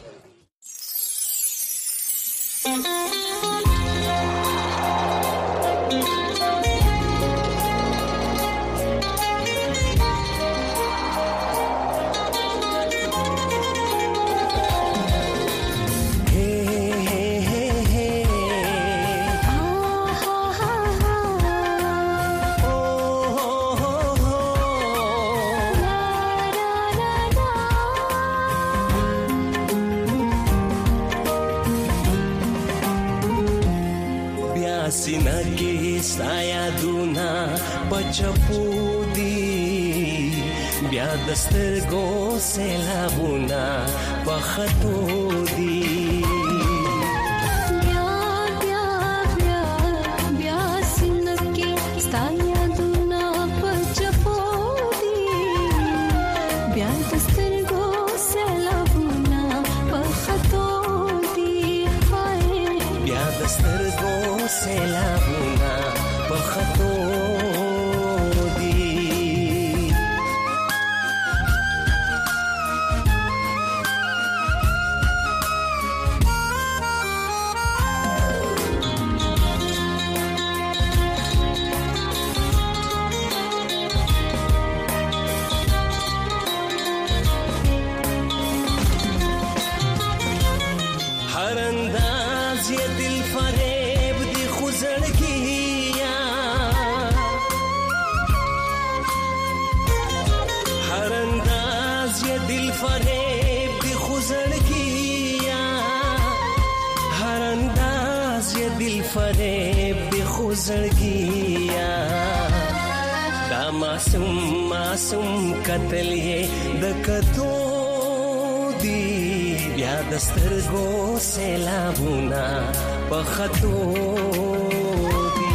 چپودي بیا دسترګو سیلابونه پخټو دي سیلابونه پخټو دي هر انداز یې دل فریب دی خزړګیا هر انداز یې دل فریب دی خزړګیا هر انداز یې دل فریب دی خزړګیا دا معصوم قتل یې د کتو دی بیا دسترګو سیلابونه پخټو دي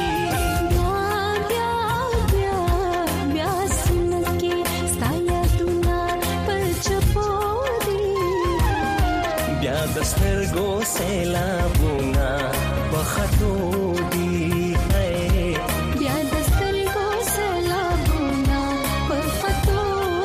بیا سنکه ستایا تونه پچپو دي بیا دسترګو سیلابونه پخټو دي بیا دسترګو سیلابونه پخټو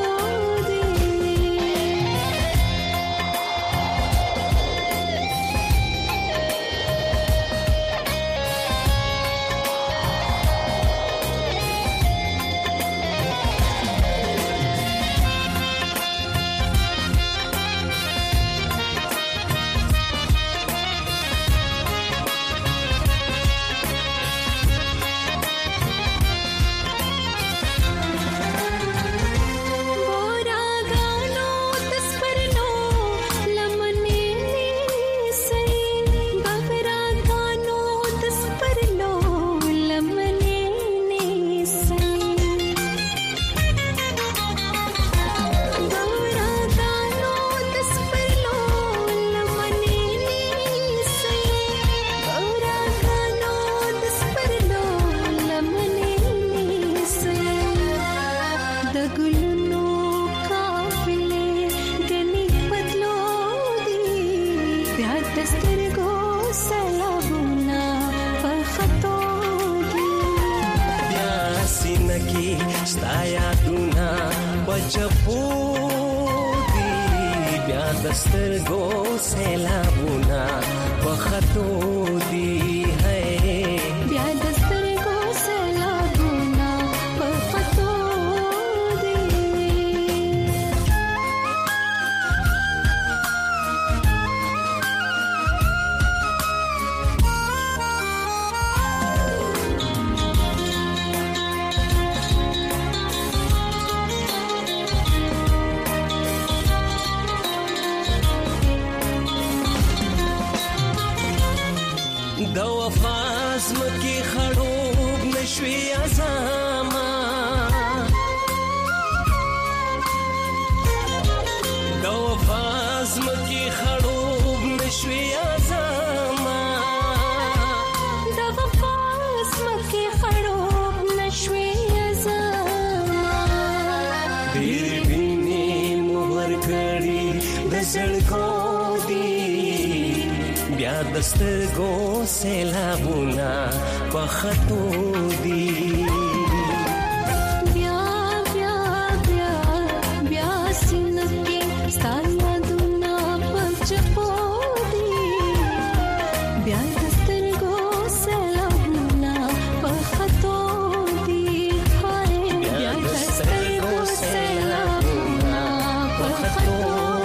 چپودي بیا دسترګو سیلابونه پخټو دي بیا دسترګو سیلابونه پخټو دي د وفاز مکی خړوب نشوي ازما د وفاز مکی خړوب نشوي ازما د وفاز مکی خړوب نشوي ازما ډېر ویني مهر کړي د زړګو دی بیا دسترګو سیلابونه پخټو دي بیا سینکه ستایا دونه پچپو دي بیا دسترګو سیلابونه پخټو دي بیا دسترګو سیلابونه پخټو